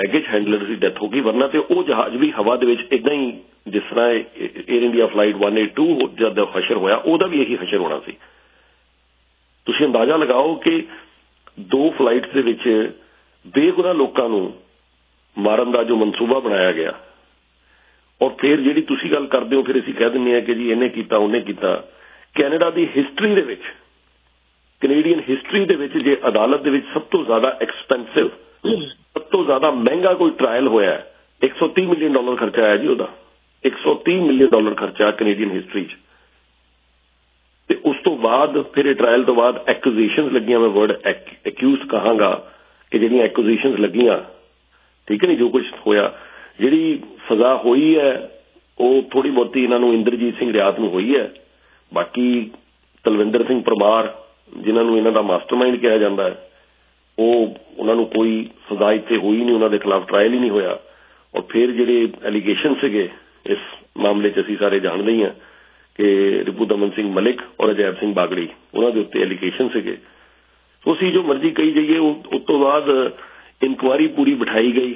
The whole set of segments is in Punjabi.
बैगेज हैंडलर की डेथ हो गई, वरना तो वो जहाज भी हवा दे विच इदां ही जिस तरह एयर इंडिया फ्लाइट 182 जब हशर होया ओदा भी यही हशर होना सी। तुसीं अंदाजा लगाओ कि 2 फ्लाइट्स दे विच बेगुनाह लोकां नूं मारन दा जो मनसूबा बनाया गया, और फिर जिहड़ी तुसीं गल करदे हो फिर असीं कह दिंदे हां कि जी इहने कीता उहने कीता। कैनेडा दी हिस्टरी दे विच, कैनेडियन हिस्टरी दे विच जे अदालत दे विच सब तो ज्यादा एक्सपेंसिव, सब तो ज्यादा महंगा कोई ट्रायल होया है, $130 मिलियन खर्चा आया जी उहदा, $130 मिलियन खर्चा कैनेडियन हिस्टरी च। ते उस तो बाद फिर ट्रायल तो बाद एक्यूजेशनस लगियां, मैं वर्ड एक्यूज कहांगा कि जिहड़ियां एक्यूजेशनस लगियां, ठीक है नहीं, जो कुछ होया, जिहड़ी सजा हुई है वो थोड़ी बहुती इन्होंने इंद्रजीत सिंह रियात नूं हुई है। बाकी तलविंदर सिंह परमार जिन्होंने इन्हों का मास्टरमाइंड कहा जाता है, वो उन्होंने कोई सजा इत्थे हुई नहीं, उन्होंने खिलाफ ट्रायल ही नहीं होया। और फिर जिहड़े एलीगेशन सीगे इस मामले च असीं सारे जानते ही हैं कि रिपू दमन सिंह मलिक और अजैब सिंह बागड़ी उन्होंने उत्ते एलीगेशन सीगे। तो असीं जो मर्जी कही जाइए, उस तो बाद इंक्वायरी पूरी बिठाई गई।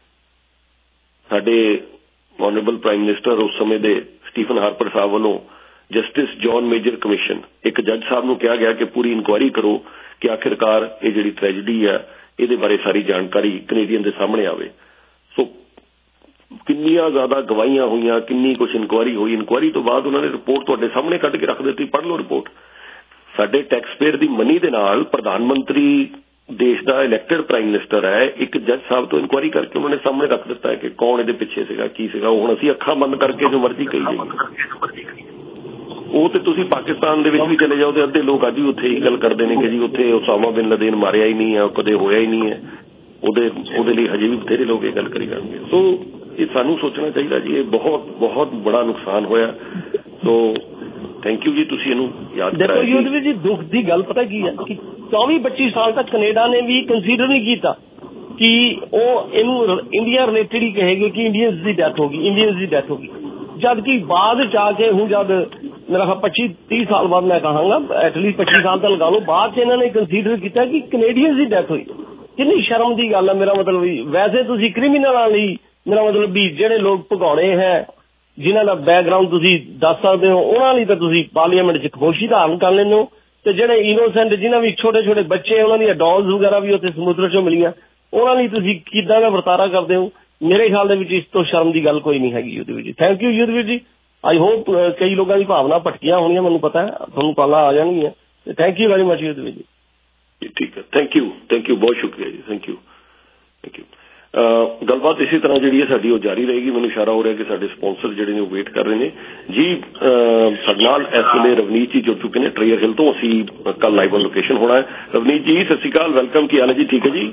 साडे ऑनरेबल प्राइम मिनिस्टर उस समय दे स्टीफन हार्पर साहब वालों जस्टिस जॉन मेजर कमीशन एक जज साहब नूं कहा गया कि पूरी इंक्वायरी करो कि आखिरकार ये जिहड़ी ट्रैजेडी है इहदे बारे सारी जानकारी कैनेडियन दे सामने आवे। सो किन्नियां ज्यादा गवाहियां हुईयां, किन्नी कुछ इंक्वायरी हुई, इंक्वायरी तो बाद उन्होंने रिपोर्ट तुहाडे सामने कढ के रख दित्ती, पढ़ लो रिपोर्ट। साडे टैक्सपेयर दी मनी दे नाल प्रधानमंत्री देश का इलैक्टेड प्राइम मिनिस्टर है, एक जज साहब तो इंक्वायरी करके उन्होंने सामने रख दिता है कि कौन इहदे पिछे सीगा, की सीगा। हुण असीं अखां बंद करके जो मर्जी कही जाइए, वो तो तुसीं पाकिस्तान दे विच भी चले जाओ तो अद्धे लोग अज भी उत्थे ही गल करते हैं कि जी उत्थे ओसामा बिन लदेन मारिया ही नहीं है, कदे होया ही नहीं है, ਉਹਦੇ ਲਈ ਹਜੇ ਵੀ ਬਥੇਰੇ ਲੋਕ ਇਹ ਗੱਲ ਕਰੀ ਜਾਣਗੇ। ਸੋ ਇਹ ਸਾਨੂੰ ਸੋਚਣਾ ਚਾਹੀਦਾ ਜੀ, ਇਹ ਬਹੁਤ ਬਹੁਤ ਬੜਾ ਨੁਕਸਾਨ ਹੋਇਆ। ਸੋ ਥੈਂਕ ਯੂ ਜੀ, ਤੁਸੀਂ ਇਹਨੂੰ ਯਾਦ ਕਰਾਇਆ। ਦੇਖੋ ਯੂਦ ਜੀ, ਦੁੱਖ ਦੀ ਗੱਲ ਪਤਾ ਕੀ ਹੈ ਕਿ 24-25 ਸਾਲ ਤੱਕ ਕੈਨੇਡਾ ਨੇ ਵੀ ਕੰਸੀਡਰ ਨਹੀਂ ਕੀਤਾ ਕਿ ਉਹ ਇਹਨੂੰ ਇੰਡੀਆ ਰਿਲੇਟਡ ਹੀ ਕਹੇਗੇ ਕਿ ਇੰਡੀਅਨਸ ਦੀ ਡੈਥ ਹੋ ਗਈ, ਇੰਡੀਅਨਸ ਦੀ ਡੈਥ ਹੋ ਗਈ। ਜਦ ਕਿ ਬਾਅਦ ਚ ਆ ਕੇ ਹੁਣ ਜਦ ਮੇਰਾ 25-30 ਸਾਲ ਬਾਅਦ ਮੈਂ ਕਹਾਂਗਾ, ਐਟਲੀਸਟ 25 ਸਾਲ ਤਾਂ ਲਗਾ ਲਓ, ਬਾਅਦ ਚ ਇਹਨਾਂ ਨੇ ਕੰਸੀਡਰ ਕੀਤਾ ਕਿ ਕੈਨੇਡੀਅਨਸ ਦੀ ਡੈਥ ਹੋਈ। ਕਿੰਨੀ ਸ਼ਰਮ ਦੀ ਗੱਲ ਹੈ। ਮੇਰਾ ਮਤਲਬ ਵੀ ਵੈਸੇ ਤੁਸੀਂ ਕ੍ਰਿਮੀਨਲਾਂ ਲਈ, ਮੇਰਾ ਮਤਲਬ ਵੀ ਜਿਹੜੇ ਲੋਕ ਭਗਾਉਣੇ ਹੈ, ਜਿਨ੍ਹਾਂ ਦਾ ਬੈਕਗਰਾਊਂਡ ਤੁਸੀਂ ਦੱਸ ਸਕਦੇ ਹੋ, ਉਹਨਾਂ ਲਈ ਤਾਂ ਤੁਸੀਂ ਪਾਰਲੀਮੈਂਟ 'ਚ ਖੁਸ਼ੀ ਧਾਰਨ ਕਰ ਲੈਂਦੇ ਹੋ। ਤੇ ਜਿਹੜੇ ਇਨੋਸੈਂਟ, ਜਿਨ੍ਹਾਂ ਵੀ ਛੋਟੇ ਛੋਟੇ ਬੱਚੇ, ਉਹਨਾਂ ਦੀਆਂ ਡੌਲਸ ਵਗੈਰਾ ਵੀ ਉੱਥੇ ਸਮੁੰਦਰ 'ਚੋਂ ਮਿਲੀਆਂ, ਉਹਨਾਂ ਲਈ ਤੁਸੀਂ ਕਿੱਦਾਂ ਦਾ ਵਰਤਾਰਾ ਕਰਦੇ ਹੋ। ਮੇਰੇ ਖਿਆਲ ਦੇ ਵਿੱਚ ਇਸ ਤੋਂ ਸ਼ਰਮ ਦੀ ਗੱਲ ਕੋਈ ਨਹੀਂ ਹੈਗੀ ਯੁੱਧਵੀਰ ਜੀ। ਥੈਂਕ ਯੂ ਯੁੱਧਵੀਰ ਜੀ। ਆਈ ਹੋਪ ਕਈ ਲੋਕਾਂ ਦੀ ਭਾਵਨਾ ਭਟਕੀਆਂ ਹੋਣੀਆਂ, ਮੈਨੂੰ ਪਤਾ ਹੈ, ਤੁਹਾਨੂੰ ਕਾਲਾਂ ਆ ਜਾਣਗੀਆਂ। Thank you very much Yudhveer ji. ठीक है, थैंक यू, बहुत शुक्रिया जी, थैंक यू। गलबात इसी तरह जी साडी जारी रहेगी। मैनूं इशारा हो रहा है कि साडे स्पॉन्सर जिहड़े ने वेट कर रहे हैं जी। साडे नाल इस वेले रवनीत जी जुड़ चुके हैं ट्रेयर हिल तो। असीं कल लाइव ऑन लोकेशन होना है। रवनीत जी सत श्री अकाल, वेलकम, की हाल है जी? ठीक है जी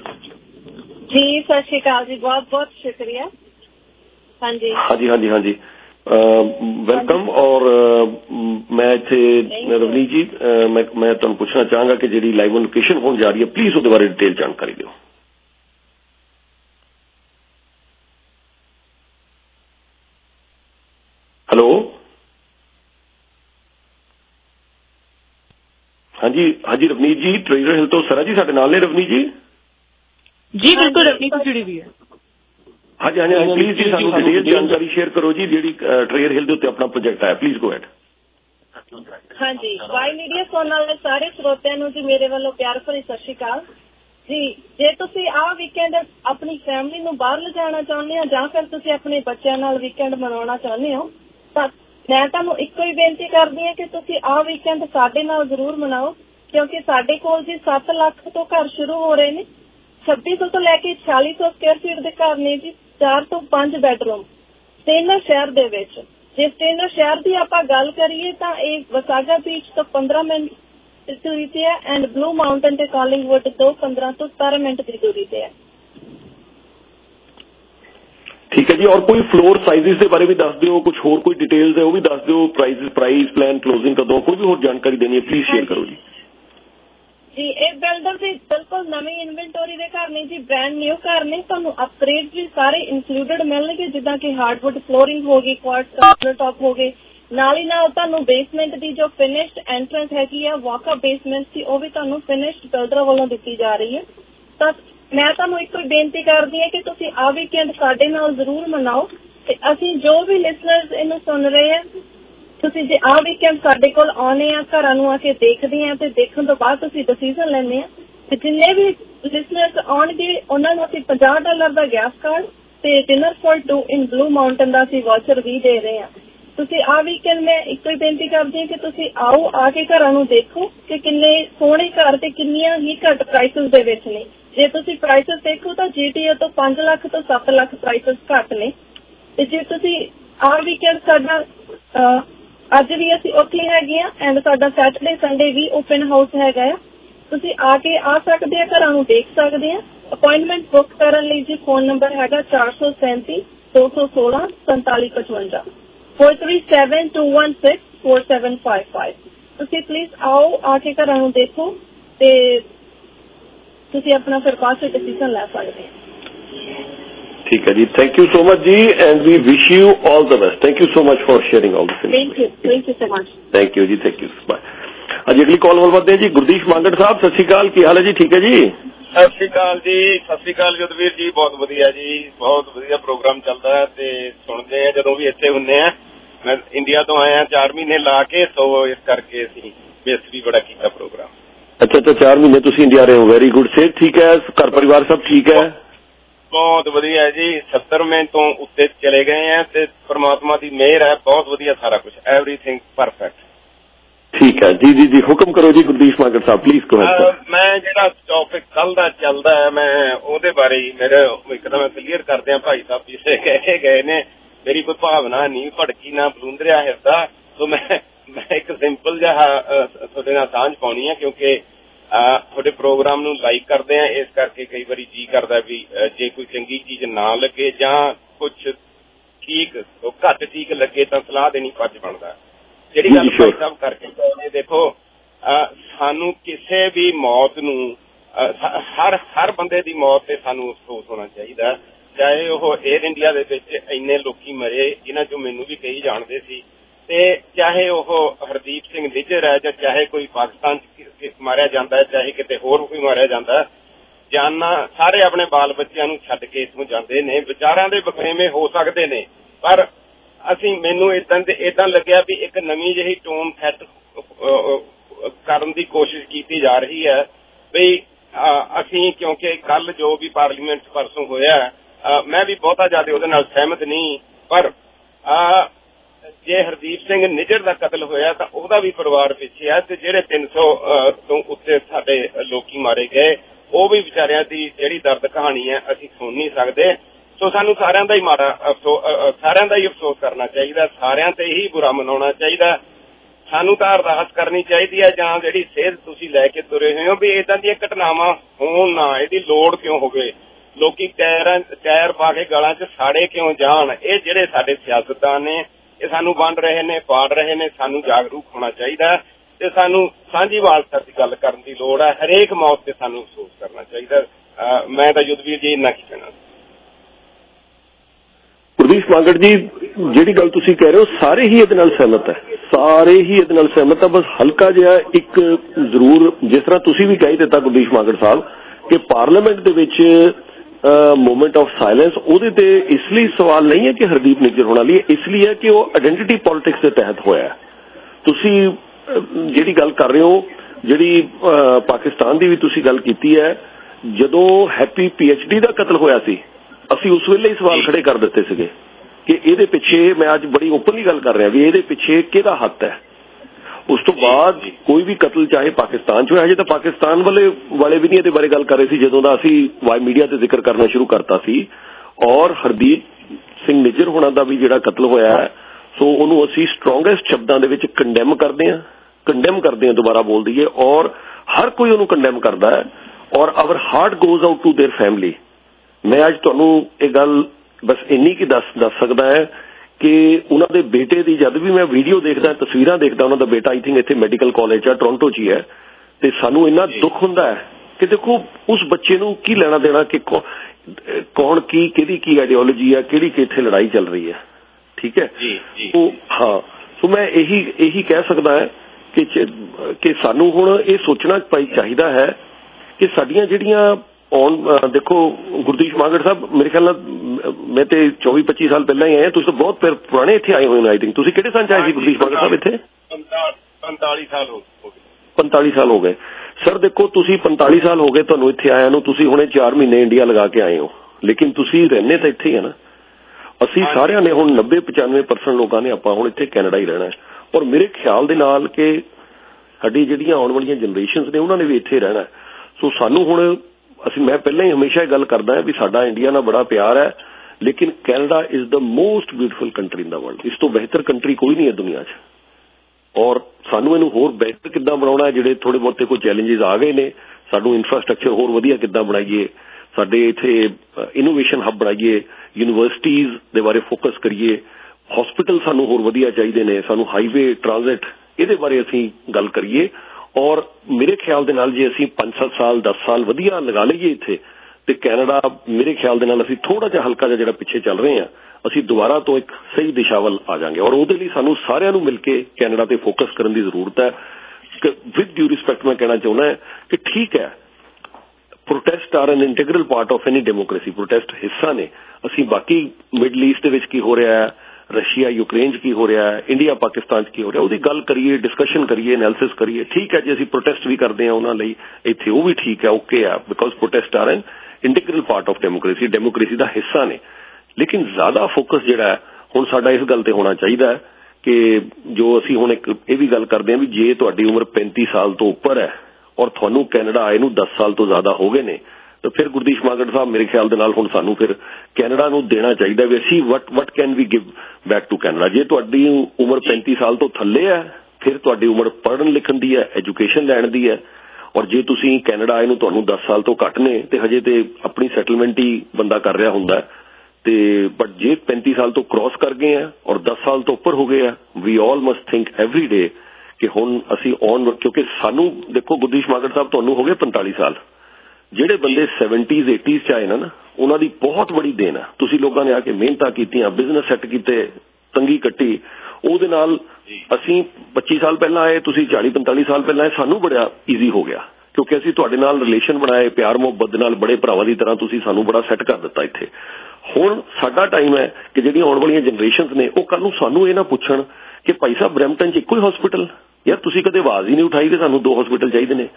जी, सत श्री अकाल जी, बहुत बहुत शुक्रिया। हाँ जी हाँ जी हाँ जी हाँ जी, वेलकम। और मैं इत्थे रवनीत जी मैं तुहानूं पुछना चाहांगा कि जिहड़ी लाइव लोकेशन होण जा रही है, प्लीज उहदे बारे डिटेल जानकारी दिओ। हेलो, हाँ जी रवनीत जी, ट्रेयर हिल तो सरा जी साडे नाल ने। रवनीत जी जी बिल्कुल, रवनीत जुड़ी हुई है। हाँ जी प्लीज जी सानू डिटेल जानकारी शेयर करो जी, जी ट्रेयर हिल दे उत्ते अपना प्रोजेक्ट है, प्लीज गो हैड। हाँ जी, वाई मीडिया सुनने वाले सारे श्रोतिਆਂ ਨੂੰ ਜੀ ਮੇਰੇ ਵੱਲੋਂ ਪਿਆਰ ਭਰੀ ਸਤਿ ਸ਼੍ਰੀ ਅਕਾਲ ਜੀ। ਜੇ ਤੁਸੀਂ ਆਹ ਵੀਕਐਂਡ ਆਪਣੀ ਫੈਮਿਲੀ ਨੂੰ ਬਾਹਰ ਲਿਜਾਣਾ ਚਾਹੁੰਦੇ ਹੋ ਜਾਂ ਫਿਰ ਤੁਸੀਂ ਆਪਣੇ ਬੱਚਿਆਂ ਨਾਲ ਵੀਕਐਂਡ ਮਨਾਉਣਾ ਚਾਹੁੰਦੇ ਹੋ, ਤਾਂ ਮੈਂ ਤੁਹਾਨੂੰ ਇੱਕੋ ਹੀ ਬੇਨਤੀ ਕਰਦੀ ਹਾਂ ਕਿ ਤੁਸੀਂ ਆਹ ਵੀਕਐਂਡ ਸਾਡੇ ਨਾਲ ਜ਼ਰੂਰ ਮਨਾਓ, ਕਿਉਂਕਿ ਸਾਡੇ ਕੋਲ ਜੀ 7 ਲੱਖ ਤੋਂ ਘਰ ਸ਼ੁਰੂ ਹੋ ਰਹੇ ਨੇ। 2600 ਤੋਂ ਲੈ ਕੇ 4600 ਸਕੁਅਰ ਫੀਟ ਦੇ ਘਰ ਨੇ ਜੀ, 4 ਤੋਂ 5 ਬੈਡਰੂਮ ਸਟੇਨਰ ਸ਼ਹਿਰ ਦੇ ਵਿੱਚ। ਜੇ ਸਟੇਨਰ ਸ਼ਹਿਰ ਦੀ ਆਪਾਂ ਗੱਲ ਕਰੀਏ ਤਾਂ ਇਹ ਵਸਾਗਾ ਬੀਚ ਤੋਂ 15 ਮਿੰਟ ਦੀ ਦੂਰੀ ਤੇ ਹੈ ਐਂਡ ਬਲੂ ਮਾਊਂਟਨ ਤੇ ਕਾਲਿੰਗਵੁੱਡ ਤੋਂ 15 ਤੋਂ 17 ਮਿੰਟ ਦੀ ਦੂਰੀ ਤੇ ਹੈ। ठीक है जी। और कोई फ्लोर साइजेस के बारे भी दस दिओ, कुछ होर कोई डिटेल्स है वो भी दस दिओ, प्राइस प्लान क्लोजिंग कदों, कोई भी होर जानकारी देनी है प्लीज शेयर करो जी। जी ये बिल्डर ਦੇ ਬਿਲਕੁਲ ਨਵੀਂ ਇਨਵੈਂਟਰੀ ਦੇ ਘਰ ਨੇ ਜੀ, ਬ੍ਰਾਂਡ ਨਿਊ ਘਰ ਨੇ। ਤੁਹਾਨੂੰ ਅਪਗ੍ਰੇਡ ਵੀ ਸਾਰੇ ਇਨਕਲੂਡਡ ਮਿਲਣਗੇ, ਜਿੱਦਾਂ ਕਿ ਹਾਰਡਵੁੱਡ ਫਲੋਰਿੰਗ ਹੋ ਗਈ, ਕੁਆਰਟਜ਼ ਕਾਊਂਟਰ ਟਾਪ ਹੋ ਗਏ। ਨਾਲ ਹੀ ਨਾਲ ਤੁਹਾਨੂੰ ਬੇਸਮੈਂਟ ਦੀ ਜੋ ਫਿਨਿਸ਼ਡ ਐਂਟਰੈਂਸ ਹੈਗੀ ਆ, ਵਾਕਅਪ ਬੇਸਮੈਂਟ ਸੀ, ਉਹ ਵੀ ਤੁਹਾਨੂੰ ਫਿਨਿਸ਼ਡ ਬਿਲਡਰ ਵੱਲੋਂ ਦਿੱਤੀ ਜਾ ਰਹੀ ਹੈ। ਤਾਂ ਮੈਂ ਤੁਹਾਨੂੰ ਇੱਕ ਬੇਨਤੀ ਕਰਦੀ ਹਾਂ ਕਿ ਤੁਸੀਂ ਆਹ ਵੀਕਐਂਡ ਸਾਡੇ ਨਾਲ ਜ਼ਰੂਰ ਮਨਾਓ ਤੇ ਅਸੀਂ ਜੋ ਵੀ ਲਿਸਨਰਸ ਇਹਨੂੰ ਸੁਣ ਰਹੇ ਆ, ਤੁਸੀਂ ਜੇ ਆਹ ਵੀਕਐਂਡ ਸਾਡੇ ਕੋਲ ਆਉਣੇ ਆ, ਘਰਾਂ ਨੂੰ ਆ ਕੇ ਦੇਖਦੇ ਆ ਤੇ ਦੇਖਣ ਤੋਂ ਬਾਅਦ ਤੁਸੀਂ ਡਿਸੀਜ਼ਨ ਲੈਂਦੇ ਆ ਤੇ ਜਿੰਨੇ ਵੀ ਲਿਸਨਰਸ ਆਉਣਗੇ ਉਹਨਾਂ ਨੂੰ ਅਸੀਂ $50 ਦਾ ਗੈਸ ਕਾਰਡ ਤੇ dinner for 2 in Blue Mountain ਦਾ ਅਸੀਂ ਵਾਚਰ ਵੀ ਦੇ ਰਹੇ ਆ। ਤੁਸੀਂ ਆਹ ਵੀਕਐਂਡ ਮੈਂ ਇੱਕੋ ਹੀ ਬੇਨਤੀ ਕਰਦੀ ਹਾਂ ਕਿ ਤੁਸੀਂ ਆਓ, ਆ ਕੇ ਘਰਾਂ ਨੂੰ ਦੇਖੋ ਕਿ ਕਿੰਨੇ ਸੋਹਣੇ ਘਰ ਤੇ ਕਿੰਨੀਆਂ ਹੀ ਘੱਟ ਪ੍ਰਾਈਸਿਸ ਦੇ ਵਿੱਚ ਨੇ। ਜੇ ਤੁਸੀਂ ਪ੍ਰਾਈਸਿਸ ਦੇਖੋ ਤਾਂ GTA ਤੋਂ 5 ਲੱਖ ਤੋਂ 7 ਲੱਖ ਪ੍ਰਾਈਸਿਸ ਘੱਟ ਨੇ ਤੇ ਜੇ ਤੁਸੀਂ ਆਹ ਵੀਕਐਂਡ ਸਾਡਾ ਅੱਜ ਵੀ ਅਸੀਂ ਉੱਥੇ ਹੈਗੇ ਆ ਐਂਡ ਸਾਡਾ ਸੈਟਰਡੇ ਸੰਡੇ ਵੀ ਓਪਨ ਹਾਊਸ ਹੈਗਾ ਆ। ਤੁਸੀਂ ਆ ਕੇ ਆ ਸਕਦੇ ਆ, ਘਰਾਂ ਨੂੰ ਦੇਖ ਸਕਦੇ ਆ। ਅਪਾਇੰਟਮੈਂਟ ਬੁੱਕ ਕਰਨ ਲਈ ਜੀ ਫੋਨ ਨੰਬਰ ਹੈਗਾ 437 216 4755 4372164755। ਤੁਸੀਂ ਪਲੀਜ਼ ਆਓ, ਆ ਕੇ ਘਰਾਂ ਨੂੰ ਦੇਖੋ ਤੇ ਤੁਸੀਂ ਆਪਣਾ ਫਿਰ ਬਾਅਦ ਚ ਡਿਸੀਜ਼ਨ ਲੈ ਸਕਦੇ ਹੋ। ਠੀਕ ਹੈ ਜੀ, ਥੈਂਕ ਯੂ ਸੋ ਮਚ ਜੀ and we wish you all the best. Thank you so much for sharing all this. Thank you so much. Thank you ਜੀ, ਥੈਂਕ ਯੂ ਬਾਏ। ਅੱਜ ਅਗਲੀ ਕਾਲ ਵੱਲ ਵਧਦੇ ਜੀ। ਗੁਰਦੀਸ਼ ਮਾਂਗੜ ਸਾਹਿਬ ਸਤਿ ਸ਼੍ਰੀ ਅਕਾਲ, ਕੀ ਹਾਲ ਹੈ ਜੀ? ਠੀਕ ਹੈ ਜੀ, ਸਤਿ ਸ਼੍ਰੀ ਅਕਾਲ ਜੀ। ਸਤਿ ਸ਼੍ਰੀ ਅਕਾਲ ਜੋਧਵੀਰ ਜੀ, ਬਹੁਤ ਵਧੀਆ ਜੀ, ਬਹੁਤ ਵਧੀਆ ਪ੍ਰੋਗਰਾਮ ਚੱਲਦਾ ਹੈ ਤੇ ਸੁਣਦੇ ਆ ਜਦੋਂ ਵੀ ਇੱਥੇ ਹੁੰਦੇ ਆ। ਮੈਂ ਇੰਡੀਆ ਤੋਂ ਆਇਆ 4 ਮਹੀਨੇ ਲਾ ਕੇ, ਸੋ ਇਸ ਕਰਕੇ ਅਸੀਂ ਮਿਸ ਵੀ ਬੜਾ ਕੀਤਾ ਪ੍ਰੋਗਰਾਮ। ਅੱਛਾ 4 ਮਹੀਨੇ ਤੁਸੀਂ ਇੰਡੀਆ ਰਹੇ ਹੋ, ਵੈਰੀ ਗੁੱਡ। ਸਿਹਤ ਠੀਕ ਹੈ, ਘਰ ਪਰਿਵਾਰ ਸਭ ਠੀਕ ਹੈ? ਬਹੁਤ ਵਧੀਆ ਜੀ, 70ਵੇਂ ਤੋਂ ਉੱਤੇ ਚਲੇ ਗਏ ਆ ਤੇ ਪਰਮਾਤਮਾ ਦੀ ਮਿਹਰ ਹੈ, ਬਹੁਤ ਵਧੀਆ ਸਾਰਾ ਕੁਝ, ਐਵਰੀਥਿੰਗ ਪਰਫੈਕਟ। ਠੀਕ ਹੈ ਜੀ ਜੀ ਜੀ, ਹੁਕਮ ਕਰੋ ਜੀ ਗੁਰਦੀਸ਼ ਮਾਂਗੜ ਸਾਹਿਬ, ਪਲੀਜ਼ ਗੋ ਅਹੈਡ। ਮੈਂ ਜਿਹੜਾ ਟੌਪਿਕ ਕੱਲ ਦਾ ਚੱਲਦਾ ਹੈ ਮੈਂ ਉਹਦੇ ਬਾਰੇ ਹੀ ਮੇਰੇ ਇੱਕਦਮ ਕਲੀਅਰ ਕਰਦੇ ਆ। ਭਾਈ ਸਾਹਿਬ ਪਿੱਛੇ ਕਹਿ ਗਏ ਨੇ ਮੇਰੀ ਕੋਈ ਭਾਵਨਾ ਨਹੀਂ ਭੜਕੀ, ਨਾ ਬਲੂੰਦਰਿਆ ਹਿਰਦਾ। ਸੋ ਮੈਂ ਇੱਕ ਸਿੰਪਲ ਜਿਹਾ ਤੁਹਾਡੇ ਨਾਲ ਸਾਂਝ ਪਾਉਣੀ ਹੈ ਕਿਉਂਕਿ ਤੁਹਾਡੇ ਪ੍ਰੋਗਰਾਮ ਨੂੰ ਲਾਈਕ ਕਰਦੇ ਆ, ਇਸ ਕਰਕੇ ਕਈ ਵਾਰੀ ਜੀ ਕਰਦਾ ਵੀ ਜੇ ਕੋਈ ਚੰਗੀ ਚੀਜ਼ ਨਾ ਲੱਗੇ ਜਾਂ ਕੁਝ ਠੀਕ ਘੱਟ ਠੀਕ ਲੱਗੇ ਤਾਂ ਸਲਾਹ ਦੇਣੀ ਫਰਜ਼ ਬਣਦਾ। ਜਿਹੜੀ ਗੱਲ ਭਾਈ ਸਾਹਿਬ ਕਰਕੇ ਕਹਿੰਦੇ, ਦੇਖੋ ਸਾਨੂੰ ਕਿਸੇ ਵੀ ਮੌਤ ਨੂੰ ਹਰ ਬੰਦੇ ਦੀ ਮੌਤ ਤੇ ਸਾਨੂੰ ਅਫਸੋਸ ਹੋਣਾ ਚਾਹੀਦਾ, ਚਾਹੇ ਉਹ 에ਅਰ ਇੰਡੀਆ ਦੇ ਵਿੱਚ ਇੰਨੇ ਲੋਕੀ ਮਰੇ ਜਿਨ੍ਹਾਂ ਚੋਂ ਮੈਨੂੰ ਵੀ ਕਈ ਜਾਣਦੇ ਸੀ, ਤੇ ਚਾਹੇ ਉਹ ਹਰਦੀਪ ਸਿੰਘ ਨਿੱਜਰ ਹੈ ਜਾਂ ਚਾਹੇ ਕੋਈ ਪਾਕਿਸਤਾਨ ਚ ਮਾਰਿਆ ਜਾਂਦਾ ਹੈ, ਚਾਹੇ ਕਿਤੇ ਹੋਰ ਕੋਈ ਮਾਰਿਆ ਜਾਂਦਾ। ਜਾਨਾਂ ਸਾਰੇ ਆਪਣੇ ਬਾਲ ਬੱਚਿਆਂ ਨੂੰ ਛੱਡ ਕੇ ਇੱਥੋਂ ਜਾਂਦੇ ਨੇ। ਵਿਚਾਰਾਂ ਦੇ ਵਖਰੇਵੇਂ ਹੋ ਸਕਦੇ ਨੇ ਪਰ ਮੈਨੂੰ ਏਦਾਂ ਲੱਗਿਆ ਵੀ ਇੱਕ ਨਵੀਂ ਜਿਹੀ ਟੋਨ ਸੈੱਟ ਕਰਨ ਦੀ ਕੋਸ਼ਿਸ਼ ਕੀਤੀ ਜਾ ਰਹੀ ਹੈ ਵੀ ਅਸੀਂ, ਕਿਉਂਕਿ ਕੱਲ ਜੋ ਵੀ ਪਾਰਲੀਮੈਂਟ ਪਰਸੋਂ ਹੋਇਆ ਮੈਂ ਵੀ ਬਹੁਤਾ ਜ਼ਿਆਦਾ ਉਹਦੇ ਨਾਲ ਸਹਿਮਤ ਨਹੀਂ, ਪਰ ਜੇ ਹਰਦੀਪ ਸਿੰਘ ਨਿੱਜਰ ਦਾ ਕਤਲ ਹੋਇਆ ਤਾਂ ਉਹਦਾ ਵੀ ਪਰਿਵਾਰ ਪਿੱਛੇ ਹੈ ਤੇ ਜਿਹੜੇ 300 ਤੋਂ ਉੱਤੇ ਸਾਡੇ ਲੋਕੀ ਮਾਰੇ ਗਏ ਉਹ ਵੀ ਵਿਚਾਰਿਆਂ ਦੀ ਜਿਹੜੀ ਦਰਦ ਕਹਾਣੀ ਹੈ ਅਸੀਂ ਸੁਣ ਨਹੀਂ ਸਕਦੇ। ਸੋ ਸਾਨੂੰ ਸਾਰਿਆਂ ਦਾ ਹੀ ਸਾਰਿਆਂ ਦਾ ਹੀ ਅਫਸੋਸ ਕਰਨਾ ਚਾਹੀਦਾ, ਸਾਰਿਆਂ ਤੇ ਹੀ ਬੁਰਾ ਮਨਾਉਣਾ ਚਾਹੀਦਾ। ਸਾਨੂੰ ਤਾਂ ਅਰਦਾਸ ਕਰਨੀ ਚਾਹੀਦੀ ਹੈ ਜਾਂ ਜਿਹੜੀ ਸੇਧ ਤੁਸੀਂ ਲੈ ਕੇ ਤੁਰੇ ਹੋਏ ਹੋ ਵੀ ਏਦਾਂ ਦੀਆਂ ਘਟਨਾਵਾਂ ਹੋਣ ਨਾ, ਇਹਦੀ ਲੋੜ ਕਿਉਂ ਹੋਵੇ, ਲੋਕੀ ਟਾਇਰ ਪਾ ਕੇ ਗਾਲਾਂ 'ਚ ਸਾੜੇ ਕਿਉਂ ਜਾਣ। ਇਹ ਜਿਹੜੇ ਸਾਡੇ ਸਿਆਸਤਦਾਨ ਨੇ ਇਹ ਸਾਨੂੰ ਵੰਡ ਰਹੇ ਨੇ, ਪਾੜ ਰਹੇ ਨੇ। ਸਾਨੂੰ ਜਾਗਰੂਕ ਹੋਣਾ ਚਾਹੀਦਾ ਤੇ ਸਾਨੂੰ ਸਾਂਝੀਵਾਲਤਾ ਦੀ ਗੱਲ ਕਰਨ ਦੀ ਲੋੜ ਹੈ। ਹਰੇਕ ਮੌਤ ਤੇ ਸਾਨੂੰ ਅਫਸੋਸ ਕਰਨਾ ਚਾਹੀਦਾ। ਮੈਂ ਤਾਂ ਜੋਧਵੀਰ ਜੀ ਇੰਨਾ ਕੀ ਕਹਿਣਾ। ਗੁਰਦੀਸ਼ ਮਾਂਗੜ ਜੀ, ਜਿਹੜੀ ਗੱਲ ਤੁਸੀਂ ਕਹਿ ਰਹੇ ਹੋ ਸਾਰੇ ਹੀ ਇਹਦੇ ਨਾਲ ਸਹਿਮਤ ਹੈ, ਸਾਰੇ ਹੀ ਇਹਦੇ ਨਾਲ ਸਹਿਮਤ ਹੈ। ਬਸ ਹਲਕਾ ਜਿਹਾ ਇੱਕ ਜ਼ਰੂਰ, ਜਿਸ ਤਰ੍ਹਾਂ ਤੁਸੀਂ ਵੀ ਕਹਿ ਦਿੱਤਾ ਗੁਰਦੀਸ਼ ਮਾਂਗੜ ਸਾਹਿਬ ਕਿ ਪਾਰਲੀਮੈਂਟ ਦੇ ਵਿੱਚ ਮੂਵਮੈਂਟ ਆਫ ਸਾਇਲੈਂਸ, ਉਹਦੇ ਤੇ ਇਸ ਲਈ ਸਵਾਲ ਨਹੀਂ ਹੈ ਕਿ ਹਰਦੀਪ ਨਿੱਜਰ ਹੋਣਾ ਲਈ, ਇਸ ਲਈ ਹੈ ਕਿ ਉਹ ਆਇਡੈਂਟੀਟੀ ਪੋਲਿਟਿਕਸ ਦੇ ਤਹਿਤ ਹੋਇਆ। ਤੁਸੀਂ ਜਿਹੜੀ ਗੱਲ ਕਰ ਰਹੇ ਹੋ, ਜਿਹੜੀ ਪਾਕਿਸਤਾਨ ਦੀ ਵੀ ਤੁਸੀਂ ਗੱਲ ਕੀਤੀ ਹੈ, ਜਦੋਂ ਹੈਪੀ PhD ਦਾ ਕਤਲ ਹੋਇਆ ਸੀ ਅਸੀਂ ਉਸ ਵੇਲੇ ਹੀ ਸਵਾਲ ਖੜੇ ਕਰ ਦਿੱਤੇ ਸੀਗੇ ਕਿ ਇਹਦੇ ਪਿੱਛੇ, ਮੈਂ ਅੱਜ ਬੜੀ ਓਪਨਲੀ ਗੱਲ ਕਰ ਰਿਹਾ ਵੀ ਇਹਦੇ ਪਿੱਛੇ ਕਿਹਦਾ ਹੱਥ ਹੈ। ਉਸ ਤੋਂ ਬਾਅਦ ਕੋਈ ਵੀ ਕਤਲ ਚਾਹੇ ਪਾਕਿਸਤਾਨ 'ਚ ਹੋਇਆ, ਹਜੇ ਤਾਂ ਪਾਕਿਸਤਾਨ ਵਾਲੇ ਵੀ ਨਹੀਂ ਇਹਦੇ ਬਾਰੇ ਗੱਲ ਕਰ ਰਹੇ ਸੀ ਜਦੋਂ ਦਾ ਅਸੀਂ ਵਾਈ ਮੀਡੀਆ ਤੇ ਜ਼ਿਕਰ ਕਰਨਾ ਸ਼ੁਰੂ ਕਰਤਾ ਸੀ। ਔਰ ਹਰਦੀਪ ਸਿੰਘ ਨਿੱਜਰ ਹੋਣਾ ਦਾ ਵੀ ਜਿਹੜਾ ਕਤਲ ਹੋਇਆ ਹੈ, ਸੋ ਉਹਨੂੰ ਅਸੀਂ ਸਟਰੋਂਗੈਸਟ ਸ਼ਬਦਾਂ ਦੇ ਵਿੱਚ ਕੰਡੈਮ ਕਰਦੇ ਹਾਂ, ਦੁਬਾਰਾ ਬੋਲ ਦਈਏ, ਔਰ ਹਰ ਕੋਈ ਉਹਨੂੰ ਕੰਡੈਮ ਕਰਦਾ ਹੈ। ਔਰ our heart goes out to their family. ਮੈਂ ਅੱਜ ਤੁਹਾਨੂੰ ਇਹ ਗੱਲ ਬਸ ਇੰਨੀ ਕੀ ਦੱਸ ਸਕਦਾ ਹੈ ਕਿ ਉਹਨਾਂ ਦੇ ਬੇਟੇ ਦੀ ਜਦ ਵੀ ਮੈਂ ਵੀਡੀਓ ਦੇਖਦਾ, ਤਸਵੀਰਾਂ ਦੇਖਦਾ, ਉਹਨਾਂ ਦਾ ਬੇਟਾ ਆਈ ਥਿੰਕ ਇੱਥੇ ਮੈਡੀਕਲ ਕਾਲਜ 'ਚ ਟੋਰਾਂਟੋ 'ਚ ਹੀ ਹੈ, ਤੇ ਸਾਨੂੰ ਇੰਨਾ ਦੁੱਖ ਹੁੰਦਾ ਹੈ ਕਿ ਦੇਖੋ ਉਸ ਬੱਚੇ ਨੂੰ ਕੀ ਲੈਣਾ ਦੇਣਾ ਕਿ ਕੌਣ ਕਿਹਦੀ ਕੀ ਆਈਡੀਓਲੋਜੀ ਹੈ, ਕਿਹੜੀ ਇੱਥੇ ਲੜਾਈ ਚੱਲ ਰਹੀ ਹੈ। ਠੀਕ ਹੈ ਜੀ। ਹਾਂ, ਸੋ ਮੈਂ ਇਹੀ ਕਹਿ ਸਕਦਾ ਹੈ ਕਿ ਸਾਨੂੰ ਹੁਣ ਇਹ ਸੋਚਣਾ ਚਾਹੀਦਾ ਹੈ ਕਿ ਸਾਡੀਆਂ ਜਿਹੜੀਆਂ ਦੇਖੋ ਗੁਰਦੀਸ਼ ਮਾਂਗੜ ਸਾਹਿਬ, ਮੇਰੇ ਖਿਆਲ ਨਾਲ ਮੈਂ ਤੇ 24-25 ਸਾਲ ਪਹਿਲਾਂ ਹੀ ਆਇਆ, ਤੁਸੀਂ ਤਾਂ ਬਹੁਤ ਪੁਰਾਣੇ ਇੱਥੇ ਆਏ ਹੋਏ ਨੇ। ਆਈ ਥਿੰਕ ਤੁਸੀਂ ਕਿਹੜੇ ਸਾਲ ਚ ਆਏ ਸੀ ਗੁਰਦੀਸ਼ ਮਾਂਗੜ ਸਾਹਿਬ ਇੱਥੇ? 45 ਸਾਲ ਹੋ ਗਏ। 45 ਸਾਲ ਹੋ ਗਏ ਸਰ। ਦੇਖੋ ਤੁਸੀਂ 45 ਸਾਲ ਹੋ ਗਏ ਤੁਹਾਨੂੰ ਇੱਥੇ ਆਇਆ ਨੂੰ, ਤੁਸੀਂ ਹੁਣੇ 4 ਮਹੀਨੇ ਇੰਡੀਆ ਲਗਾ ਕੇ ਆਏ ਹੋ, ਲੇਕਿਨ ਤੁਸੀਂ ਰਹਿੰਦੇ ਤਾਂ ਇੱਥੇ ਹੀ ਹੈ ਨਾ। ਅਸੀਂ ਸਾਰਿਆਂ ਨੇ ਹੁਣ 90-95% ਲੋਕਾਂ ਨੇ ਆਪਾਂ ਹੁਣ ਇੱਥੇ ਕੈਨੇਡਾ ਹੀ ਰਹਿਣਾ ਹੈ, ਔਰ ਮੇਰੇ ਖਿਆਲ ਦੇ ਨਾਲ ਕਿ ਸਾਡੀ ਜਿਹੜੀਆਂ ਆਉਣ ਵਾਲੀਆਂ ਜਨਰੇਸ਼ਨਸ ਨੇ ਉਹਨਾਂ ਨੇ ਵੀ ਇੱਥੇ ਰਹਿਣਾ। ਸੋ ਸਾਨੂੰ ਹੁਣ ਮੈਂ ਪਹਿਲਾਂ ਹੀ ਹਮੇਸ਼ਾ ਇਹ ਗੱਲ ਕਰਦਾ ਵੀ ਸਾਡਾ ਇੰਡੀਆ ਨਾਲ ਬੜਾ ਪਿਆਰ ਹੈ, ਲੇਕਿਨ Canada is the most beautiful country in the world. ਇਸ ਤੋਂ ਬਿਹਤਰ ਕੰਟਰੀ ਕੋਈ ਨਹੀਂ ਹੈ ਦੁਨੀਆ 'ਚ, ਔਰ ਸਾਨੂੰ ਇਹਨੂੰ ਹੋਰ ਬਿਹਤਰ ਕਿੱਦਾਂ ਬਣਾਉਣਾ ਹੈ। ਜਿਹੜੇ ਥੋੜੇ ਬਹੁਤੇ ਕੋਈ ਚੈਲੰਜਿਸ ਆ ਗਏ ਨੇ, ਸਾਨੂੰ ਇਨਫਰਾਸਟਰਕਚਰ ਹੋਰ ਵਧੀਆ ਕਿੱਦਾਂ ਬਣਾਈਏ, ਸਾਡੇ ਇੱਥੇ ਇਨੋਵੇਸ਼ਨ ਹੱਬ ਬਣਾਈਏ, ਯੂਨੀਵਰਸਿਟੀਜ਼ ਦੇ ਬਾਰੇ ਫੋਕਸ ਕਰੀਏ, ਹਸਪੀਟਲ ਸਾਨੂੰ ਹੋਰ ਵਧੀਆ ਚਾਹੀਦੇ ਨੇ, ਸਾਨੂੰ ਹਾਈਵੇ ਟ੍ਰਾਂਜ਼ਿਟ ਇਹਦੇ ਬਾਰੇ ਅਸੀਂ ਗੱਲ ਕਰੀਏ। ਔਰ ਮੇਰੇ ਖਿਆਲ ਦੇ ਨਾਲ ਜੇ ਅਸੀਂ 5-7 ਸਾਲ 10 ਸਾਲ ਵਧੀਆ ਲਗਾ ਲਈਏ ਇੱਥੇ, ਤੇ ਕੈਨੇਡਾ ਮੇਰੇ ਖਿਆਲ ਦੇ ਨਾਲ ਅਸੀਂ ਥੋੜਾ ਜਿਹਾ ਹਲਕਾ ਜਿਹਾ ਜਿਹੜਾ ਪਿੱਛੇ ਚੱਲ ਰਹੇ ਹਾਂ, ਅਸੀਂ ਦੁਬਾਰਾ ਤੋਂ ਇੱਕ ਸਹੀ ਦਿਸ਼ਾ ਵੱਲ ਆ ਜਾਵਾਂਗੇ। ਔਰ ਉਹਦੇ ਲਈ ਸਾਨੂੰ ਸਾਰਿਆਂ ਨੂੰ ਮਿਲ ਕੇ ਕੈਨੇਡਾ ਤੇ ਫੋਕਸ ਕਰਨ ਦੀ ਜ਼ਰੂਰਤ ਹੈ। ਵਿਦ ਡਿਊ ਰਿਸਪੈਕਟ ਮੈਂ ਕਹਿਣਾ ਚਾਹੁੰਦਾ ਕਿ ਠੀਕ ਹੈ, protest are an integral part of any democracy. Protest ਹਿੱਸਾ ਨੇ। ਅਸੀਂ ਬਾਕੀ ਮਿਡਲ ਈਸਟ ਦੇ ਵਿੱਚ ਕੀ ਹੋ ਰਿਹਾ ਹੈ, ਰਸ਼ੀਆ ਯੂਕਰੇਨ 'ਚ ਕੀ ਹੋ ਰਿਹਾ ਹੈ, ਇੰਡੀਆ ਪਾਕਿਸਤਾਨ 'ਚ ਕੀ ਹੋ ਰਿਹਾ, ਉਹਦੀ ਗੱਲ ਕਰੀਏ, ਡਿਸਕਸ਼ਨ ਕਰੀਏ, ਐਨਾਲਿਸਿਸ ਕਰੀਏ। ਠੀਕ ਹੈ ਜੇ ਅਸੀਂ ਪ੍ਰੋਟੈਸਟ ਵੀ ਕਰਦੇ ਹਾਂ ਉਹਨਾਂ ਲਈ ਇੱਥੇ, ਉਹ ਵੀ ਠੀਕ ਹੈ, ਓਕੇ ਹੈ, because protest are an integral part of democracy, democracy ਦਾ ਹਿੱਸਾ ਨੇ। ਲੇਕਿਨ ਜ਼ਿਆਦਾ ਫੋਕਸ ਜਿਹੜਾ ਹੈ ਹੁਣ ਸਾਡਾ ਇਸ ਗੱਲ ਤੇ ਹੋਣਾ ਚਾਹੀਦਾ ਹੈ ਕਿ ਜੋ ਅਸੀਂ ਹੁਣ ਇੱਕ ਇਹ ਵੀ ਗੱਲ ਕਰਦੇ ਹਾਂ ਵੀ ਜੇ ਤੁਹਾਡੀ ਉਮਰ 35 ਸਾਲ ਤੋਂ ਉੱਪਰ ਹੈ ਔਰ ਤੁਹਾਨੂੰ ਕੈਨੇਡਾ ਆਏ ਨੂੰ 10 ਸਾਲ ਤੋਂ ਜ਼ਿਆਦਾ ਹੋ ਗਏ ਨੇ, ਤਾਂ ਫਿਰ ਗੁਰਦੀਸ਼ ਮਾਂਗੜ ਸਾਹਿਬ ਮੇਰੇ ਖਿਆਲ ਦੇ ਨਾਲ ਹੁਣ ਸਾਨੂੰ ਫਿਰ ਕੈਨੇਡਾ ਨੂੰ ਦੇਣਾ ਚਾਹੀਦਾ ਵੀ ਅਸੀਂ what can we give back to Canada. ਜੇ ਤੁਹਾਡੀ ਉਮਰ 35 ਸਾਲ ਤੋਂ ਥੱਲੇ ਹੈ, ਫਿਰ ਤੁਹਾਡੀ ਉਮਰ ਪੜ੍ਹਨ ਲਿਖਣ ਦੀ ਹੈ, ਐਜੂਕੇਸ਼ਨ ਲੈਣ ਦੀ ਹੈ। ਔਰ ਜੇ ਤੁਸੀਂ ਕੈਨੇਡਾ ਆਏ ਨੂੰ ਤੁਹਾਨੂੰ 10 ਸਾਲ ਤੋਂ ਘੱਟ ਨੇ ਤੇ ਹਜੇ ਤੇ ਆਪਣੀ ਸੈਟਲਮੈਂਟ ਹੀ ਬੰਦਾ ਕਰ ਰਿਹਾ ਹੁੰਦਾ ਤੇ, ਬਟ ਜੇ 35 ਸਾਲ ਤੋਂ ਕ੍ਰਾਸ ਕਰ ਗਏ ਆ ਔਰ 10 ਸਾਲ ਤੋਂ ਉੱਪਰ ਹੋ ਗਏ ਆ, we all must think every day ਕਿ ਹੁਣ ਅਸੀਂ ਕਿਉਂਕਿ ਸਾਨੂੰ ਦੇਖੋ ਗੁਰਦੀਸ਼ ਮਾਂਗੜ ਸਾਹਿਬ ਤੁਹਾਨੂੰ ਹੋ ਗਏ 45 ਸਾਲ, ਜਿਹੜੇ ਬੰਦੇ 70s 80s 'ਚ ਆਏ ਨਾ ਉਹਨਾਂ ਦੀ ਬਹੁਤ ਬੜੀ ਦੇਣ ਹੈ। ਤੁਸੀਂ ਲੋਕਾਂ ਨੇ ਆ ਕੇ ਮਿਹਨਤਾਂ ਕੀਤੀਆਂ, ਬਿਜ਼ਨਸ ਸੈੱਟ ਕੀਤੇ, ਤੰਗੀ ਕੱਟੀ, ਉਹਦੇ ਨਾਲ ਅਸੀਂ 25 ਸਾਲ ਪਹਿਲਾਂ ਆਏ, ਤੁਸੀਂ 40-45 ਸਾਲ ਪਹਿਲਾਂ ਆਏ, ਸਾਨੂੰ ਬੜਾ ਈਜ਼ੀ ਹੋ ਗਿਆ ਕਿਉਂਕਿ ਅਸੀਂ ਤੁਹਾਡੇ ਨਾਲ ਰਿਲੇਸ਼ਨ ਬਣਾਏ, ਪਿਆਰ ਮੁਹੱਬਤ ਦੇ ਨਾਲ ਬੜੇ ਭਰਾਵਾਂ ਦੀ ਤਰ੍ਹਾਂ ਤੁਸੀਂ ਸਾਨੂੰ ਬੜਾ ਸੈੱਟ ਕਰ ਦਿੱਤਾ ਇੱਥੇ। ਹੁਣ ਸਾਡਾ ਟਾਈਮ ਹੈ ਕਿ ਜਿਹੜੀਆਂ ਆਉਣ ਵਾਲੀਆਂ ਜਨਰੇਸ਼ਨਸ ਨੇ ਉਹ ਕੱਲ ਨੂੰ ਸਾਨੂੰ ਇਹ ਨਾ ਪੁੱਛਣ ਕਿ ਭਾਈ ਸਾਹਿਬ ਬਰੈਂਪਟਨ 'ਚ ਇੱਕੋ ਹੀ ਹਸਪੀਟਲ, ਯਾਰ ਤੁਸੀਂ ਕਦੇ ਆਵਾਜ਼ ਹੀ ਨਹੀਂ ਉਠਾਈ ਕਿ ਸਾਨੂੰ 2 ਹਸਪੀਟਲ ਚਾਹੀਦੇ ਨੇ।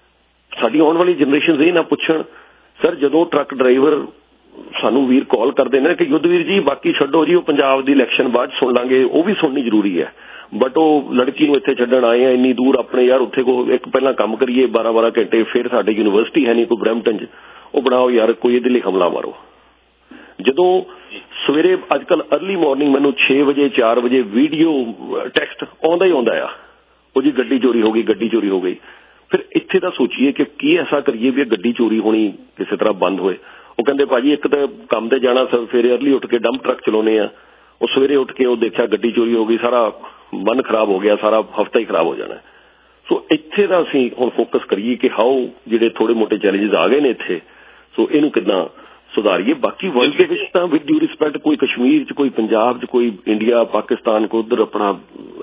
ਸਾਡੀ ਆਉਣ ਵਾਲੀ ਜਨਰੇਸ਼ਨਸ ਇਹ ਨਾ ਪੁੱਛਣ, ਸਰ ਜਦੋਂ ਟਰੱਕ ਡਰਾਈਵਰ ਸਾਨੂੰ ਵੀਰ ਕਾਲ ਕਰਦੇ ਨੇ ਕਿ ਯੁੱਧਵੀਰ ਜੀ ਬਾਕੀ ਛੱਡੋ ਜੀ, ਉਹ ਪੰਜਾਬ ਦੀ ਇਲੈਕਸ਼ਨ ਬਾਅਦ ਸੁਣ ਲਾਂਗੇ, ਉਹ ਵੀ ਸੁਣਨੀ ਜ਼ਰੂਰੀ ਹੈ, ਬਟ ਉਹ ਲੜਕੀ ਨੂੰ ਇੱਥੇ ਛੱਡਣ ਆਏ ਆ ਇੰਨੀ ਦੂਰ ਆਪਣੇ, ਯਾਰ ਉੱਥੇ ਇੱਕ ਪਹਿਲਾਂ ਕੰਮ ਕਰੀਏ 12-12 ਘੰਟੇ, ਫਿਰ ਸਾਡੇ ਯੂਨੀਵਰਸਿਟੀ ਹੈ ਨਹੀਂ ਕੋਈ ਬਰੈਂਪਟਨ 'ਚ, ਉਹ ਬਣਾਓ ਯਾਰ ਕੋਈ ਇਹਦੇ ਲਈ ਹਮਲਾ ਮਾਰੋ। ਜਦੋਂ ਸਵੇਰੇ ਅੱਜ ਕੱਲ੍ਹ ਅਰਲੀ ਮਾਰਨਿੰਗ ਮੈਨੂੰ 6 ਵਜੇ 4 ਵਜੇ ਵੀਡੀਓ ਟੈਕਸਟ ਆਉਂਦਾ ਹੀ ਆਉਂਦਾ ਆ, ਉਹ ਜੀ ਗੱਡੀ ਚੋਰੀ ਹੋ ਗਈ, ਗੱਡੀ ਚੋਰੀ ਹੋ ਗਈ। ਫਿਰ ਇੱਥੇ ਤਾਂ ਸੋਚੀਏ ਕਿ ਕੀ ਐਸਾ ਕਰੀਏ ਵੀ ਇਹ ਗੱਡੀ ਚੋਰੀ ਹੋਣੀ ਕਿਸੇ ਤਰ੍ਹਾਂ ਬੰਦ ਹੋਏ। ਉਹ ਕਹਿੰਦੇ ਭਾਜੀ ਇੱਕ ਤਾਂ ਕੰਮ ਤੇ ਜਾਣਾ, ਸਵੇਰੇ ਅਰਲੀ ਉੱਠ ਕੇ ਡੰਪ ਟਰੱਕ ਚਲਾਉਣੇ ਆ, ਉਹ ਸਵੇਰੇ ਉੱਠ ਕੇ ਉਹ ਦੇਖਿਆ ਗੱਡੀ ਚੋਰੀ ਹੋ ਗਈ, ਸਾਰਾ ਮਨ ਖਰਾਬ ਹੋ ਗਿਆ, ਸਾਰਾ ਹਫਤਾ ਹੀ ਖਰਾਬ ਹੋ ਜਾਣਾ। ਸੋ ਇੱਥੇ ਦਾ ਅਸੀਂ ਹੁਣ ਫੋਕਸ ਕਰੀਏ ਕਿ ਹਾਓ ਜਿਹੜੇ ਥੋੜੇ ਮੋਟੇ ਚੈਲੰਜਸ ਆ ਗਏ ਨੇ ਇੱਥੇ, ਸੋ ਇਹਨੂੰ ਕਿੱਦਾਂ ਸੁਧਾਰੀਏ। ਬਾਕੀ ਵਰਲਡ ਦੇ ਵਿੱਚ ਤਾਂ ਵਿਦ ਡਿਊ ਰਿਸਪੈਕਟ ਕੋਈ ਕਸ਼ਮੀਰ 'ਚ, ਕੋਈ ਪੰਜਾਬ 'ਚ, ਕੋਈ ਇੰਡੀਆ ਪਾਕਿਸਤਾਨ, ਕੋਈ ਉੱਧਰ ਆਪਣਾ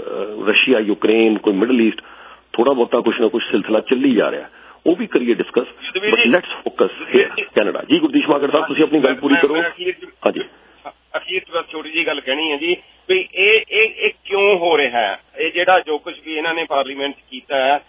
ਰਸ਼ੀਆ ਯੂਕਰੇਨ, ਕੋਈ ਮਿਡਲ ਈਸਟ, ਥੋੜਾ ਬਹੁਤਾ ਕੁਛ ਨਾ ਕੁਛ ਸਿਲਸਿਲਾ ਚੱਲੀ ਜਾ ਰਿਹਾ, ਉਹ ਵੀ ਕਰੀਏ discuss, but let's focus here Canada. ਜੀ ਗੁਰਦੀਸ਼ ਮਾਂਗੜ ਸਾਹਿਬ ਤੁਸੀਂ ਆਪਣੀ ਗੱਲ ਪੂਰੀ ਕਰੋ। ਹਾਂਜੀ ਅਖੀਰ ਚ ਬਸ ਛੋਟੀ ਜਿਹੀ ਗੱਲ ਕਹਿਣੀ ਹੈ ਜੀ ਵੀ ਇਹ ਕਿਉਂ ਹੋ ਰਿਹਾ ਹੈ, ਇਹ ਜਿਹੜਾ ਜੋ ਕੁਝ ਵੀ ਇਹਨਾਂ ਨੇ ਪਾਰਲੀਮੈਂਟ 'ਚ ਕੀਤਾ ਹੈ,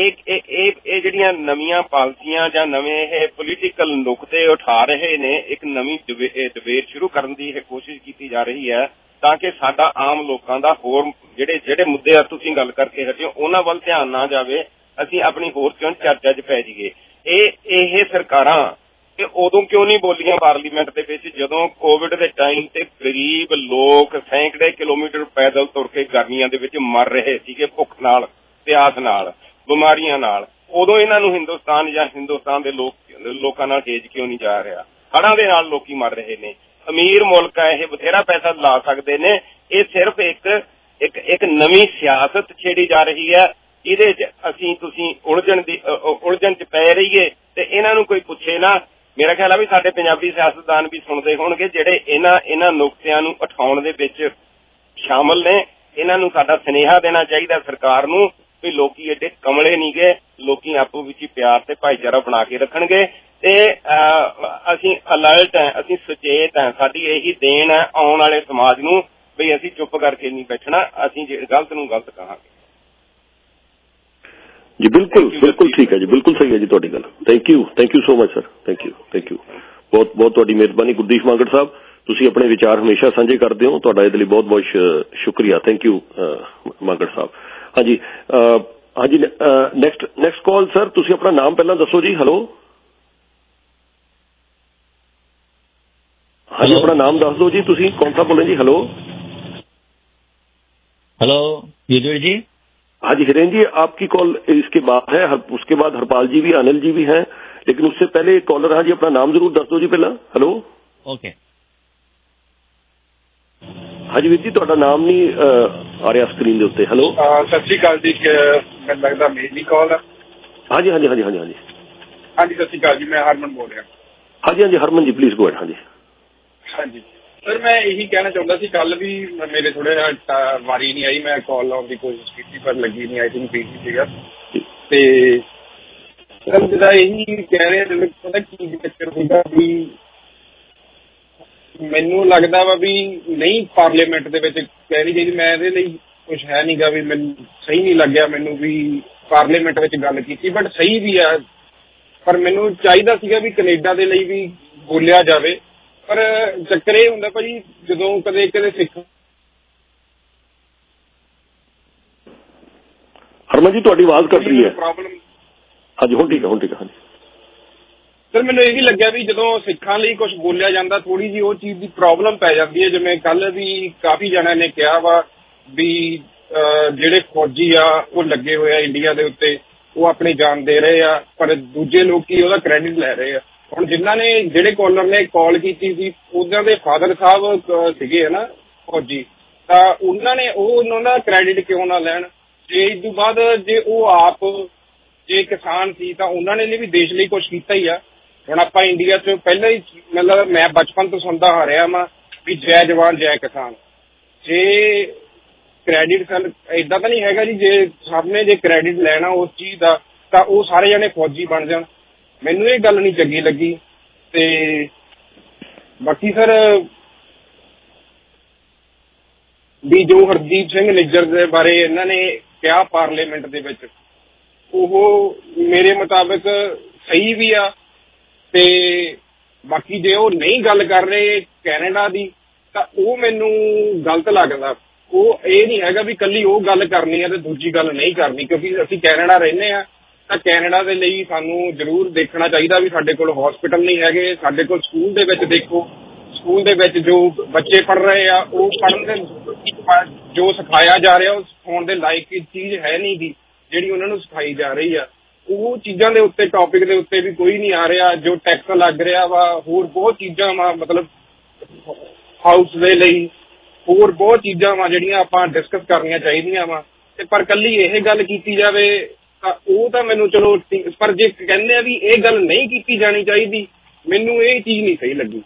ਇਹ ਜਿਹੜੀਆਂ ਨਵੀਆਂ ਪਾਲਿਸੀਆਂ ਜਾਂ ਨਵੇਂ ਇਹ ਪੋਲੀਟੀਕਲ ਨੁਕਤੇ ਉਠਾ ਰਹੇ ਨੇ, ਇੱਕ ਨਵੀਂ ਡਿਬੇਟ ਸ਼ੁਰੂ ਕਰਨ ਦੀ ਇਹ ਕੋਸ਼ਿਸ਼ ਕੀਤੀ ਜਾ ਰਹੀ ਹੈ ਤਾਂ ਕਿ ਸਾਡਾ ਆਮ ਲੋਕਾਂ ਦਾ ਹੋਰ ਜਿਹੜੇ ਮੁੱਦੇ ਆ ਤੁਸੀਂ ਗੱਲ ਕਰਕੇ ਹਟੇ ਉਹਨਾਂ ਵੱਲ ਧਿਆਨ ਨਾ ਜਾਵੇ, ਅਸੀਂ ਆਪਣੀ ਹੋਰ ਕਿਉਂ ਚਰਚਾ 'ਚ ਪੈ ਜਾਈਏ। ਇਹ ਸਰਕਾਰਾਂ ਇਹ ਉਦੋਂ ਕਿਉਂ ਨਹੀਂ ਬੋਲੀਆਂ ਪਾਰਲੀਮੈਂਟ ਦੇ ਵਿੱਚ ਜਦੋਂ ਕੋਵਿਡ ਦੇ ਟਾਈਮ ਤੇ ਗਰੀਬ ਲੋਕ ਸੈਂਕੜੇ ਕਿਲੋਮੀਟਰ ਪੈਦਲ ਤੁਰ ਕੇ ਗਰਮੀਆਂ ਦੇ ਵਿੱਚ ਮਰ ਰਹੇ ਸੀਗੇ, ਭੁੱਖ ਨਾਲ, ਪਿਆਸ ਨਾਲ, ਬਿਮਾਰੀਆਂ ਨਾਲ। ਉਦੋਂ ਇਹਨਾਂ ਨੂੰ ਹਿੰਦੁਸਤਾਨ ਜਾਂ ਹਿੰਦੁਸਤਾਨ ਦੇ ਲੋਕਾਂ ਨਾਲ ਹੇਜ ਕਿਉਂ ਨਹੀਂ ਜਾ ਰਿਹਾ? ਹੜ੍ਹਾਂ ਦੇ ਨਾਲ ਲੋਕੀ ਮਰ ਰਹੇ ਨੇ। ਅਮੀਰ ਮੁਲਕ ਹੈ, ਇਹ ਬਥੇਰਾ ਪੈਸਾ ਲਾ ਸਕਦੇ ਨੇ, ਇਹ ਸਿਰਫ ਇੱਕ ਨਵੀਂ ਸਿਆਸਤ ਛੇੜੀ ਜਾ ਰਹੀ ਹੈ, ਇਹਦੇ 'ਚ ਤੁਸੀਂ ਉਲਝਣ 'ਚ ਪੈ ਰਹੀਏ ਤੇ ਇਹਨਾਂ ਨੂੰ ਕੋਈ ਪੁੱਛੇ ਨਾ। ਮੇਰਾ ਖਿਆਲ ਆ ਵੀ ਸਾਡੇ ਪੰਜਾਬੀ ਸਿਆਸਤਦਾਨ ਵੀ ਸੁਣਦੇ ਹੋਣਗੇ ਜਿਹੜੇ ਇਹਨਾਂ ਨੁਕਤਿਆਂ ਨੂੰ ਉਠਾਉਣ ਦੇ ਵਿੱਚ ਸ਼ਾਮਲ ਨੇ। ਇਹਨਾਂ ਨੂੰ ਸਾਡਾ ਸੁਨੇਹਾ ਦੇਣਾ ਚਾਹੀਦਾ ਸਰਕਾਰ ਨੂੰ ਵੀ ਲੋਕੀ ਏਡੇ ਕਮਲੇ ਨਹੀਂ ਗਏ, ਲੋਕੀ ਆਪੋ ਵਿੱਚ ਹੀ ਪਿਆਰ ਤੇ ਭਾਈਚਾਰਾ ਬਣਾ ਕੇ ਰੱਖਣਗੇ ਤੇ ਅਸੀਂ ਅਲਰਟ ਹੈ, ਅਸੀਂ ਸੁਚੇਤ ਹੈ। ਸਾਡੀ ਇਹੀ ਦੇਣ ਹੈ ਆਉਣ ਵਾਲੇ ਸਮਾਜ ਨੂੰ ਵੀ ਅਸੀਂ ਚੁੱਪ ਕਰਕੇ ਨਹੀਂ ਬੈਠਣਾ, ਅਸੀਂ ਗਲਤ ਨੂੰ ਗਲਤ ਕਹਾਂਗੇ। ਜੀ ਬਿਲਕੁਲ ਠੀਕ ਹੈ ਜੀ, ਬਿਲਕੁਲ ਸਹੀ ਹੈ ਜੀ ਤੁਹਾਡੀ ਗੱਲ। Thank you so much sir, thank you ਬਹੁਤ ਬਹੁਤ ਤੁਹਾਡੀ ਮਿਹਰਬਾਨੀ ਗੁਰਦੀਪ ਮਾਂਗੜ ਸਾਹਿਬ। ਤੁਸੀਂ ਆਪਣੇ ਵਿਚਾਰ ਹਮੇਸ਼ਾ ਸਾਂਝੇ ਕਰਦੇ ਹੋ, ਤੁਹਾਡਾ ਇਹਦੇ ਲਈ ਬਹੁਤ ਬਹੁਤ ਸ਼ੁਕਰੀਆ। Thank you Mangar Sahib. ਹਾਂਜੀ ਨੈਕਸਟ ਕਾਲ ਸਰ, ਤੁਸੀਂ ਆਪਣਾ ਨਾਮ ਪਹਿਲਾਂ ਦੱਸੋ ਜੀ। ਹੈਲੋ ਹਾਂਜੀ, ਆਪਣਾ ਨਾਮ ਦੱਸ ਦਿਓ ਜੀ, ਤੁਸੀਂ ਕੌਣ ਸਾ ਬੋਲ ਰਹੇ ਜੀ। ਹੈਲੋ युजवेल जी। हाँ जी हिरेन जी, आपकी कॉल इसके बाद है, उसके बाद हरपाल जी भी, अनिल जी भी हैं, लेकिन उससे पहले एक कॉलर। हाँ जी, अपना नाम जरूर दस दो जी पहला। Hello okay. हाँ जी वीर जी, ਤੁਹਾਡਾ ਨਾਮ ਨਹੀਂ ਆ ਰਿਹਾ ਸਕਰੀਨ ਦੇ ਉੱਤੇ। ਹੈਲੋ ਸਤਿ ਸ਼੍ਰੀ ਅਕਾਲ ਜੀ, ਮੈਨੂੰ ਲੱਗਦਾ ਮੇਰੀ ਕਾਲ ਹੈ। ਹਾਂਜੀ ਸਤਿ ਸ਼੍ਰੀ ਅਕਾਲ ਜੀ, ਮੈਂ ਹਰਮਨ ਬੋਲ ਰਿਹਾ। ਹਾਂਜੀ Harman ji please go ahead. ਹਾਂਜੀ ਸਰ, ਮੈਂ ਇਹੀ ਕਹਿਣਾ ਚਾਹੁੰਦਾ ਸੀ, ਕੱਲ ਵੀ ਮੇਰੇ ਥੋੜਾ ਜਿਹਾ ਵਾਰੀ ਨਹੀਂ ਆਈ, ਮੈਂ ਕਾਲ ਲਾਉਣ ਦੀ ਕੋਸ਼ਿਸ਼ ਕੀਤੀ ਪਰ ਲੱਗੀ ਨਹੀਂ, ਆਈ ਥਿੰਕ ਬਿਜ਼ੀ ਸੀਗਾ। ਤੇ ਸਰ ਜਿਹੜਾ ਇਹੀ ਕਹਿ ਰਿਹਾ, ਜਦੋਂ ਪਤਾ ਕੀ ਚੱਕਰ ਸੀਗਾ ਵੀ ਮੈਨੂੰ ਲੱਗਦਾ ਵਾ ਵੀ ਨਹੀਂ ਪਾਰਲੀਮੈਂਟ ਦੇ ਵਿੱਚ ਕਹਿਣੀ ਚਾਹੀਦੀ। ਮੈਂ ਇਹਦੇ ਲਈ ਕੁਛ ਹੈ ਨੀ ਗਾ ਵੀ ਮੈਨੂੰ ਸਹੀ ਨਹੀਂ ਲੱਗਿਆ ਮੈਨੂੰ ਵੀ ਪਾਰਲੀਮੈਂਟ ਵਿੱਚ ਗੱਲ ਕੀਤੀ, ਬਟ ਸਹੀ ਵੀ ਆ। ਪਰ ਮੈਨੂੰ ਚਾਹੀਦਾ ਸੀਗਾ ਵੀ ਕੈਨੇਡਾ ਦੇ ਲਈ ਵੀ ਬੋਲਿਆ ਜਾਵੇ। ਪਰ ਚੱਕਰ ਇਹ ਹੁੰਦਾ ਭਾਜੀ, ਜਦੋਂ ਕਦੇ ਸਿੱਖ। ਹਰਮਨ ਜੀ ਤੁਹਾਡੀ ਆਵਾਜ਼ ਕੱਟ ਰਹੀ ਹੈ। ਪ੍ਰੋਬਲਮ ਹਾਂਜੀ ਹੁਣ ਠੀਕ ਹੈ ਹਾਂਜੀ ਸਰ, ਮੈਨੂੰ ਇਹ ਵੀ ਲੱਗਿਆ ਵੀ ਜਦੋਂ ਸਿੱਖਾਂ ਲਈ ਕੁਝ ਬੋਲਿਆ ਜਾਂਦਾ ਥੋੜੀ ਜਿਹੀ ਉਹ ਚੀਜ਼ ਦੀ ਪ੍ਰੋਬਲਮ ਪੈ ਜਾਂਦੀ ਹੈ। ਜਿਵੇਂ ਕੱਲ ਵੀ ਕਾਫੀ ਜਣਿਆਂ ਨੇ ਕਿਹਾ ਵਾ ਵੀ ਜਿਹੜੇ ਫੌਜੀ ਆ ਉਹ ਲੱਗੇ ਹੋਏ ਆ ਇੰਡੀਆ ਦੇ ਉੱਤੇ, ਉਹ ਆਪਣੀ ਜਾਨ ਦੇ ਰਹੇ ਆ, ਪਰ ਦੂਜੇ ਲੋਕੀ ਉਹਦਾ ਕ੍ਰੈਡਿਟ ਲੈ ਰਹੇ ਆ। ਹੁਣ ਜਿਹੜੇ ਕਾਲਰ ਨੇ ਕਾਲ ਕੀਤੀ ਸੀ, ਉਹਨਾਂ ਦੇ ਫਾਦਰ ਸਾਹਿਬ ਸੀਗੇ ਨਾ ਫੌਜੀ, ਤਾਂ ਉਹਨਾਂ ਦਾ ਕ੍ਰੈਡਿਟ ਕਿਉਂ ਨਾ ਲੈਣ। ਜੇ ਇਸ ਤੋਂ ਬਾਅਦ ਜੇ ਉਹ ਆਪ ਜੇ ਕਿਸਾਨ ਸੀ ਤਾਂ ਉਹਨਾਂ ਨੇ ਵੀ ਦੇਸ਼ ਲਈ ਕੁਝ ਕੀਤਾ ਹੀ ਆ। ਹੁਣ ਆਪਾਂ ਇੰਡੀਆ 'ਚ ਪਹਿਲਾਂ ਹੀ ਮਤਲਬ ਮੈਂ ਬਚਪਨ ਤੋਂ ਸੁਣਦਾ ਆ ਰਿਹਾ ਵਾਂ ਵੀ ਜੈ ਜਵਾਨ ਜੈ ਕਿਸਾਨ। ਜੇ ਕ੍ਰੈਡਿਟ ਏਦਾਂ ਤਾਂ ਨਹੀਂ ਹੈਗਾ ਜੀ, ਜੇ ਸਭ ਨੇ ਜੇ ਕ੍ਰੈਡਿਟ ਲੈਣਾ ਉਸ ਚੀਜ਼ ਦਾ ਤਾਂ ਉਹ ਸਾਰੇ ਜਣੇ ਫੌਜੀ ਬਣ ਜਾਣ। ਮੈਨੂੰ ਇਹ ਗੱਲ ਨਹੀਂ ਚੰਗੀ ਲੱਗੀ। ਤੇ ਬਾਕੀ ਸਰ ਵੀ ਜੋ ਹਰਦੀਪ ਸਿੰਘ ਨਿੱਜਰ ਦੇ ਬਾਰੇ ਇਹਨਾਂ ਨੇ ਕਿਹਾ ਪਾਰਲੀਮੈਂਟ ਦੇ ਵਿੱਚ, ਉਹ ਮੇਰੇ ਮੁਤਾਬਕ ਸਹੀ ਵੀ ਆ। ਤੇ ਬਾਕੀ ਜੇ ਉਹ ਨਹੀਂ ਗੱਲ ਕਰ ਰਹੇ ਕੈਨੇਡਾ ਦੀ ਤਾਂ ਉਹ ਮੈਨੂੰ ਗਲਤ ਲੱਗਦਾ। ਉਹ ਇਹ ਨਹੀਂ ਹੈਗਾ ਵੀ ਇਕੱਲੀ ਉਹ ਗੱਲ ਕਰਨੀ ਹੈ ਤੇ ਦੂਜੀ ਗੱਲ ਨਹੀਂ ਕਰਨੀ, ਕਿਉਂਕਿ ਅਸੀਂ ਕੈਨੇਡਾ ਰਹਿੰਦੇ ਹਾਂ ਤਾਂ ਕੈਨੇਡਾ ਦੇ ਲਈ ਸਾਨੂੰ ਜ਼ਰੂਰ ਦੇਖਣਾ ਚਾਹੀਦਾ ਵੀ ਸਾਡੇ ਕੋਲ ਹਸਪੀਟਲ ਨਹੀਂ ਹੈਗੇ, ਸਾਡੇ ਕੋਲ ਸਕੂਲ ਦੇ ਵਿੱਚ ਦੇਖੋ, ਸਕੂਲ ਦੇ ਵਿੱਚ ਜੋ ਬੱਚੇ ਪੜ੍ਹ ਰਹੇ ਆ ਉਹ ਪੜ੍ਹਨ ਦੇ ਜੋ ਸਿਖਾਇਆ ਜਾ ਰਿਹਾ ਉਹ ਸਿਖਾਉਣ ਦੇ ਲਾਇਕ ਚੀਜ਼ ਹੈ ਨਹੀਂ ਗੀ ਜਿਹੜੀ ਉਹਨਾਂ ਨੂੰ ਸਿਖਾਈ ਜਾ ਰਹੀ ਆ। ਉਹ ਚੀਜ਼ਾਂ ਦੇ ਉੱਤੇ ਟੌਪਿਕ ਦੇ ਉੱਤੇ ਵੀ ਕੋਈ ਨਹੀਂ ਆ ਰਿਹਾ। ਜੋ ਟੈਕਸ ਲੱਗ ਰਿਹਾ ਵਾ, ਹੋਰ ਬਹੁਤ ਚੀਜ਼ਾਂ ਵਾ, ਮਤਲਬ ਹਾਊਸ ਦੇ ਲਈ ਹੋਰ ਬਹੁਤ ਚੀਜ਼ਾਂ ਵਾ ਜਿਹੜੀਆਂ ਆਪਾਂ ਡਿਸਕਸ ਕਰਨੀਆਂ ਚਾਹੀਦੀਆਂ ਵਾ। ਤੇ ਪਰ ਕੱਲੀ ਇਹ ਗੱਲ ਕੀਤੀ ਜਾਵੇ ਤਾਂ ਉਹ ਤਾਂ ਮੈਨੂੰ ਚਲੋ, ਪਰ ਜੇ ਕਹਿੰਦੇ ਆ ਵੀ ਇਹ ਗੱਲ ਨਹੀਂ ਕੀਤੀ ਜਾਣੀ ਚਾਹੀਦੀ, ਮੈਨੂੰ ਇਹ ਚੀਜ਼ ਨਹੀਂ ਸਹੀ ਲੱਗੀ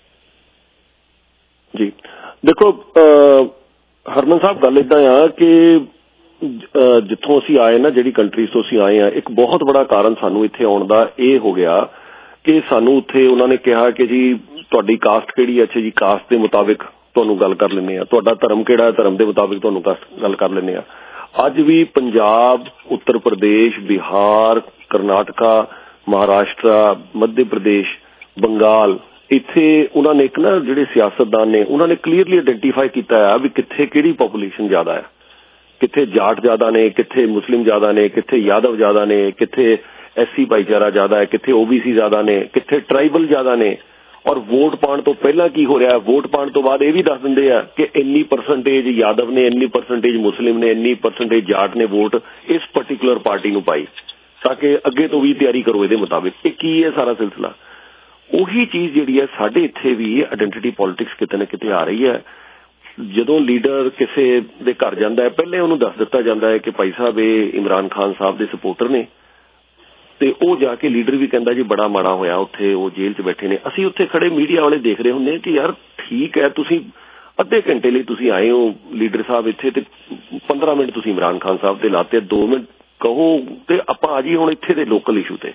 ਜੀ। ਦੇਖੋ ਹਰਮਨ ਸਾਹਿਬ, ਗੱਲ ਏਦਾਂ ਆ ਕਿ ਜਿੱਥੋਂ ਅਸੀਂ ਆਏ ਨਾ, ਜਿਹੜੀ ਕੰਟਰੀਜ਼ ਤੋਂ ਅਸੀਂ ਆਏ ਆ, ਇੱਕ ਬਹੁਤ ਬੜਾ ਕਾਰਨ ਸਾਨੂੰ ਇੱਥੇ ਆਉਣ ਦਾ ਇਹ ਹੋ ਗਿਆ ਕਿ ਸਾਨੂੰ ਉੱਥੇ ਉਹਨਾਂ ਨੇ ਕਿਹਾ ਕਿ ਜੀ ਤੁਹਾਡੀ ਕਾਸਟ ਕਿਹੜੀ ਹੈ। ਅੱਛਾ ਜੀ, ਕਾਸਟ ਦੇ ਮੁਤਾਬਿਕ ਤੁਹਾਨੂੰ ਗੱਲ ਕਰ ਲੈਂਦੇ ਆ। ਤੁਹਾਡਾ ਧਰਮ ਕਿਹੜਾ, ਧਰਮ ਦੇ ਮੁਤਾਬਿਕ ਤੁਹਾਨੂੰ ਗੱਲ ਕਰ ਲੈਂਦੇ ਆ। ਅੱਜ ਵੀ ਪੰਜਾਬ, ਉੱਤਰ ਪ੍ਰਦੇਸ਼, ਬਿਹਾਰ, ਕਰਨਾਟਕਾ, ਮਹਾਰਾਸ਼ਟਰ, ਮੱਧ ਪ੍ਰਦੇਸ਼, ਬੰਗਾਲ, ਇੱਥੇ ਉਹਨਾਂ ਨੇ ਇੱਕ ਨਾ ਜਿਹੜੇ ਸਿਆਸਤਦਾਨ ਨੇ ਉਹਨਾਂ ਨੇ ਕਲੀਅਰਲੀ ਆਇਡੈਂਟੀਫਾਈ ਕੀਤਾ ਆ ਵੀ ਕਿੱਥੇ ਕਿਹੜੀ ਪੋਪੂਲੇਸ਼ਨ ਜ਼ਿਆਦਾ ਹੈ, ਕਿੱਥੇ ਜਾਟ ਜ਼ਿਆਦਾ ਨੇ, ਕਿੱਥੇ ਮੁਸਲਿਮ ਜ਼ਿਆਦਾ ਨੇ, ਕਿੱਥੇ ਯਾਦਵ ਜ਼ਿਆਦਾ ਨੇ, ਕਿੱਥੇ SC ਭਾਈਚਾਰਾ ਜ਼ਿਆਦਾ ਹੈ, ਕਿੱਥੇ OBC ਜ਼ਿਆਦਾ ਨੇ, ਕਿੱਥੇ ਟਰਾਈਬਲ ਜ਼ਿਆਦਾ ਨੇ। ਔਰ ਵੋਟ ਪਾਉਣ ਤੋਂ ਪਹਿਲਾਂ ਕੀ ਹੋ ਰਿਹਾ, ਵੋਟ ਪਾਉਣ ਤੋਂ ਬਾਅਦ ਇਹ ਵੀ ਦੱਸ ਦਿੰਦੇ ਆ ਕਿ ਇੰਨੀ ਪਰਸੈਂਟੇਜ ਯਾਦਵ ਨੇ, ਇੰਨੀ ਪਰਸੈਂਟੇਜ ਮੁਸਲਿਮ ਨੇ, ਇੰਨੀ ਪਰਸੈਂਟੇਜ ਜਾਟ ਨੇ ਵੋਟ ਇਸ ਪਰਟੀਕੂਲਰ ਪਾਰਟੀ ਨੂੰ ਪਾਈ, ਤਾਂ ਕਿ ਅੱਗੇ ਤੋਂ ਵੀ ਤਿਆਰੀ ਕਰੋ ਇਹਦੇ ਮੁਤਾਬਿਕ। ਇਹ ਕੀ ਹੈ ਸਾਰਾ ਸਿਲਸਿਲਾ? ਉਹੀ ਚੀਜ਼ ਜਿਹੜੀ ਹੈ ਸਾਡੇ ਇੱਥੇ ਵੀ ਆਇਡੈਂਟੀਟੀ ਪੋਲਿਟਿਕਸ ਕਿਤੇ ਨਾ ਕਿਤੇ ਆ ਰਹੀ ਹੈ। ਜਦੋਂ ਲੀਡਰ ਕਿਸੇ ਦੇ ਘਰ ਜਾਂਦਾ ਹੈ, ਪਹਿਲੇ ਉਹਨੂੰ ਦੱਸ ਦਿੱਤਾ ਜਾਂਦਾ ਹੈ ਕਿ ਭਾਈ ਸਾਹਿਬ ਇਹ ਇਮਰਾਨ ਖਾਨ ਸਾਹਿਬ ਦੇ ਸਪੋਰਟਰ ਨੇ, ਤੇ ਉਹ ਜਾ ਕੇ ਲੀਡਰ ਵੀ ਕਹਿੰਦਾ ਜੀ ਬੜਾ ਮਾੜਾ ਹੋਇਆ ਉੱਥੇ ਉਹ ਜੇਲ੍ਹ 'ਚ ਬੈਠੇ ਨੇ। ਅਸੀਂ ਉੱਥੇ ਖੜੇ ਮੀਡੀਆ ਵਾਲੇ ਦੇਖ ਰਹੇ ਹੁੰਦੇ ਕਿ ਯਾਰ ਠੀਕ ਹੈ, ਤੁਸੀਂ ਅੱਧੇ ਘੰਟੇ ਲਈ ਤੁਸੀਂ ਆਏ ਹੋ ਲੀਡਰ ਸਾਹਿਬ ਇੱਥੇ, ਤੇ 15 ਮਿੰਟ ਤੁਸੀਂ ਇਮਰਾਨ ਖਾਨ ਸਾਹਿਬ ਤੇ ਲਾਤੇ, 2 ਮਿੰਟ ਕਹੋ ਤੇ ਆਪਾਂ ਆ ਜੀ ਹੁਣ ਇੱਥੇ ਦੇ ਲੋਕਲ ਇਸ਼ੂ ਤੇ।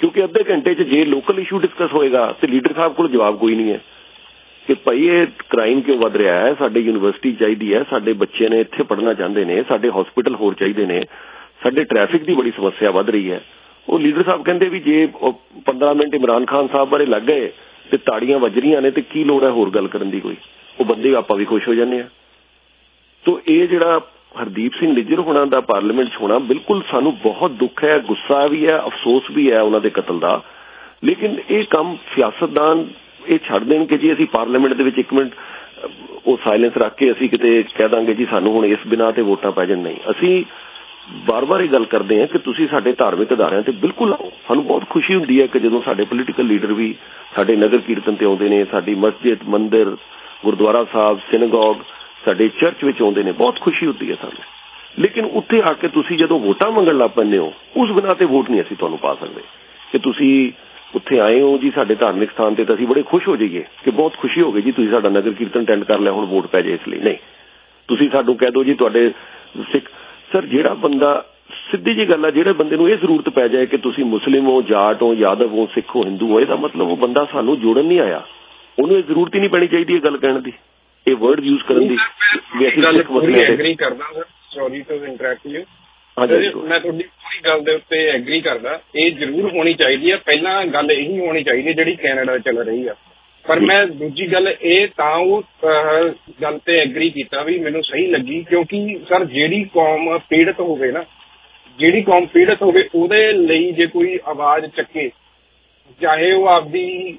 ਕਿਉਂਕਿ ਅੱਧੇ ਘੰਟੇ 'ਚ ਜੇ ਲੋਕਲ ਇਸ਼ੂ ਡਿਸਕਸ ਹੋਏਗਾ ਤੇ ਲੀਡਰ ਸਾਹਿਬ ਕੋਲ ਜਵਾਬ ਕੋਈ ਨਹੀਂ ਹੈ ਕਿ ਭਾਈ ਇਹ ਕ੍ਰਾਈਮ ਕਿਉਂ ਵੱਧ ਰਿਹਾ ਹੈ, ਸਾਡੇ ਯੂਨੀਵਰਸਿਟੀ ਚਾਹੀਦੀ ਹੈ, ਸਾਡੇ ਬੱਚੇ ਨੇ ਇੱਥੇ ਪੜ੍ਹਨਾ ਚਾਹੁੰਦੇ ਨੇ, ਸਾਡੇ ਹਸਪੀਟਲ ਹੋਰ ਚਾਹੀਦੇ ਨੇ, ਸਾਡੇ ਟ੍ਰੈਫਿਕ ਦੀ ਬੜੀ ਸਮੱਸਿਆ ਵੱਧ ਰਹੀ ਹੈ। ਉਹ ਲੀਡਰ ਸਾਹਿਬ ਕਹਿੰਦੇ ਵੀ ਜੇ 15 ਮਿੰਟ ਇਮਰਾਨ ਖਾਨ ਸਾਹਿਬ ਬਾਰੇ ਲੱਗ ਗਏ ਤੇ ਤਾੜੀਆਂ ਵੱਜ ਰਹੀਆਂ ਨੇ ਤੇ ਕੀ ਲੋੜ ਹੈ ਹੋਰ ਗੱਲ ਕਰਨ ਦੀ ਕੋਈ, ਉਹ ਬੰਦੇ ਆਪਾਂ ਵੀ ਖੁਸ਼ ਹੋ ਜਾਂਦੇ ਆ। ਤੋ ਇਹ ਜਿਹੜਾ ਹਰਦੀਪ ਸਿੰਘ ਨਿੱਜਰ ਹੋਣਾ ਦਾ ਪਾਰਲੀਮੈਂਟ 'ਚ ਹੋਣਾ ਬਿਲਕੁਲ ਸਾਨੂੰ ਬਹੁਤ ਦੁੱਖ ਹੈ, ਗੁੱਸਾ ਵੀ ਹੈ, ਅਫਸੋਸ ਵੀ ਹੈ ਉਹਨਾਂ ਦੇ ਕਤਲ ਦਾ। ਲੇਕਿਨ ਇਹ ਕੰਮ ਸਿਆਸਤਦਾਨ ਇਹ ਛੱਡ ਦੇਣ ਕਿ ਜੀ ਅਸੀਂ ਪਾਰਲੀਮੈਂਟ ਦੇ ਵਿੱਚ 1 ਮਿੰਟ ਉਹ ਸਾਇਲੈਂਸ ਰੱਖ ਕੇ ਅਸੀਂ ਕਿਤੇ ਕਹਿ ਦਾਂਗੇ ਜੀ ਸਾਨੂੰ ਹੁਣ ਇਸ ਬਿਨਾਂ ਤੇ ਵੋਟਾਂ ਪੈ ਜਾਣ। ਨਹੀਂ, ਅਸੀਂ ਬਾਰ-ਬਾਰ ਇਹ ਗੱਲ ਕਰਦੇ ਹਾਂ ਕਿ ਤੁਸੀਂ ਸਾਡੇ ਧਾਰਮਿਕ ਅਦਾਰਿਆਂ ਤੇ ਬਿਲਕੁਲ ਆਓ। ਸਾਨੂੰ ਬਹੁਤ ਖੁਸ਼ੀ ਹੁੰਦੀ ਹੈ ਕਿ ਜਦੋਂ ਸਾਡੇ ਪੋਲੀਟੀਕਲ ਲੀਡਰ ਵੀ ਸਾਡੇ ਨਗਰ ਕੀਰਤਨ ਤੇ ਆਉਂਦੇ ਨੇ, ਸਾਡੀ ਮਸਜਿਦ, ਮੰਦਿਰ, ਗੁਰਦੁਆਰਾ ਸਾਹਿਬ, ਸਿਨੇਗੋਗ, ਸਾਡੇ ਚਰਚ ਵਿੱਚ ਆਉਂਦੇ ਨੇ, ਬਹੁਤ ਖੁਸ਼ੀ ਹੁੰਦੀ ਹੈ ਸਾਨੂੰ। ਲੇਕਿਨ ਉੱਥੇ ਆ ਕੇ ਤੁਸੀਂ ਜਦੋਂ ਵੋਟਾਂ ਮੰਗਣ ਲੱਗ ਪੈਂਦੇ ਹੋ ਉਸ ਬਿਨਾਂ ਤੇ ਵੋਟ ਨਹੀਂ ਅਸੀਂ ਤੁਹਾਨੂੰ ਪਾ ਸਕਦੇ ਕਿ ਤੁਸੀਂ ਉੱਥੇ ਆਏ ਹੋ ਜੀ ਸਾਡੇ ਧਾਰਮਿਕ ਸਥਾਨ ਤੇ ਤਾਂ ਅਸੀਂ ਬੜੇ ਖੁਸ਼ ਹੋ ਜਾਈਏ ਕਿ ਬਹੁਤ ਖੁਸ਼ੀ ਹੋ ਗਈ ਜੀ ਤੁਸੀਂ ਸਾਡਾ ਨਗਰ ਕੀਰਤਨ ਅਟੈਂਡ ਕਰ ਲਿਆ, ਹੁਣ ਵੋਟ ਪੈ ਜਾਏ ਇਸ ਲਈ। ਨਹੀਂ, ਤੁਸੀਂ ਸਾਨੂੰ ਕਹਿ ਦਿਓ ਜੀ ਤੁਹਾਡੇ ਸਿੱਖ ਸਰ, ਜਿਹੜਾ ਬੰਦਾ ਸਿੱਧੀ ਜੀ ਗੱਲ ਆ, ਜਿਹੜੇ ਬੰਦੇ ਨੂੰ ਇਹ ਜ਼ਰੂਰਤ ਪੈ ਜਾਏ ਕਿ ਤੁਸੀਂ ਮੁਸਲਿਮ ਹੋ, ਜਾਟ ਹੋ, ਯਾਦਵ ਹੋ, ਸਿੱਖ ਹੋ, ਹਿੰਦੂ ਹੋ, ਇਹਦਾ ਮਤਲਬ ਉਹ ਬੰਦਾ ਸਾਨੂੰ ਜੋੜਨ ਨਹੀਂ ਆਇਆ। ਉਹਨੂੰ ਇਹ ਜ਼ਰੂਰਤ ਹੀ ਨਹੀਂ ਪੈਣੀ ਚਾਹੀਦੀ ਇਹ ਗੱਲ ਕਹਿਣ ਦੀ, ਇਹ ਵਰਡ ਯੂਜ਼ ਕਰਨ ਦੀ ਵੀ ਅਸੀਂ ਸਿੱਖ ਮਸਲੇ ਤੇ। ਐਗਰੀ ਕਰਦਾ sir, sorry to interrupt you. ਮੈਂ ਤੁਹਾਡੀ ਪੂਰੀ ਗੱਲ ਦੇ ਉੱਤੇ ਐਗਰੀ ਕਰਦਾ, ਇਹ ਜ਼ਰੂਰ ਹੋਣੀ ਚਾਹੀਦੀ ਹੈ। ਪਹਿਲਾਂ ਗੱਲ ਇਹੀ ਹੋਣੀ ਚਾਹੀਦੀ ਜਿਹੜੀ ਕੈਨੇਡਾ ਚੱਲ ਰਹੀ ਆ। ਪਰ ਮੈਂ ਦੂਜੀ ਗੱਲ ਇਹ ਤਾਂ ਉਹ ਗੱਲ ਤੇ ਐਗਰੀ ਕੀਤਾ ਵੀ ਮੈਨੂੰ ਸਹੀ ਲੱਗੀ, ਕਿਉਂਕਿ ਸਰ ਜਿਹੜੀ ਕੌਮ ਪੀੜਤ ਹੋਵੇ ਨਾ, ਜਿਹੜੀ ਕੌਮ ਪੀੜਤ ਹੋਵੇ ਉਹਦੇ ਲਈ ਜੇ ਕੋਈ ਆਵਾਜ਼ ਚੱਕੇ, ਚਾਹੇ ਉਹ ਆਪਦੀ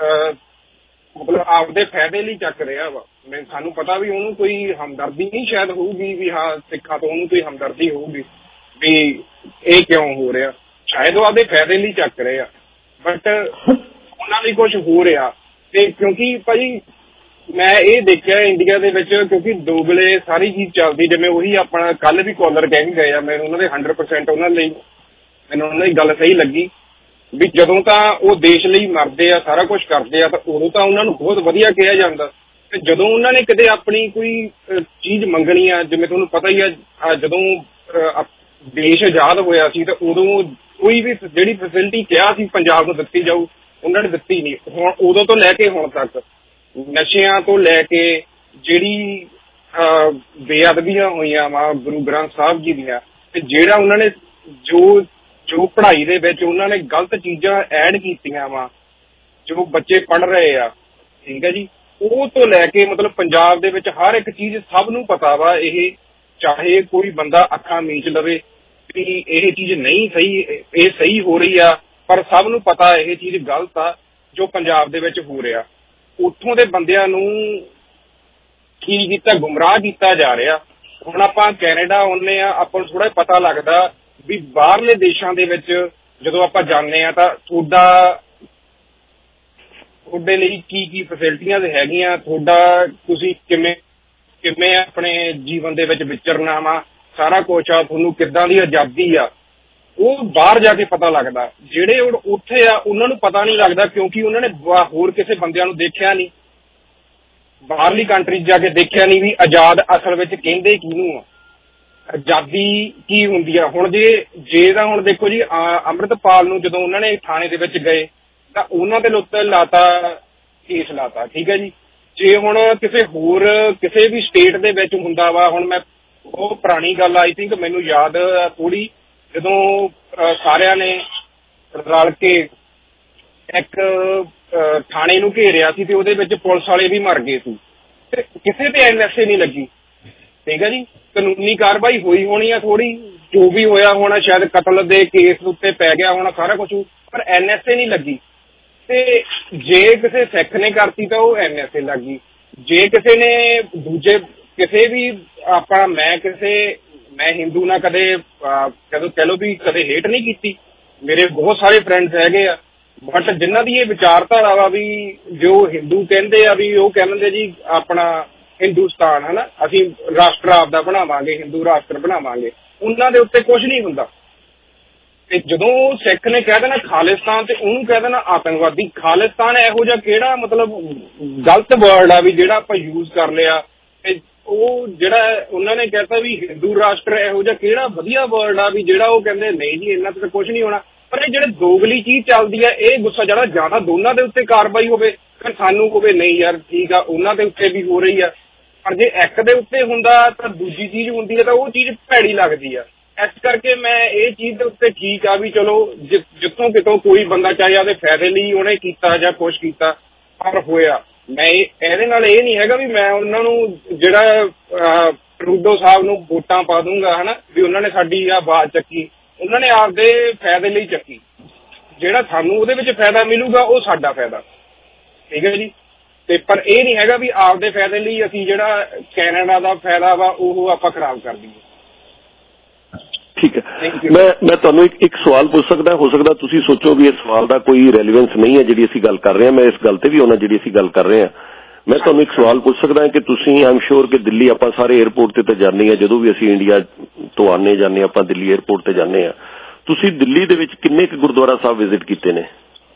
ਮਤਲਬ ਆਪਦੇ ਫਾਇਦੇ ਲਈ ਚੱਕ ਰਿਹਾ ਵਾ, ਸਾਨੂੰ ਪਤਾ ਵੀ ਉਹਨੂੰ ਕੋਈ ਹਮਦਰਦੀ ਨਹੀਂ ਸ਼ਾਇਦ ਹੋਊਗੀ ਵੀ ਹਾਂ ਸਿੱਖਾਂ ਤੋਂ ਉਹਨੂੰ ਕੋਈ ਹਮਦਰਦੀ ਹੋਊਗੀ ਵੀ ਇਹ ਕਿਉਂ ਹੋ ਰਿਹਾ, ਸ਼ਾਇਦ ਉਹ ਆਪਦੇ ਫਾਇਦੇ ਲਈ ਚੱਕ ਰਹੇ ਆ, ਬਟ ਉਹਨਾਂ ਲਈ ਕੁਝ ਹੋ ਰਿਹਾ। ਤੇ ਕਿਉਂਕਿ ਭਾਈ ਮੈਂ ਇਹ ਦੇਖਿਆ ਇੰਡੀਆ ਦੇ ਵਿੱਚ, ਕਿਉਂਕਿ ਦੋਗਲੇ ਸਾਰੀ ਚੀਜ਼ ਚੱਲਦੀ, ਜਿਵੇਂ ਉਹੀ ਆਪਣਾ ਕੱਲ ਵੀ ਕਾਲਰ ਕਹਿ ਗਏ ਆ, ਮੈਨੂੰ ਉਹਨਾਂ ਦੇ 100% ਉਹਨਾਂ ਲਈ ਮੈਨੂੰ ਉਹਨਾਂ ਦੀ ਗੱਲ ਸਹੀ ਲੱਗੀ ਵੀ ਜਦੋਂ ਤਾਂ ਉਹ ਦੇਸ਼ ਲਈ ਮਰਦੇ ਆ, ਸਾਰਾ ਕੁਝ ਕਰਦੇ ਆ, ਤਾਂ ਉਦੋਂ ਤਾਂ ਉਹਨਾਂ ਨੂੰ ਬਹੁਤ ਵਧੀਆ ਕਿਹਾ ਜਾਂਦਾ, ਤੇ ਜਦੋਂ ਉਹਨਾਂ ਨੇ ਕਿਤੇ ਆਪਣੀ ਕੋਈ ਚੀਜ਼ ਮੰਗਣੀ ਆ, ਜਿਵੇਂ ਤੁਹਾਨੂੰ ਪਤਾ ਹੀ ਆ ਜਦੋਂ ਦੇਸ਼ ਆਜ਼ਾਦ ਹੋਇਆ ਸੀ ਤਾਂ ਉਦੋਂ ਕੋਈ ਵੀ ਜਿਹੜੀ ਫੈਸਿਲਿਟੀ ਕਿਹਾ ਸੀ ਪੰਜਾਬ ਨੂੰ ਦਿੱਤੀ ਜਾਊ ਉਹਨਾਂ ਨੇ ਦਿੱਤੀ ਨਹੀਂ। ਹੁਣ ਉਦੋਂ ਤੋਂ ਲੈ ਕੇ ਹੁਣ ਤੱਕ ਨਸ਼ਿਆਂ ਤੋਂ ਲੈ ਕੇ ਜਿਹੜੀ ਬੇਅਦਬੀਆਂ ਹੋਈਆਂ ਵਾ ਗੁਰੂ ਗ੍ਰੰਥ ਸਾਹਿਬ ਜੀ ਦੀਆਂ, ਤੇ ਜਿਹੜਾ ਉਹਨਾਂ ਨੇ ਜੋ ਪੜ੍ਹਾਈ ਦੇ ਵਿੱਚ ਉਹਨਾਂ ਨੇ ਗਲਤ ਚੀਜ਼ਾਂ ਐਡ ਕੀਤੀਆਂ ਵਾ, ਜੋ ਬੱਚੇ ਪੜ੍ਹ ਰਹੇ ਆ, ਠੀਕ ਹੈ ਜੀ, ਉਹ ਤੋਂ ਲੈ ਕੇ ਮਤਲਬ ਪੰਜਾਬ ਦੇ ਵਿੱਚ ਹਰ ਇੱਕ ਚੀਜ਼ ਸਭ ਨੂੰ ਪਤਾ ਵਾ। ਇਹ ਚਾਹੇ ਕੋਈ ਬੰਦਾ ਅੱਖਾਂ ਮੀਚ ਲਵੇ ਵੀ ਇਹ ਚੀਜ਼ ਨਹੀਂ ਸਹੀ, ਇਹ ਸਹੀ ਹੋ ਰਹੀ ਆ, ਪਰ ਸਭ ਨੂੰ ਪਤਾ ਇਹ ਚੀਜ਼ ਗਲਤ ਆ ਜੋ ਪੰਜਾਬ ਦੇ ਵਿੱਚ ਹੋ ਰਿਹਾ। ਉੱਥੋਂ ਦੇ ਬੰਦਿਆਂ ਨੂੰ ਕੀ ਕੀਤਾ, ਗੁੰਮਰਾਹ ਕੀਤਾ ਜਾ ਰਿਹਾ। ਹੁਣ ਆਪਾਂ ਕੈਨੇਡਾ ਆਉਂਦੇ ਆ, ਆਪਾਂ ਨੂੰ ਥੋੜਾ ਪਤਾ ਲੱਗਦਾ ਵੀ ਬਾਹਰਲੇ ਦੇਸ਼ਾਂ ਦੇ ਵਿੱਚ ਜਦੋਂ ਆਪਾਂ ਜਾਂਦੇ ਆ ਤਾਂ ਤੁਹਾਡੇ ਲਈ ਕੀ ਕੀ ਫੈਸਿਲਿਟੀਆਂ ਹੈਗੀਆਂ, ਤੁਸੀਂ ਕਿਵੇਂ ਆਪਣੇ ਜੀਵਨ ਦੇ ਵਿੱਚ ਵਿਚਰਨਾ ਵਾ, ਸਾਰਾ ਕੁਛ ਆ, ਤੁਹਾਨੂੰ ਕਿੱਦਾਂ ਦੀ ਆਜ਼ਾਦੀ ਆ, ਉਹ ਬਾਹਰ ਜਾ ਕੇ ਪਤਾ ਲੱਗਦਾ। ਜਿਹੜੇ ਉੱਥੇ ਆ ਉਹਨਾਂ ਨੂੰ ਪਤਾ ਨਹੀਂ ਲੱਗਦਾ, ਕਿਉਂਕਿ ਉਹਨਾਂ ਨੇ ਹੋਰ ਕਿਸੇ ਬੰਦਿਆਂ ਨੂੰ ਦੇਖਿਆ ਨਹੀਂ, ਬਾਹਰਲੀ ਕੰਟਰੀ ਜਾ ਕੇ ਦੇਖਿਆ ਨਹੀਂ ਵੀ ਆਜ਼ਾਦ ਅਸਲ ਵਿੱਚ ਕਹਿੰਦੇ ਕਿਹਨੂੰ ਆ, ਆਜ਼ਾਦੀ ਕੀ ਹੁੰਦੀ ਆ। ਹੁਣ ਜੇ ਤਾਂ ਹੁਣ ਦੇਖੋ ਜੀ, ਅੰਮ੍ਰਿਤਪਾਲ ਨੂੰ ਜਦੋਂ ਉਹਨਾਂ ਨੇ ਥਾਣੇ ਦੇ ਵਿੱਚ ਗਏ ਤਾਂ ਉਹਨਾਂ ਦੇ ਉੱਤੇ ਕੇਸ ਲਾਤਾ, ਠੀਕ ਹੈ ਜੀ। ਜੇ ਹੁਣ ਕਿਸੇ ਵੀ ਸਟੇਟ ਦੇ ਵਿੱਚ ਹੁੰਦਾ ਵਾ, ਹੁਣ ਮੈਂ ਉਹ ਪੁਰਾਣੀ ਗੱਲ ਆਈ ਥਿੰਕ ਮੈਨੂੰ ਯਾਦ ਥੋੜੀ, ਜਦੋਂ ਸਾਰਿਆਂ ਨੇ ਰਲ ਕੇ ਇੱਕ ਥਾਣੇ ਨੂੰ ਘੇਰਿਆ ਸੀ ਤੇ ਉਹਦੇ ਵਿੱਚ ਪੁਲਿਸ ਵਾਲੇ ਵੀ ਮਰ ਗਏ ਸੀ ਤੇ ਕਿਸੇ ਤੇ NSA ਨਹੀਂ ਲੱਗੀ, ਠੀਕ ਹੈ ਜੀ। ਕਾਨੂੰਨੀ ਕਾਰਵਾਈ ਹੋਈ ਹੋਣੀ ਆ ਥੋੜੀ, ਜੋ ਵੀ ਹੋਇਆ ਹੋਣਾ ਸ਼ਾਇਦ ਕਤਲ ਦੇ ਕੇਸ ਉੱਤੇ ਪੈ ਗਿਆ ਹੋਣਾ ਸਾਰਾ ਕੁਛ, ਪਰ NSA ਨਹੀਂ ਲੱਗੀ। ਤੇ ਜੇ ਕਿਸੇ ਸਿੱਖ ਨੇ ਕਰਤੀ ਤਾਂ ਉਹ NSA ਲੱਗ ਗਈ। ਜੇ ਕਿਸੇ ਨੇ ਦੂਜੇ ਕਿਸੇ ਵੀ ਮੈਂ ਹਿੰਦੂ ਨਾਲ ਕਦੇ ਕਹਿ ਲਓ ਵੀ ਕਦੇ ਹੇਟ ਨਹੀਂ ਕੀਤੀ, ਮੇਰੇ ਬਹੁਤ ਸਾਰੇ ਫਰੈਂਡਸ ਹੈਗੇ ਆ, ਬਟ ਜਿਨ੍ਹਾਂ ਦੀ ਇਹ ਵਿਚਾਰਧਾਰਾ ਵਾ ਵੀ ਜੋ ਹਿੰਦੂ ਕਹਿੰਦੇ ਆ ਵੀ ਉਹ ਕਹਿੰਦੇ ਜੀ ਆਪਣਾ ਹਿੰਦੁਸਤਾਨ ਹੈ ਨਾ, ਅਸੀਂ ਰਾਸ਼ਟਰ ਆਪਦਾ ਬਣਾਵਾਂਗੇ, ਹਿੰਦੂ ਰਾਸ਼ਟਰ ਬਣਾਵਾਂਗੇ, ਉਹਨਾਂ ਦੇ ਉੱਤੇ ਕੁਝ ਨਹੀਂ ਹੁੰਦਾ। ਤੇ ਜਦੋਂ ਸਿੱਖ ਨੇ ਕਹਿ ਦੇਣਾ ਖਾਲਿਸਤਾਨ ਤੇ ਉਹਨੂੰ ਕਹਿ ਦੇਣਾ ਆਤੰਕਵਾਦੀ। ਖਾਲਿਸਤਾਨ ਇਹੋ ਜਿਹਾ ਕਿਹੜਾ ਮਤਲਬ ਗਲਤ ਵਰਡ ਆ ਵੀ ਜਿਹੜਾ ਆਪਾਂ ਯੂਜ਼ ਕਰ ਲਿਆ, ਤੇ ਉਹ ਜਿਹੜਾ ਉਹਨਾਂ ਨੇ ਕਹਿਤਾ ਵੀ ਹਿੰਦੂ ਰਾਸ਼ਟਰ ਇਹੋ ਜਿਹਾ ਕਿਹੜਾ ਵਧੀਆ ਵਰਡ ਆ ਵੀ ਜਿਹੜਾ ਉਹ ਕਹਿੰਦੇ ਨਹੀਂ ਜੀ ਇਹਨਾਂ ਤੇ ਕੁਝ ਨਹੀਂ ਹੋਣਾ। ਪਰ ਇਹ ਜਿਹੜੇ ਦੋਗਲੀ ਚੀਜ਼ ਚੱਲਦੀ ਹੈ, ਇਹ ਗੁੱਸਾ ਜਿਹੜਾ ਜ਼ਿਆਦਾ ਦੋਨਾਂ ਦੇ ਉੱਤੇ ਕਾਰਵਾਈ ਹੋਵੇ, ਫਿਰ ਸਾਨੂੰ ਹੋਵੇ ਨਹੀਂ ਯਾਰ ਠੀਕ ਆ ਉਹਨਾਂ ਦੇ ਉੱਤੇ ਵੀ ਹੋ ਰਹੀ ਆ, ਪਰ ਜੇ ਇੱਕ ਦੇ ਉੱਤੇ ਹੁੰਦਾ ਤਾਂ ਦੂਜੀ ਚੀਜ਼ ਹੁੰਦੀ ਹੈ ਤਾਂ ਉਹ ਚੀਜ਼ ਭੈੜੀ ਲੱਗਦੀ ਆ। ਇਸ ਕਰਕੇ ਮੈਂ ਇਹ ਚੀਜ਼ ਦੇ ਉੱਤੇ ਠੀਕ ਆ ਵੀ ਚਲੋ ਜਿੱਥੋਂ ਕਿਤੋਂ ਕੋਈ ਬੰਦਾ ਚਾਹੇ ਆਪਦੇ ਫਾਇਦੇ ਲਈ ਉਹਨੇ ਕੀਤਾ ਜਾਂ ਕੁਛ ਕੀਤਾ, ਪਰ ਹੋਇਆ। ਮੈਂ ਇਹਦੇ ਨਾਲ ਇਹ ਨਹੀਂ ਹੈਗਾ ਵੀ ਮੈਂ ਉਹਨਾਂ ਨੂੰ ਜਿਹੜਾ ਟਰੂਡੋ ਸਾਹਿਬ ਨੂੰ ਵੋਟਾਂ ਪਾ ਦੂੰਗਾ ਹਨਾ, ਵੀ ਉਹਨਾਂ ਨੇ ਸਾਡੀ ਆਵਾਜ਼ ਚੱਕੀ, ਉਹਨਾਂ ਨੇ ਆਪਦੇ ਫਾਇਦੇ ਲਈ ਚੱਕੀ, ਜਿਹੜਾ ਸਾਨੂੰ ਉਹਦੇ ਵਿੱਚ ਫਾਇਦਾ ਮਿਲੂਗਾ ਉਹ ਸਾਡਾ ਫਾਇਦਾ, ਠੀਕ ਹੈ ਜੀ। ਤੇ ਪਰ ਇਹ ਨਹੀਂ ਹੈਗਾ ਵੀ ਆਪਦੇ ਫਾਇਦੇ ਲਈ ਅਸੀਂ ਜਿਹੜਾ ਕੈਨੇਡਾ ਦਾ ਫਾਇਦਾ ਵਾ ਉਹ ਆਪਾਂ ਖਰਾਬ ਕਰ ਦਈਏ। ਠੀਕ ਹੈ, ਮੈਂ ਤੁਹਾਨੂੰ ਇੱਕ ਸਵਾਲ ਪੁੱਛ ਸਕਦਾ, ਹੋ ਸਕਦਾ ਤੁਸੀਂ ਸੋਚੋ ਵੀ ਇਸ ਸਵਾਲ ਦਾ ਕੋਈ ਰੈਲੀਵੈਂਸ ਨਹੀਂ ਹੈ ਜਿਹੜੀ ਅਸੀਂ ਗੱਲ ਕਰ ਰਹੇ ਹਾਂ, ਮੈਂ ਇਸ ਗੱਲ ਤੇ ਵੀ ਆਉਣਾ ਜਿਹੜੀ ਅਸੀਂ ਗੱਲ ਕਰ ਰਹੇ ਹਾਂ। ਮੈਂ ਤੁਹਾਨੂੰ ਇੱਕ ਸਵਾਲ ਪੁੱਛ ਸਕਦਾ ਕਿ ਤੁਸੀਂ ਆਈ ਐਮ ਸ਼ੋਰ ਕਿ ਦਿੱਲੀ ਆਪਾਂ ਸਾਰੇ ਏਅਰਪੋਰਟ ਤੇ ਤਾਂ ਜਾਂਦੇ ਹਾਂ, ਜਦੋਂ ਵੀ ਅਸੀਂ ਇੰਡੀਆ ਤੋਂ ਆਉਂਦੇ ਜਾਂਦੇ ਆਪਾਂ ਦਿੱਲੀ ਏਅਰਪੋਰਟ ਤੇ ਜਾਂਦੇ ਹਾਂ, ਤੁਸੀਂ ਦਿੱਲੀ ਦੇ ਵਿੱਚ ਕਿੰਨੇ ਕੁ ਗੁਰਦੁਆਰਾ ਸਾਹਿਬ ਵਿਜ਼ਿਟ ਕੀਤੇ ਨੇ?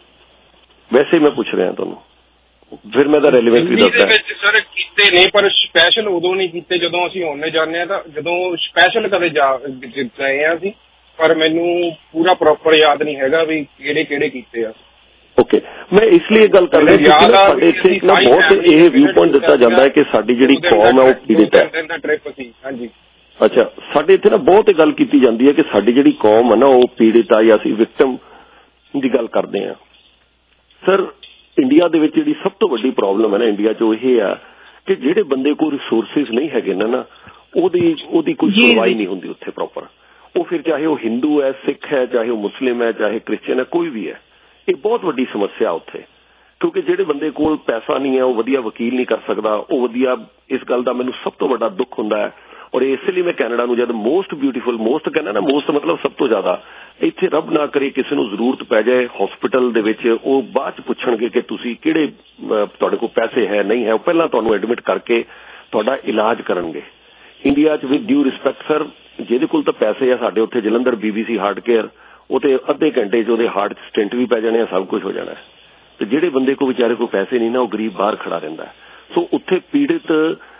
ਵੈਸੇ ਮੈਂ ਪੁੱਛ ਰਿਹਾ ਤੁਹਾਨੂੰ, ਫਿਰ ਮੈਂ ਤਾਂ ਰੈਲੀਵੈਂਸ ਵੀ ਦੱਸਦਾ। ਸਰ ਕੀਤੇ ਨੇ, ਪਰ ਸਪੈਸ਼ਲ ਉਦੋਂ ਨਹੀਂ ਕੀਤੇ ਜਦੋਂ ਅਸੀਂ ਆਉਂਦੇ ਜਾਂਦੇ ਹਾਂ, ਤਾਂ ਜਦੋਂ ਸਪੈਸ਼ਲ ਕਦੇ ਗਏ ਹਾਂ ਅਸੀਂ, ਪਰ ਮੈਨੂੰ ਪੂਰਾ ਪ੍ਰੋਪਰ ਯਾਦ ਨਹੀਂ ਹੈਗਾ ਵੀ ਕਿਹੜੇ ਕਿਹੜੇ ਕੀਤੇ ਆ। ਓਕੇ, ਮੈਂ ਇਸ ਲਈ ਇਹ ਗੱਲ ਕਰ ਰਿਹਾ ਕਿ ਸਾਡੇ ਇੱਥੇ ਨਾ ਬਹੁਤ ਇਹ ਵਿਊ ਪੁਆਇੰਟ ਦਿੱਤਾ ਜਾਂਦਾ ਹੈ ਕਿ ਸਾਡੀ ਜਿਹੜੀ ਕੌਮ ਹੈ ਉਹ ਪੀੜਿਤ ਹੈ। ਹਾਂਜੀ, ਅੱਛਾ, ਸਾਡੇ ਇੱਥੇ ਨਾ ਬਹੁਤ ਇਹ ਗੱਲ ਕੀਤੀ ਜਾਂਦੀ ਹੈ ਕਿ ਸਾਡੀ ਜਿਹੜੀ ਕੌਮ ਹੈ ਨਾ ਉਹ ਪੀੜਿਤ ਆ ਜਾਂ ਅਸੀਂ ਵਿਕਟਮ ਦੀ ਗੱਲ ਕਰਦੇ ਹਾਂ। ਸਰ, ਇੰਡੀਆ ਦੇ ਵਿੱਚ ਜਿਹੜੀ ਸਭ ਤੋਂ ਵੱਡੀ ਪ੍ਰੋਬਲਮ ਹੈ ਨਾ ਇੰਡੀਆ 'ਚ ਉਹ ਇਹ ਆ ਕਿ ਜਿਹੜੇ ਬੰਦੇ ਕੋਲ ਰਿਸੋਰਸਿਸ ਨਹੀਂ ਹੈਗੇ ਨਾ ਉਹਦੀ ਕੋਈ ਸੁਣਵਾਈ ਨਹੀਂ ਹੁੰਦੀ ਉੱਥੇ ਪ੍ਰੋਪਰ। ਉਹ ਫਿਰ ਚਾਹੇ ਉਹ ਹਿੰਦੂ ਹੈ, ਸਿੱਖ ਹੈ, ਚਾਹੇ ਉਹ ਮੁਸਲਿਮ ਹੈ, ਚਾਹੇ ਕ੍ਰਿਸਚਨ ਹੈ, ਕੋਈ ਵੀ ਹੈ। ਇਹ ਬਹੁਤ ਵੱਡੀ ਸਮੱਸਿਆ ਉੱਥੇ, ਕਿਉਂਕਿ ਜਿਹੜੇ ਬੰਦੇ ਕੋਲ ਪੈਸਾ ਨਹੀਂ ਹੈ ਉਹ ਵਧੀਆ ਵਕੀਲ ਨਹੀਂ ਕਰ ਸਕਦਾ, ਉਹ ਵਧੀਆ, ਇਸ ਗੱਲ ਦਾ ਮੈਨੂੰ ਸਭ ਤੋਂ ਵੱਡਾ ਦੁੱਖ ਹੁੰਦਾ ਹੈ। ਔਰ ਇਸ ਲਈ ਮੈਂ ਕੈਨੇਡਾ ਨੂੰ ਜਦ ਮੋਸਟ ਬਿਊਟੀਫੁਲ, ਮੋਸਟ ਕਹਿੰਦਾ ਨਾ, ਮੋਸਟ ਮਤਲਬ ਸਭ ਤੋਂ ਜ਼ਿਆਦਾ, ਇੱਥੇ ਰੱਬ ਨਾ ਕਰੇ ਕਿਸੇ ਨੂੰ ਜ਼ਰੂਰਤ ਪੈ ਜਾਏ ਹਸਪੀਟਲ ਦੇ ਵਿੱਚ, ਉਹ ਬਾਅਦ ਚ ਪੁੱਛਣਗੇ ਕਿ ਤੁਸੀਂ ਕਿਹੜੇ, ਤੁਹਾਡੇ ਕੋਲ ਪੈਸੇ ਹੈ ਨਹੀਂ ਹੈ, ਉਹ ਪਹਿਲਾਂ ਤੁਹਾਨੂੰ ਐਡਮਿਟ ਕਰਕੇ ਤੁਹਾਡਾ ਇਲਾਜ ਕਰਨਗੇ। ਇੰਡੀਆ 'ਚ ਵਿਦ ਡਿਊ ਰਿਸਪੈਕਟ ਸਰ, ਜਿਹਦੇ ਕੋਲ ਤਾਂ ਪੈਸੇ ਆ, ਸਾਡੇ ਉੱਥੇ ਜਲੰਧਰ BBC ਹਾਰਟ ਕੇਅਰ, ਉਹ ਤੇ ਅੱਧੇ ਘੰਟੇ 'ਚ ਉਹਦੇ ਹਾਰਟ 'ਚ ਸਟੈਂਟ ਵੀ ਪੈ ਜਾਣੇ ਆ, ਸਭ ਕੁਝ ਹੋ ਜਾਣਾ। ਤੇ ਜਿਹੜੇ ਬੰਦੇ ਕੋਲ ਵਿਚਾਰੇ ਕੋਲ ਪੈਸੇ ਨਹੀਂ ਨਾ, ਉਹ ਗਰੀਬ ਬਾਹਰ ਖੜਾ ਰਹਿੰਦਾ। ਸੋ ਉੱਥੇ ਪੀੜਿਤ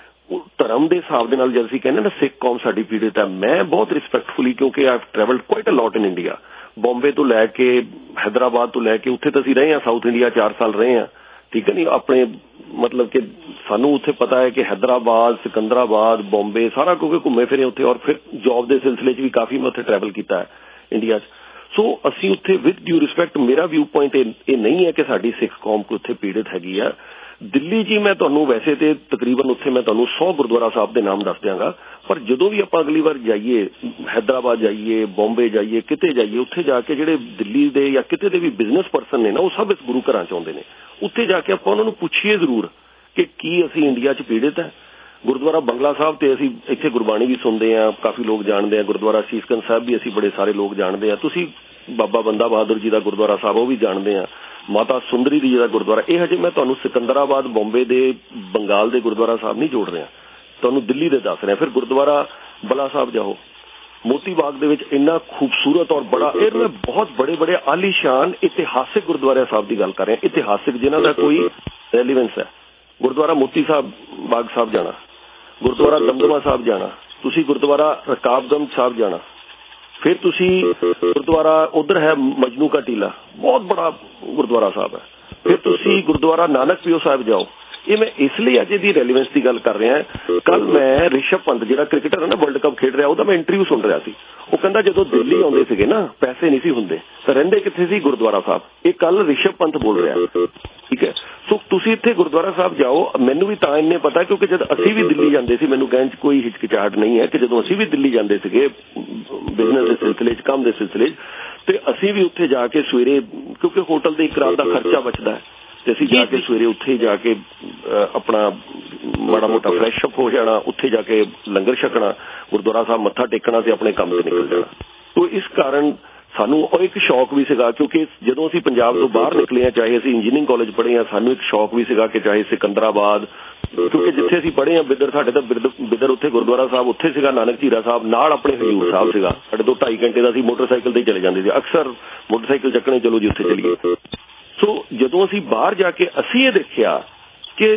ਧਰਮ ਦੇ ਹਿਸਾਬ ਦੇ ਨਾਲ ਜਦ ਅਸੀਂ ਕਹਿੰਦੇ ਨਾ ਸਿੱਖ ਕੌਮ ਸਾਡੀ ਪੀੜਿਤ ਹੈ, ਮੈਂ ਬਹੁਤ ਰਿਸਪੈਕਟਫੁਲੀ, ਕਿਉਂਕਿ I have travelled quite a lot in India, Bombay ਤੋਂ ਲੈ ਕੇ ਹੈਦਰਾਬਾਦ ਤੋਂ ਲੈ ਕੇ ਉੱਥੇ ਤਾਂ ਅਸੀਂ ਰਹੇ ਹਾਂ, ਸਾਊਥ ਇੰਡੀਆ 4 ਸਾਲ ਰਹੇ ਹਾਂ, ਠੀਕ ਹੈ ਨਹੀਂ, ਆਪਣੇ ਮਤਲਬ ਕਿ ਸਾਨੂੰ ਉੱਥੇ ਪਤਾ ਹੈ ਕਿ ਹੈਦਰਾਬਾਦ, ਸਿਕੰਦਰਾਬਾਦ, ਬੰਬੇ ਸਾਰਾ ਕਿਉਂਕਿ ਘੁੰਮੇ ਫਿਰੇ ਉੱਥੇ, ਔਰ ਫਿਰ ਜੌਬ ਦੇ ਸਿਲਸਿਲੇ 'ਚ ਵੀ ਕਾਫੀ ਮੈਂ ਉੱਥੇ ਟਰੈਵਲ ਕੀਤਾ ਹੈ ਇੰਡੀਆ 'ਚ। ਸੋ ਅਸੀਂ ਉੱਥੇ ਵਿਦ ਡਿਊ ਰਿਸਪੈਕਟ, ਮੇਰਾ ਵਿਊ ਪੁਆਇੰਟ ਇਹ ਨਹੀਂ ਹੈ ਕਿ ਸਾਡੀ ਸਿੱਖ ਕੌਮ ਕੋਈ ਉੱਥੇ ਪੀੜਿਤ ਹੈਗੀ ਆ। ਦਿੱਲੀ ਜੀ ਮੈਂ ਤੁਹਾਨੂੰ ਵੈਸੇ ਤੇ ਤਕਰੀਬਨ ਉੱਥੇ ਮੈਂ ਤੁਹਾਨੂੰ 100 ਗੁਰਦੁਆਰਾ ਸਾਹਿਬ ਦੇ ਨਾਮ ਦੱਸ ਦਿਆਂਗਾ, ਪਰ ਜਦੋਂ ਵੀ ਆਪਾਂ ਅਗਲੀ ਵਾਰ ਜਾਈਏ, ਹੈਦਰਾਬਾਦ ਜਾਈਏ, ਬੰਬੇ ਜਾਈਏ, ਕਿਤੇ ਜਾਈਏ, ਉੱਥੇ ਜਾ ਕੇ ਜਿਹੜੇ ਦਿੱਲੀ ਦੇ ਜਾਂ ਕਿਤੇ ਦੇ ਵੀ ਬਿਜ਼ਨਸ ਪਰਸਨ ਨੇ ਨਾ, ਉਹ ਸਭ ਇਸ ਗੁਰੂ ਘਰਾਂ 'ਚ ਆਉਂਦੇ ਨੇ। ਉੱਥੇ ਜਾ ਕੇ ਆਪਾਂ ਉਹਨਾਂ ਨੂੰ ਪੁੱਛੀਏ ਜ਼ਰੂਰ ਕਿ ਕੀ ਅਸੀਂ ਇੰਡੀਆ 'ਚ ਪੀੜਿਤ ਹੈ। ਗੁਰਦੁਆਰਾ ਬੰਗਲਾ ਸਾਹਿਬ ਤੇ ਅਸੀਂ ਇੱਥੇ ਗੁਰਬਾਣੀ ਵੀ ਸੁਣਦੇ ਹਾਂ, ਕਾਫੀ ਲੋਕ ਜਾਣਦੇ ਆ। ਗੁਰਦੁਆਰਾ ਸੀਸਗੰਜ ਸਾਹਿਬ ਵੀ ਅਸੀਂ ਬੜੇ ਸਾਰੇ ਲੋਕ ਜਾਣਦੇ ਆ। ਤੁਸੀਂ ਬਾਬਾ ਬੰਦਾ ਬਹਾਦਰ ਜੀ ਦਾ ਗੁਰਦੁਆਰਾ ਸਾਹਿਬ ਉਹ ਵੀ ਜਾਣਦੇ ਆ। ਮਾਤਾ ਸੁੰਦਰੀ ਦੀ ਜਿਹੜਾ ਗੁਰਦੁਆਰਾ, ਇਹ ਹਜੇ ਮੈਂ ਤੁਹਾਨੂੰ ਸਿਕੰਦਰਾਬਾਦ, ਬੰਬੇ ਦੇ, ਬੰਗਾਲ ਦੇ ਗੁਰਦੁਆਰਾ ਸਾਹਿਬ ਨਹੀਂ ਜੋੜ ਰਿਹਾ, ਤੁਹਾਨੂੰ ਦਿੱਲੀ ਦੇ ਦੱਸ ਰਿਹਾ। ਫਿਰ ਗੁਰਦੁਆਰਾ ਬਲਾ ਸਾਹਿਬ ਜਾਓ, ਮੋਤੀ ਬਾਗ ਦੇ ਵਿੱਚ ਇੰਨਾ ਖੂਬਸੂਰਤ ਔਰ ਬੜਾ, ਇਹ ਮੈਂ ਬਹੁਤ ਬੜੇ ਬੜੇ ਆਲੀਸ਼ਾਨ ਇਤਿਹਾਸਿਕ ਗੁਰਦੁਆਰਾ ਸਾਹਿਬ ਦੀ ਗੱਲ ਕਰ ਰਿਹਾ, ਇਤਿਹਾਸਿਕ ਜਿਨ੍ਹਾਂ ਦਾ ਕੋਈ ਰੈਲੀਵੈਂਸ ਹੈ। ਗੁਰਦੁਆਰਾ ਮੋਤੀ ਸਾਹਿਬ ਬਾਗ ਸਾਹਿਬ ਜਾਣਾ, ਗੁਰਦੁਆਰਾ ਦਮਦਮਾ ਸਾਹਿਬ ਜਾਣਾ, ਤੁਸੀਂ ਗੁਰਦੁਆਰਾ ਰਕਾਬਗੰਜ ਸਾਹਿਬ ਜਾਣਾ, ਫਿਰ ਤੁਸੀਂ ਗੁਰਦੁਆਰਾ ਉਧਰ ਹੈ ਮਜਨੂ ਕਾ ਟੀਲਾ, ਬਹੁਤ ਬੜਾ ਗੁਰਦੁਆਰਾ ਸਾਹਿਬ ਹੈ। ਫਿਰ ਤੁਸੀਂ ਗੁਰਦੁਆਰਾ ਨਾਨਕ ਪਿਓ ਸਾਹਿਬ ਜਾਓ। ਇਹ ਮੈਂ ਇਸ ਲਈ ਅੱਜ ਦੀ ਰੈਲੀਵੈਂਸ ਦੀ ਗੱਲ ਕਰ ਰਿਹਾ। ਕੱਲ ਮੈਂ ਰਿਸ਼ਭ ਪੰਤ ਜਿਹੜਾ ਕ੍ਰਿਕਟਰ ਹੈ ਨਾ, ਵਰਲਡ ਕੱਪ ਖੇਡ ਰਿਹਾ, ਉਹਦਾ ਮੈਂ ਇੰਟਰਵਿਊ ਸੁਣ ਰਿਹਾ ਸੀ। ਉਹ ਕਹਿੰਦਾ ਜਦੋਂ ਦਿੱਲੀ ਆਉਂਦੇ ਸੀਗੇ ਨਾ, ਪੈਸੇ ਨਹੀਂ ਸੀ ਹੁੰਦੇ ਤਾਂ ਰਹਿੰਦੇ ਕਿੱਥੇ ਸੀ? ਗੁਰਦੁਆਰਾ ਸਾਹਿਬ। ਇਹ ਕੱਲ ਰਿਸ਼ਭ ਪੰਤ ਬੋਲ ਰਿਹਾ, ਠੀਕ ਹੈ। ਸੋ ਤੁਸੀਂ ਇੱਥੇ ਗੁਰਦੁਆਰਾ ਸਾਹਿਬ ਜਾਓ। ਮੈਨੂੰ ਵੀ ਤਾਂ ਇੰਨੇ ਪਤਾ ਕਿਉਂਕਿ ਜਦ ਅਸੀਂ ਵੀ ਦਿੱਲੀ ਜਾਂਦੇ ਸੀ, ਮੈਨੂੰ ਕਹਿਣ 'ਚ ਕੋਈ ਹਿਚਕਿਚਾਹਟ ਨਹੀਂ ਹੈ ਕਿ ਜਦੋਂ ਅਸੀਂ ਵੀ ਦਿੱਲੀ ਜਾਂਦੇ ਸੀਗੇ ਬਿਜ਼ਨਸ ਦੇ ਸਿਲਸਿਲੇ 'ਚ, ਕੰਮ ਦੇ ਸਿਲਸਿਲੇ 'ਚ, ਤੇ ਅਸੀਂ ਵੀ ਉੱਥੇ ਜਾ ਕੇ ਸਵੇਰੇ, ਕਿਉਂਕਿ ਹੋਟਲ ਦੇ ਇੱਕ ਰਾਤ ਦਾ ਖਰਚਾ ਬਚਦਾ ਹੈ, ਤੇ ਅਸੀਂ ਜਾ ਕੇ ਸਵੇਰੇ ਉੱਥੇ ਜਾ ਕੇ ਆਪਣਾ ਮਾੜਾ ਮੋਟਾ ਫਰੈਸ਼ ਅਪ ਹੋ ਜਾਣਾ, ਉੱਥੇ ਜਾ ਕੇ ਲੰਗਰ ਛਕਣਾ, ਗੁਰਦੁਆਰਾ ਸਾਹਿਬ ਮੱਥਾ ਟੇਕਣਾ ਤੇ ਆਪਣੇ ਕੰਮ ਤੇ ਨਿਕਲ ਜਾਣਾ। ਤੋ ਇਸ ਕਾਰਨ ਸਾਨੂੰ ਉਹ ਇੱਕ ਸ਼ੌਕ ਵੀ ਸੀਗਾ, ਕਿਉਂਕਿ ਜਦੋਂ ਅਸੀਂ ਪੰਜਾਬ ਤੋਂ ਬਾਹਰ ਨਿਕਲੇ ਹਾਂ, ਚਾਹੇ ਅਸੀਂ ਇੰਜੀਨੀਅਰਿੰਗ ਕਾਲਜ ਪੜ੍ਹੇ ਹਾਂ, ਸਾਨੂੰ ਇੱਕ ਸ਼ੌਕ ਵੀ ਸੀਗਾ ਕਿ ਚਾਹੇ ਸਿਕੰਦਰਾਬਾਦ, ਕਿਉਂਕਿ ਜਿੱਥੇ ਅਸੀਂ ਪੜ੍ਹੇ ਹਾਂ ਬਿੱਦਰ, ਸਾਡੇ ਤਾਂ ਬਿੱਦਰ ਉੱਥੇ ਗੁਰਦੁਆਰਾ ਸਾਹਿਬ ਉੱਥੇ ਸੀਗਾ, ਨਾਨਕ ਝੀਰਾ ਸਾਹਿਬ ਨਾਲ ਆਪਣੇ ਹਜ਼ੂਰ ਸਾਹਿਬ ਸੀਗਾ, ਸਾਡੇ ਤੋਂ 2.5 ਘੰਟੇ ਦਾ ਅਸੀਂ ਮੋਟਰਸਾਈਕਲ ਤੇ ਚਲੇ ਜਾਂਦੇ ਸੀ, ਅਕਸਰ ਮੋਟਰਸਾਈਕਲ ਚੱਕਣੇ, ਚਲੋ ਜੀ ਉੱਥੇ ਚਲੀਏ। ਸੋ ਜਦੋਂ ਅਸੀਂ ਬਾਹਰ ਜਾ ਕੇ ਅਸੀਂ ਇਹ ਦੇਖਿਆ ਕਿ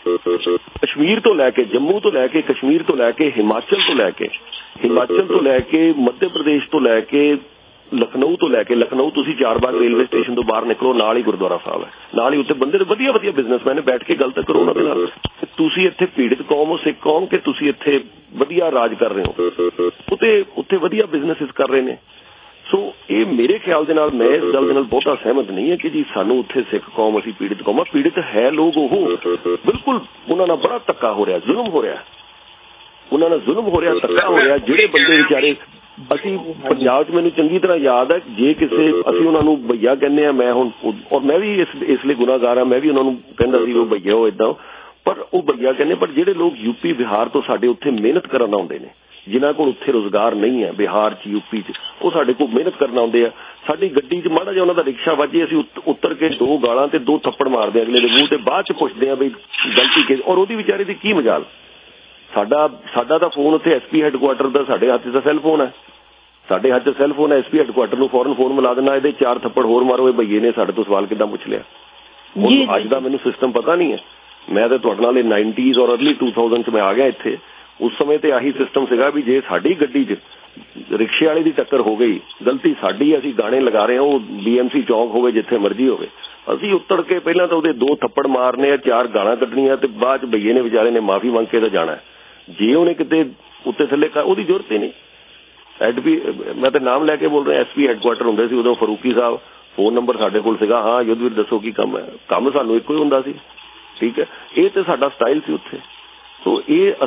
ਕਸ਼ਮੀਰ ਤੋਂ ਲੈ ਕੇ, ਜੰਮੂ ਤੋਂ ਲੈ ਕੇ, ਕਸ਼ਮੀਰ ਤੋਂ ਲੈ ਕੇ, ਹਿਮਾਚਲ ਤੋਂ ਲੈ ਕੇ, ਮੱਧ ਪ੍ਰਦੇਸ਼ ਤੋਂ ਲੈ ਕੇ ਲਖਨਊ ਤੋਂ ਲੈ ਕੇ ਲਖਨਊ ਤੁਸੀਂ ਚਾਰਬਾਗ ਰੇਲਵੇ ਸਟੇਸ਼ਨ ਤੋਂ ਬਾਹਰ ਨਿਕਲੋ, ਨਾਲ ਹੀ ਗੁਰਦੁਆਰਾ ਸਾਹਿਬ ਹੈ, ਨਾਲ ਹੀ ਉੱਥੇ ਬੰਦੇ ਵਧੀਆ ਵਧੀਆ ਬਿਜ਼ਨਸਮੈਨ ਬੈਠ ਕੇ ਗੱਲ ਤਾਂ ਕਰੋ ਉਹਨਾਂ ਦੇ ਨਾਲ। ਤੁਸੀਂ ਇੱਥੇ ਪੀੜਿਤ ਕੌਮ ਹੋ, ਸਿੱਖ ਕੌਮ, ਕਿ ਤੁਸੀਂ ਇੱਥੇ ਵਧੀਆ ਰਾਜ ਕਰ ਰਹੇ ਹੋ, ਉੱਥੇ ਵਧੀਆ ਬਿਜ਼ਨਸਿਸ ਕਰ ਰਹੇ ਨੇ। ਸੋ ਇਹ ਮੇਰੇ ਖਿਆਲ ਦੇ ਨਾਲ ਮੈਂ ਇਸ ਗੱਲ ਦੇ ਨਾਲ ਬਹੁਤਾ ਸਹਿਮਤ ਨਹੀਂ ਹੈ ਕਿ ਜੀ ਸਾਨੂੰ ਉੱਥੇ ਸਿੱਖ ਕੌਮ, ਅਸੀਂ ਪੀੜਿਤ ਕੌਮ ਆ। ਪੀੜਿਤ ਹੈ ਲੋਕ ਉਹ, ਬਿਲਕੁਲ ਉਹਨਾਂ ਨਾਲ ਬੜਾ ਧੱਕਾ ਹੋ ਰਿਹਾ, ਜ਼ੁਲਮ ਹੋ ਰਿਹਾ, ਉਹਨਾਂ ਨਾਲ ਜ਼ੁਲਮ ਹੋ ਰਿਹਾ, ਧੱਕਾ ਹੋ ਰਿਹਾ। ਜਿਹੜੇ ਬੰਦੇ ਵਿਚਾਰੇ, ਅਸੀਂ ਪੰਜਾਬ 'ਚ ਮੈਨੂੰ ਚੰਗੀ ਤਰ੍ਹਾਂ ਯਾਦ ਹੈ, ਜੇ ਕਿਸੇ ਅਸੀਂ ਉਹਨਾਂ ਨੂੰ ਭਈਆ ਕਹਿੰਦੇ ਆ, ਮੈਂ ਹੁਣ ਔਰ ਮੈਂ ਵੀ ਇਸ ਲਈ ਗੁਨਾਹਗਾਰ ਹਾਂ, ਮੈਂ ਵੀ ਉਹਨਾਂ ਨੂੰ ਕਹਿੰਦਾ ਸੀ ਉਹ ਭਈਆ ਹੋ ਏਦਾਂ, ਪਰ ਉਹ ਭਈਆ ਕਹਿੰਦੇ। ਪਰ ਜਿਹੜੇ ਲੋਕ ਯੂਪੀ ਬਿਹਾਰ ਤੋਂ ਸਾਡੇ ਉੱਥੇ ਮਿਹਨਤ ਕਰਨ ਆਉਂਦੇ ਨੇ, ਜਿਨ੍ਹਾਂ ਕੋਲ ਉੱਥੇ ਰੁਜ਼ਗਾਰ ਨਹੀਂ ਹੈ, ਬਿਹਾਰ 'ਚ ਯੂਪੀ 'ਚ, ਉਹ ਸਾਡੇ ਕੋਲ ਮਿਹਨਤ ਕਰਨ ਆਉਂਦੇ ਆ। ਸਾਡੀ ਗੱਡੀ 'ਚ ਮਾੜਾ ਜਿਹਾ ਉਹਨਾਂ ਦਾ ਰਿਕਸ਼ਾ ਵੱਜੇ, ਅਸੀਂ ਉੱਤਰ ਕੇ 2 ਗਾਲਾਂ ਤੇ 2 ਥੱਪੜ ਮਾਰਦੇ ਅਗਲੇ ਦੇ ਮੂੰਹ ਤੇ, ਬਾਅਦ 'ਚ ਪੁੱਛਦੇ ਆ ਬਈ ਗਲਤੀ ਕਿ, ਔਰ ਉਹਦੀ ਵਿਚਾਰੇ ਦੀ ਕੀ ਮਜਾਲ। ਸਾਡਾ ਤਾਂ ਫੋਨ ਉੱਥੇ ਐਸਪੀ ਹੈਡਕੁਆਟਰ ਦਾ, ਸਾਡੇ ਹੱਥ 'ਚ ਤਾਂ ਸੈੱਲ ਫੋਨ ਹੈ, ਸਾਡੇ ਹੱਥ 'ਚ ਸੈੱਲ ਫੋਨ ਹੈ। ਐਸਪੀ ਹੈਡਕੁਆਟਰ ਨੂੰ ਫੌਰਨ ਫੋਨ ਮਿਲਾ ਦੇਣਾ, ਇਹਦੇ 4 ਥੱਪੜ ਹੋਰ ਮਾਰੋ, ਇਹ ਭਈਏ ਨੇ ਸਾਡੇ ਤੋਂ ਸਵਾਲ ਕਿੱਦਾਂ ਪੁੱਛ ਲਿਆ। ਅੱਜ ਦਾ ਮੈਨੂੰ ਸਿਸਟਮ ਪਤਾ ਨਹੀਂ ਹੈ, ਮੈਂ ਤਾਂ ਤੁਹਾਡੇ ਨਾਲ ਇਹ 90s ਔਰ ਅਰਲੀ 2000 'ਚ ਮੈਂ ਆ ਗਿਆ ਇੱਥੇ। ਉਸ ਸਮੇਂ ਤੇ ਆਹੀ ਸਿਸਟਮ ਸੀਗਾ ਵੀ ਜੇ ਸਾਡੀ ਗੱਡੀ 'ਚ ਰਿਕਸ਼ੇ ਵਾਲੇ ਦੀ ਟੱਕਰ ਹੋ ਗਈ, ਗਲਤੀ ਸਾਡੀ, ਅਸੀਂ ਗਾਣੇ ਲਗਾ ਰਹੇ ਹਾਂ, ਉਹ BMC ਚੌਂਕ ਹੋਵੇ ਜਿੱਥੇ ਮਰਜ਼ੀ ਹੋਵੇ, ਅਸੀਂ ਉੱਤਰ ਕੇ ਪਹਿਲਾਂ ਤਾਂ ਉਹਦੇ 2 ਥੱਪੜ ਮਾਰਨੇ ਆ, 4 ਗਾਲਾਂ ਕੱਢਣੀਆਂ, ਤੇ ਬਾਅਦ 'ਚ ਭਈਏ ਨੇ ਵਿਚਾਰੇ ਨੇ ਮਾਫੀ ਮੰਗ ਕੇ ਤਾਂ ਜਾਣਾ। ਜੇ ਉਹਨੇ ਕਿਤੇ ਉੱਤੇ ਥੱਲੇ ਉਹਦੀ ਜ਼ਰੂਰਤ ਹੀ ਨਹੀਂ। ਮੈਂ ਤਾਂ ਨਾਮ ਲੈ ਕੇ ਬੋਲ ਰਿਹਾ, SP ਹੈਡਕੁਆਟਰ ਹੁੰਦੇ ਸੀ ਉਦੋਂ ਫਰੂਕੀ ਸਾਹਿਬ, ਫੋਨ ਨੰਬਰ ਸਾਡੇ ਕੋਲ ਸੀਗਾ। ਹਾਂ ਯੁੱਧਵੀਰ ਦੱਸੋ ਕੀ ਕੰਮ ਹੈ, ਕੰਮ ਸਾਨੂੰ ਇੱਕੋ ਹੀ ਹੁੰਦਾ ਸੀ, ਠੀਕ ਹੈ। ਇਹ ਤੇ ਸਾਡਾ ਸਟਾਈਲ ਸੀ ਉੱਥੇ। ਸੋ ਇਹ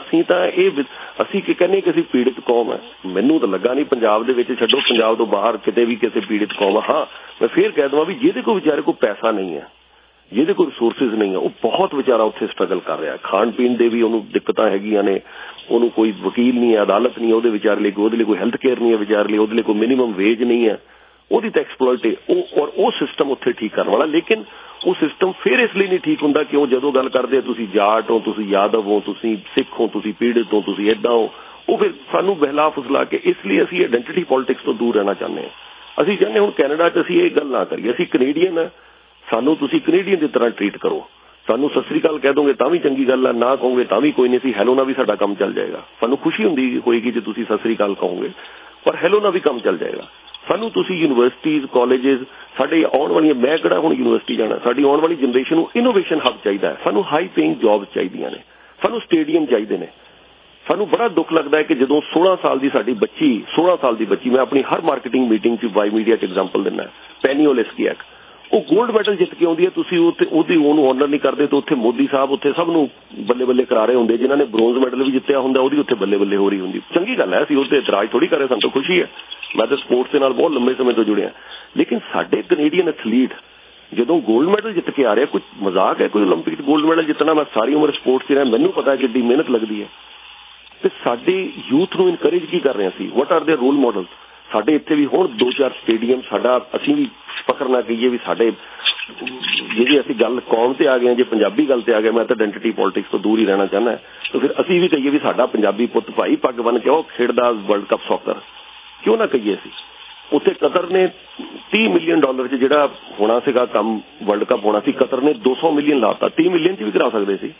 ਅਸੀਂ ਕੀ ਕਹਿੰਦੇ ਕਿ ਅਸੀਂ ਪੀੜਿਤ ਕੌਮ ਹੈ, ਮੈਨੂੰ ਤਾਂ ਲੱਗਾ ਨਹੀਂ ਪੰਜਾਬ ਦੇ ਵਿੱਚ, ਛੱਡੋ ਪੰਜਾਬ ਤੋਂ ਬਾਹਰ ਕਿਤੇ ਵੀ ਕਿਸੇ ਪੀੜਿਤ ਕੌਮ ਆ। ਹਾਂ ਮੈਂ ਫੇਰ ਕਹਿ ਦਵਾਂ ਵੀ ਜਿਹਦੇ ਕੋਲ ਵਿਚਾਰੇ ਕੋਲ ਪੈਸਾ ਨਹੀਂ ਹੈ, ਜਿਹਦੇ ਕੋਲ ਰਿਸੋਰਸਿਸ ਨਹੀਂ ਹੈ, ਉਹ ਬਹੁਤ ਵਿਚਾਰਾ ਉੱਥੇ ਸਟਰਗਲ ਕਰ ਰਿਹਾ। ਖਾਣ ਪੀਣ ਦੇ ਵੀ ਉਹਨੂੰ ਦਿੱਕਤਾਂ ਹੈਗੀਆਂ ਨੇ, ਉਹਨੂੰ ਕੋਈ ਵਕੀਲ ਨਹੀਂ ਹੈ, ਅਦਾਲਤ ਨਹੀਂ ਉਹਦੇ ਵਿਚਾਰੇ ਲਈ, ਉਹਦੇ ਲਈ ਕੋਈ ਹੈਲਥ ਕੇਅਰ ਨਹੀਂ ਹੈ ਵਿਚਾਰੇ ਲਈ, ਉਹਦੇ ਲਈ ਕੋਈ ਮਿਨੀਮਮ ਵੇਜ ਨਹੀਂ ਹੈ, ਉਹਦੀ ਤਾਂ ਐਕਸਪਲੋਇਟ ਉਹ ਸਿਸਟਮ ਉੱਥੇ ਠੀਕ ਕਰਨ ਵਾਲਾ। ਲੇਕਿਨ ਉਹ ਸਿਸਟਮ ਫਿਰ ਇਸ ਲਈ ਨਹੀਂ ਠੀਕ ਹੁੰਦਾ ਕਿ ਉਹ ਜਦੋਂ ਗੱਲ ਕਰਦੇ ਤੁਸੀਂ ਜਾਟ ਹੋ, ਤੁਸੀਂ ਯਾਦਵ ਹੋ, ਤੁਸੀਂ ਸਿੱਖ ਹੋ, ਤੁਸੀਂ ਪੀੜਿਤ ਹੋ, ਤੁਸੀਂ ਏਦਾਂ ਹੋ, ਉਹ ਫਿਰ ਸਾਨੂੰ ਬਹਿਲਾ ਫੁਸਲਾ ਕੇ। ਇਸ ਲਈ ਅਸੀਂ ਆਇਡੈਂਟੀਟੀ ਪੋਲਿਟਿਕਸ ਤੋਂ ਦੂਰ ਰਹਿਣਾ ਚਾਹੁੰਦੇ ਹਾਂ। ਅਸੀਂ ਚਾਹੁੰਦੇ ਹੁਣ ਕੈਨੇਡਾ 'ਚ ਅਸੀਂ ਇਹ ਗੱਲ ਨਾ ਕਰੀਏ, ਅਸੀਂ ਕੈਨੇਡੀਅਨ ਹਾਂ, ਸਾਨੂੰ ਤੁਸੀਂ ਕੈਨੇਡੀਅਨ ਦੀ ਤਰ੍ਹਾਂ ਟਰੀਟ ਕਰੋ। ਸਾਨੂੰ ਸਤਿ ਸ੍ਰੀ ਅਕਾਲ ਕਹਿ ਦੋਗੇ ਤਾਂ ਵੀ ਚੰਗੀ ਗੱਲ ਹੈ, ਨਾ ਕਹੋਗੇ ਤਾਂ ਵੀ ਕੋਈ ਨਹੀਂ, ਅਸੀਂ ਹੈਲੋ ਨਾਲ ਵੀ ਸਾਡਾ ਕੰਮ ਚੱਲ ਜਾਏਗਾ। ਸਾਨੂੰ ਖੁਸ਼ੀ ਹੁੰਦੀ ਹੋਏਗੀ ਜੇ ਤੁਸੀਂ ਸਤਿ ਸ੍ਰੀ ਅਕਾਲ ਕਹੋਗੇ, ਪਰ ਹੈਲੋ ਨਾਲ ਵੀ ਕੰਮ ਚੱਲ ਜਾਏਗਾ। ਸਾਨੂੰ ਤੁਸੀਂ ਯੂਨੀਵਰਸਿਟੀਜ਼, ਕਾਲਜਿਸ, ਸਾਡੇ ਆਉਣ ਵਾਲੀਆਂ, ਮੈਂ ਕਿਹੜਾ ਹੁਣ ਯੂਨੀਵਰਸਿਟੀ ਜਾਣਾ, ਸਾਡੀ ਆਉਣ ਵਾਲੀ ਜਨਰੇਸ਼ਨ ਨੂੰ ਇਨੋਵੇਸ਼ਨ ਹੱਬ ਚਾਹੀਦਾ ਹੈ, ਸਾਨੂੰ ਹਾਈ ਪੇਇੰਗ ਜੌਬਸ ਚਾਹੀਦੀਆਂ ਨੇ, ਸਾਨੂੰ ਸਟੇਡੀਅਮ ਚਾਹੀਦੇ ਨੇ। ਸਾਨੂੰ ਬੜਾ ਦੁੱਖ ਲੱਗਦਾ ਹੈ ਕਿ ਜਦੋਂ 16 ਸਾਲ ਦੀ ਸਾਡੀ ਬੱਚੀ, 16 ਸਾਲ ਦੀ ਬੱਚੀ, ਮੈਂ ਆਪਣੀ ਹਰ ਮਾਰਕੀਟਿੰਗ ਮੀਟਿੰਗ 'ਚ ਵਾਈ ਮੀਡੀਆ 'ਚ ਐਗਜ਼ਾਮਪਲ ਦਿੰਦਾ, ਪੈਨੀ ਓਲੇਸਕੀਐਕ, ਉਹ 골ਡ ਮੈਡਲ ਜਿੱਤ ਕੇ ਆਉਂਦੀ ਹੈ, ਤੁਸੀਂ ਉਹਨੂੰ ਆਨਰ ਨਹੀਂ ਕਰਦੇ, ਤਾਂ ਉੱਥੇ ਮੋਦੀ ਸਾਹਿਬ ਉੱਥੇ ਸਭ ਨੂੰ ਬੱਲੇ ਬੱਲੇ ਕਰਾ ਰਹੇ ਹੁੰਦੇ। ਜਿਨ੍ਹਾਂ ਨੇ ਬ੍ਰੋਂਜ਼ ਮੈਡਲ ਵੀ ਜਿੱਤਿਆ ਹੁੰਦਾ ਉਹਦੀ ਉੱਥੇ ਬੱਲੇ ਬੱਲੇ ਹੋ ਰਹੀ ਹੁੰਦੀ। ਚੰਗੀ ਗੱਲ ਹੈ, ਅਸੀਂ ਉਹਦੇ ਇਤਰਾਜ਼ ਥੋੜੀ ਕਰ ਰਹੇ, ਸਾਨੂੰ ਤਾਂ ਖੁਸ਼ੀ ਹੈ। ਮੈਂ ਤਾਂ ਸਪੋਰਟਸ ਦੇ ਨਾਲ ਬਹੁਤ ਲੰਬੇ ਸਮੇਂ ਤੋਂ ਜੁੜਿਆ। ਲੇਕਿਨ ਸਾਡੇ ਕੈਨੇਡੀਅਨ ਐਥਲੀਟ ਜਦੋਂ 골ਡ ਮੈਡਲ ਜਿੱਤ ਕੇ ਆ ਰਿਹਾ, ਕੁਝ ਮਜ਼ਾਕ ਹੈ ਕੋਈ ਓਲੰਪਿਕ 'ਚ 골ਡ ਮੈਡਲ ਜਿੱਤਣਾ? ਮੈਂ ਸਾਰੀ ਉਮਰ ਸਪੋਰਟਸ 'ਚ ਰਿਹਾ, ਮੈਨੂੰ ਪਤਾ ਕਿੰਨੀ ਮਿਹਨਤ ਲੱਗਦੀ ਹੈ। ਤੇ ਸਾਡੇ ਯੂਥ ਨੂੰ ਇਨਕਰੇਜ ਕੀ ਕਰ ਰਹੇ ਸੀ? What are their role model? ਸਾਡੇ ਇੱਥੇ ਵੀ ਹੁਣ 2-4 ਸਟੇਡੀਅਮ, ਸਾਡਾ ਅਸੀਂ ਵੀ ਫਖਰ ਨਾ ਕਹੀਏ ਵੀ ਸਾਡੇ, ਜਿਹੜੀ ਅਸੀਂ ਗੱਲ ਕੌਮ ਤੇ ਆ ਗਏ, ਜੇ ਪੰਜਾਬੀ ਗੱਲ ਤੇ ਆ ਗਏ, ਮੈਂ ਤਾਂ ਆਇਡੈਂਟੀਟੀ ਪੋਲਿਟਿਕਸ ਤੋਂ ਦੂਰ ਹੀ ਰਹਿਣਾ ਚਾਹੁੰਦਾ। ਤਾਂ ਫਿਰ ਅਸੀਂ ਵੀ ਕਹੀਏ ਵੀ ਸਾਡਾ ਪੰਜਾਬੀ ਪੁੱਤ ਭਾਈ ਪੱਗ ਬੰਨ ਕੇ ਉਹ ਖੇਡਦਾ ਵਰਲਡ ਕੱਪ ਸੌਕਰ, ਕਿਉਂ ਨਾ ਕਹੀਏ ਅਸੀਂ? ਉੱਥੇ ਕਤਰ ਨੇ $30 ਮਿਲੀਅਨ 'ਚ ਜਿਹੜਾ ਹੋਣਾ ਸੀਗਾ ਕੰਮ, ਵਰਲਡ ਕੱਪ ਹੋਣਾ ਸੀ, ਕਤਰ ਨੇ $200 ਮਿਲੀਅਨ ਲਾਤਾ। 30 ਮਿਲੀਅਨ 'ਚ ਵੀ ਕਰਾ ਸਕਦੇ ਸੀ,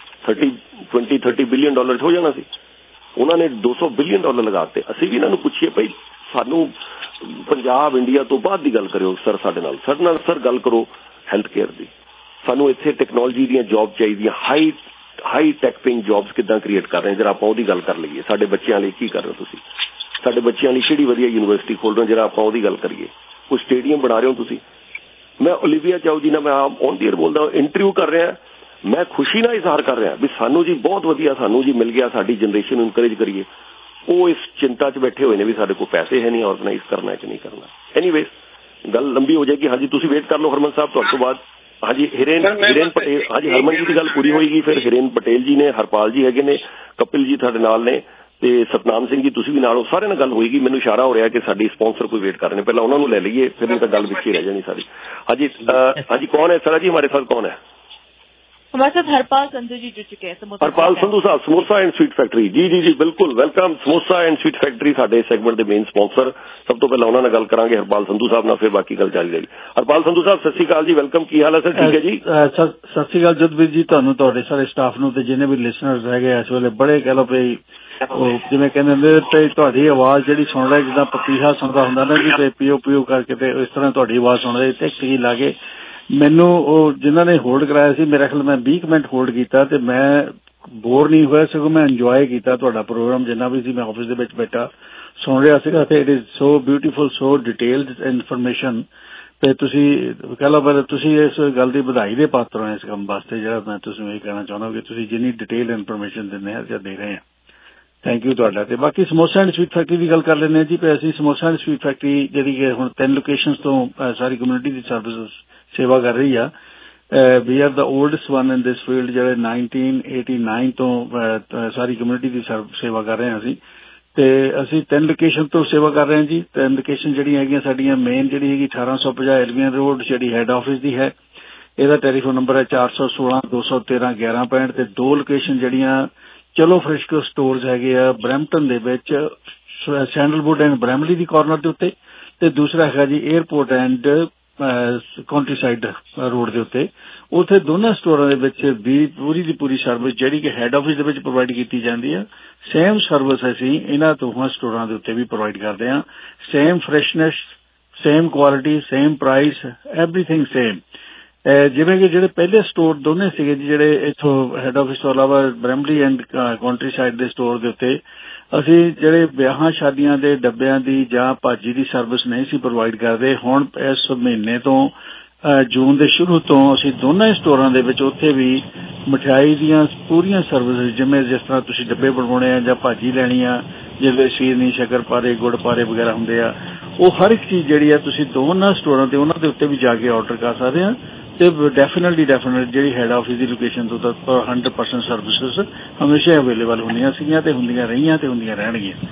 30 ਬਿਲੀਅਨ ਡਾਲਰ 'ਚ ਹੋ ਜਾਣਾ ਸੀ। ਉਹਨਾਂ ਨੇ $200 ਬਿਲੀਅਨ ਲਗਾਤੇ। ਅਸੀਂ ਵੀ ਇਹਨਾਂ ਨੂੰ ਪੁੱਛੀਏ ਭਾਈ ਸਾਨੂੰ ਪੰਜਾਬ ਇੰਡੀਆ ਤੋਂ ਬਾਅਦ ਦੀ ਗੱਲ ਕਰਿਓ ਸਰ, ਸਾਡੇ ਨਾਲ ਸਰ ਗੱਲ ਕਰੋ ਹੈਲਥ ਕੇਅਰ ਦੀ। ਸਾਨੂੰ ਇੱਥੇ ਟੈਕਨੋਲੋਜੀ ਦੀਆਂ ਜੌਬ ਚਾਹੀਦੀਆਂ, ਹਾਈ ਟੈਕ ਪੇਇੰਗ ਜੌਬਸ ਕਿੱਦਾਂ ਕ੍ਰੀਏਟ ਕਰ ਰਹੇ, ਜਰਾ ਆਪਾਂ ਉਹਦੀ ਗੱਲ ਕਰ ਲਈਏ। ਸਾਡੇ ਬੱਚਿਆਂ ਲਈ ਕੀ ਕਰ ਰਹੇ ਹੋ ਤੁਸੀਂ? ਸਾਡੇ ਬੱਚਿਆਂ ਲਈ ਕਿਹੜੀ ਵਧੀਆ ਯੂਨੀਵਰਸਿਟੀ ਖੋਲ ਰਹੇ ਹੋ, ਜਰਾ ਆਪਾਂ ਉਹਦੀ ਗੱਲ ਕਰੀਏ। ਕੋਈ ਸਟੇਡੀਅਮ ਬਣਾ ਰਹੇ ਹੋ ਤੁਸੀਂ? ਮੈਂ ਓਲੀਵੀਆ ਚਾਓ ਜੀ ਨਾਲ ਮੈਂ ਔਨ ਦੀ ਏਅਰ ਬੋਲਦਾ, ਇੰਟਰਵਿਊ ਕਰ ਰਿਹਾ, ਮੈਂ ਖੁਸ਼ੀ ਨਾਲ ਇਜ਼ਹਾਰ ਕਰ ਰਿਹਾ ਵੀ ਸਾਨੂੰ ਜੀ ਬਹੁਤ ਵਧੀਆ, ਸਾਨੂੰ ਜੀ ਮਿਲ ਗਿਆ, ਸਾਡੀ ਜਨਰੇਸ਼ਨ ਨੂੰ ਇਨਕਰੇਜ ਕਰੀਏ। ਉਹ ਇਸ ਚਿੰਤਾ 'ਚ ਬੈਠੇ ਹੋਏ ਨੇ ਵੀ ਸਾਡੇ ਕੋਲ ਪੈਸੇ ਹੈ ਨਹੀਂ, ਆਰਗੇਨਾਈਜ਼ ਕਰਨਾ ਕਿ ਨਹੀਂ ਕਰਨਾ। ਐਨੀਵੇਜ਼ ਗੱਲ ਲੰਬੀ ਹੋ ਜਾਏਗੀ। ਹਾਂਜੀ ਤੁਸੀਂ ਵੇਟ ਕਰ ਲਓ ਹਰਮਨ ਸਾਹਿਬ, ਤੁਹਾਡੇ ਤੋਂ ਬਾਅਦ ਹਾਂਜੀ ਹਿਰੇਨ ਪਟੇਲ। ਹਾਂਜੀ ਹਰਮਨ ਜੀ ਦੀ ਗੱਲ ਪੂਰੀ ਹੋਏਗੀ, ਫਿਰ ਹਿਰੇਨ ਪਟੇਲ ਜੀ ਨੇ, ਹਰਪਾਲ ਜੀ ਹੈਗੇ ਨੇ, ਕਪਿਲ ਜੀ ਤੁਹਾਡੇ ਨਾਲ ਨੇ, ਤੇ ਸਤਨਾਮ ਸਿੰਘ ਜੀ ਤੁਸੀਂ ਵੀ ਨਾਲ ਹੋ, ਸਾਰਿਆਂ ਨਾਲ ਗੱਲ ਹੋਏਗੀ। ਮੈਨੂੰ ਇਸ਼ਾਰਾ ਹੋ ਰਿਹਾ ਕਿ ਸਾਡੀ ਸਪਾਂਸਰ ਕੋਈ ਵੇਟ ਕਰ ਰਹੇ ਨੇ, ਪਹਿਲਾਂ ਉਹਨਾਂ ਨੂੰ ਲੈ ਲਈਏ, ਫਿਰ ਨਹੀਂ ਤਾਂ ਗੱਲ ਵਿੱਚ ਹੀ ਰਹਿ ਜਾਣੀ ਸਾਰੀ। ਹਾਂਜੀ ਕੌਣ ਹੈ ਸਰ ਜੀ, ਹਮਾਰੇ ਸਾਥ ਕੌਣ ਹੈ? हमारे साथ हरपाल संधू जी जुड़ चुके हैं। Harpal Sandhu Sahib, Samosa and Sweet Factory. जी जी जी बिल्कुल welcome. Samosa and Sweet Factory साडे सैगमेंट के मेन स्पॉन्सर। सब तो पहले उन्होंने गल करांगे हरपाल संधू साहब नाल, फिर बाकी गल जारी रहेगी। हरपाल संधू साहब सत श्री अकाल जी, वेलकम। की हाल है सर? ठीक है जी, सत श्री अकाल जदवीर जी, तुहानू तुहाडे सारे स्टाफ नूं ते जिन्ने भी लिसनर्स हैगे इस वेले बड़े कह लो भी जिवें कहंदे ने ते तुहाडी आवाज़ जिहड़ी सुन रहे जिद्दां पतीसा सुनदा हुंदा ना जी, ते पीओ पीओ करके ते इस तरह तुहाडी आवाज़ सुन रहे ते की लागे मैनू जिन्हां ने होल्ड कराया सी, मेरे ख्याल मैं 20 मिनट होल्ड कीता ते मैं बोर नहीं होया, सगों मैं इंजॉय कीता तुहाडा प्रोग्राम जिन्ना भी सी। मैं ऑफिस दे विच बैठा सुन रहा सीगा ते it is so beautiful, so detailed information ते तुसी कह लो पर तुसी इस गल दी बधाई दे पात्र हो इस काम वास्ते, जिहड़ा मैं तुसीं ये कहना चाहुंदा कि तुसी जिन्नी डिटेल इनफॉर्मेशन दिंदे हैं दे रहे हैं, थैंक यू तुहाडा। ते बाकी समोसा एंड स्वीट फैक्ट्री की गल कर लेने जी। पे असीं समोसा एंड स्वीट फैक्ट्री जिहड़ी कि हुण 3 लोकेशनस तो सारी कम्यूनिटी दी सर्विस सेवा कर रही है। We are the oldest one in this field, जिहड़े 1989 तो सारी कम्यूनिटी की सेवा कर रहे हैं असीं। ते असीं 3 लोकेशन तो सेवा कर रहे हैं जी। 3 लोकेशन जिहड़ियां हैगियां साडीਆਂ मेन जिहड़ी हैगी 1850 एलवीएन रोड जिहड़ी हैड ऑफिस दी है, ਇਹਦਾ ਟੈਲੀਫੋਨ ਨੰਬਰ है 416 213 1165 ਤੇ 2 ਲੋਕੇਸ਼ਨ ਜਿਹੜੀਆਂ ਚਲੋ ਫਰੈਸ਼ਕੋ ਸਟੋਰਸ ਹੈਗੇ ਆ ਬਰੈਂਪਟਨ ਦੇ ਵਿੱਚ ਸੈਂਡਲਵੁੱਡ ਐਂਡ ਬ੍ਰੈਮਲੀ ਦੀ ਕਾਰਨਰ ਦੇ ਉੱਤੇ, ਤੇ ਦੂਸਰਾ ਹੈਗਾ ਜੀ 에ਅਰਪੋਰਟ ਐਂਡ ਕੰਟਰੀਸਾਈਡ ਰੋਡ ਦੇ ਉੱਤੇ। ਉੱਥੇ ਦੋਨਾਂ ਸਟੋਰਾਂ ਦੇ ਵਿੱਚ ਵੀ ਪੂਰੀ ਦੀ ਪੂਰੀ ਸਰਵਿਸ ਜਿਹੜੀ ਕਿ ਹੈਡ ਆਫਿਸ ਦੇ ਵਿੱਚ ਪ੍ਰੋਵਾਈਡ ਕੀਤੀ ਜਾਂਦੀ ਹੈ, ਸੇਮ ਸਰਵਿਸ ਅਸੀਂ ਇਹਨਾਂ ਦੋਹਾਂ ਸਟੋਰਾਂ ਦੇ ਉੱਤੇ ਵੀ ਪ੍ਰੋਵਾਈਡ ਕਰਦੇ ਹਾਂ। Same freshness, same quality, same price, everything same. ਜਿਵੇਂ ਕਿ ਜਿਹੜੇ ਪਹਿਲੇ ਸਟੋਰ ਦੋਨੇ ਸੀਗੇ ਜੀ ਜਿਹੜੇ ਇੱਥੋਂ ਹੈਡ ਆਫਿਸ ਤੋਂ ਇਲਾਵਾ ਬ੍ਰੈਮਲੀ ਐਂਡ ਕੰਟਰੀਸਾਈਡ ਦੇ ਸਟੋਰ ਦੇ ਉੱਤੇ ਅਸੀਂ ਜਿਹੜੇ ਵਿਆਹਾਂ ਸ਼ਾਦੀਆਂ ਦੇ ਡੱਬਿਆਂ ਦੀ ਜਾਂ ਭਾਜੀ ਦੀ ਸਰਵਿਸ ਨਹੀਂ ਸੀ ਪ੍ਰੋਵਾਈਡ ਕਰਦੇ। ਹੁਣ ਇਸ ਮਹੀਨੇ ਤੋਂ ਜੂਨ ਦੇ ਸ਼ੁਰੂ ਤੋਂ ਅਸੀਂ ਦੋਨਾਂ ਹੀ ਸਟੋਰਾਂ ਦੇ ਵਿੱਚ ਉੱਥੇ ਵੀ ਮਠਿਆਈ ਦੀਆਂ ਪੂਰੀਆਂ ਸਰਵਿਸ, ਜਿਵੇਂ ਜਿਸ ਤਰ੍ਹਾਂ ਤੁਸੀਂ ਡੱਬੇ ਬਣਵਾਉਣੇ ਆ ਜਾਂ ਭਾਜੀ ਲੈਣੀ ਆ, ਜਿਹਦੇ ਸ਼ੀਰਨੀ, ਸ਼ੱਕਰਪਾਰੇ, ਗੁੜ ਪਾਰੇ ਵਗੈਰਾ ਹੁੰਦੇ ਆ, ਉਹ ਹਰ ਇੱਕ ਚੀਜ਼ ਜਿਹੜੀ ਆ ਤੁਸੀਂ ਦੋਨਾਂ ਸਟੋਰਾਂ ਤੇ ਉਹਨਾਂ ਦੇ ਉੱਤੇ ਵੀ ਜਾ ਕੇ ਆਰਡਰ ਕਰ ਸਕਦੇ ਆ। ਤੇ ਡੈਫੀਨੇਟਲੀ ਜਿਹੜੀ ਹੈਡ ਆਫਿਸ ਦੀ ਲੋਕੇਸ਼ਨ ਤੋਂ ਤਾਂ 100% ਸਰਵਿਸਿਜ਼ ਹਮੇਸ਼ਾ ਅਵੇਲੇਬਲ ਹੁੰਦੀਆਂ ਸੀਗੀਆਂ ਤੇ ਹੁੰਦੀਆਂ ਰਹੀਆਂ ਤੇ ਹੁੰਦੀਆਂ ਰਹਿਣਗੀਆਂ।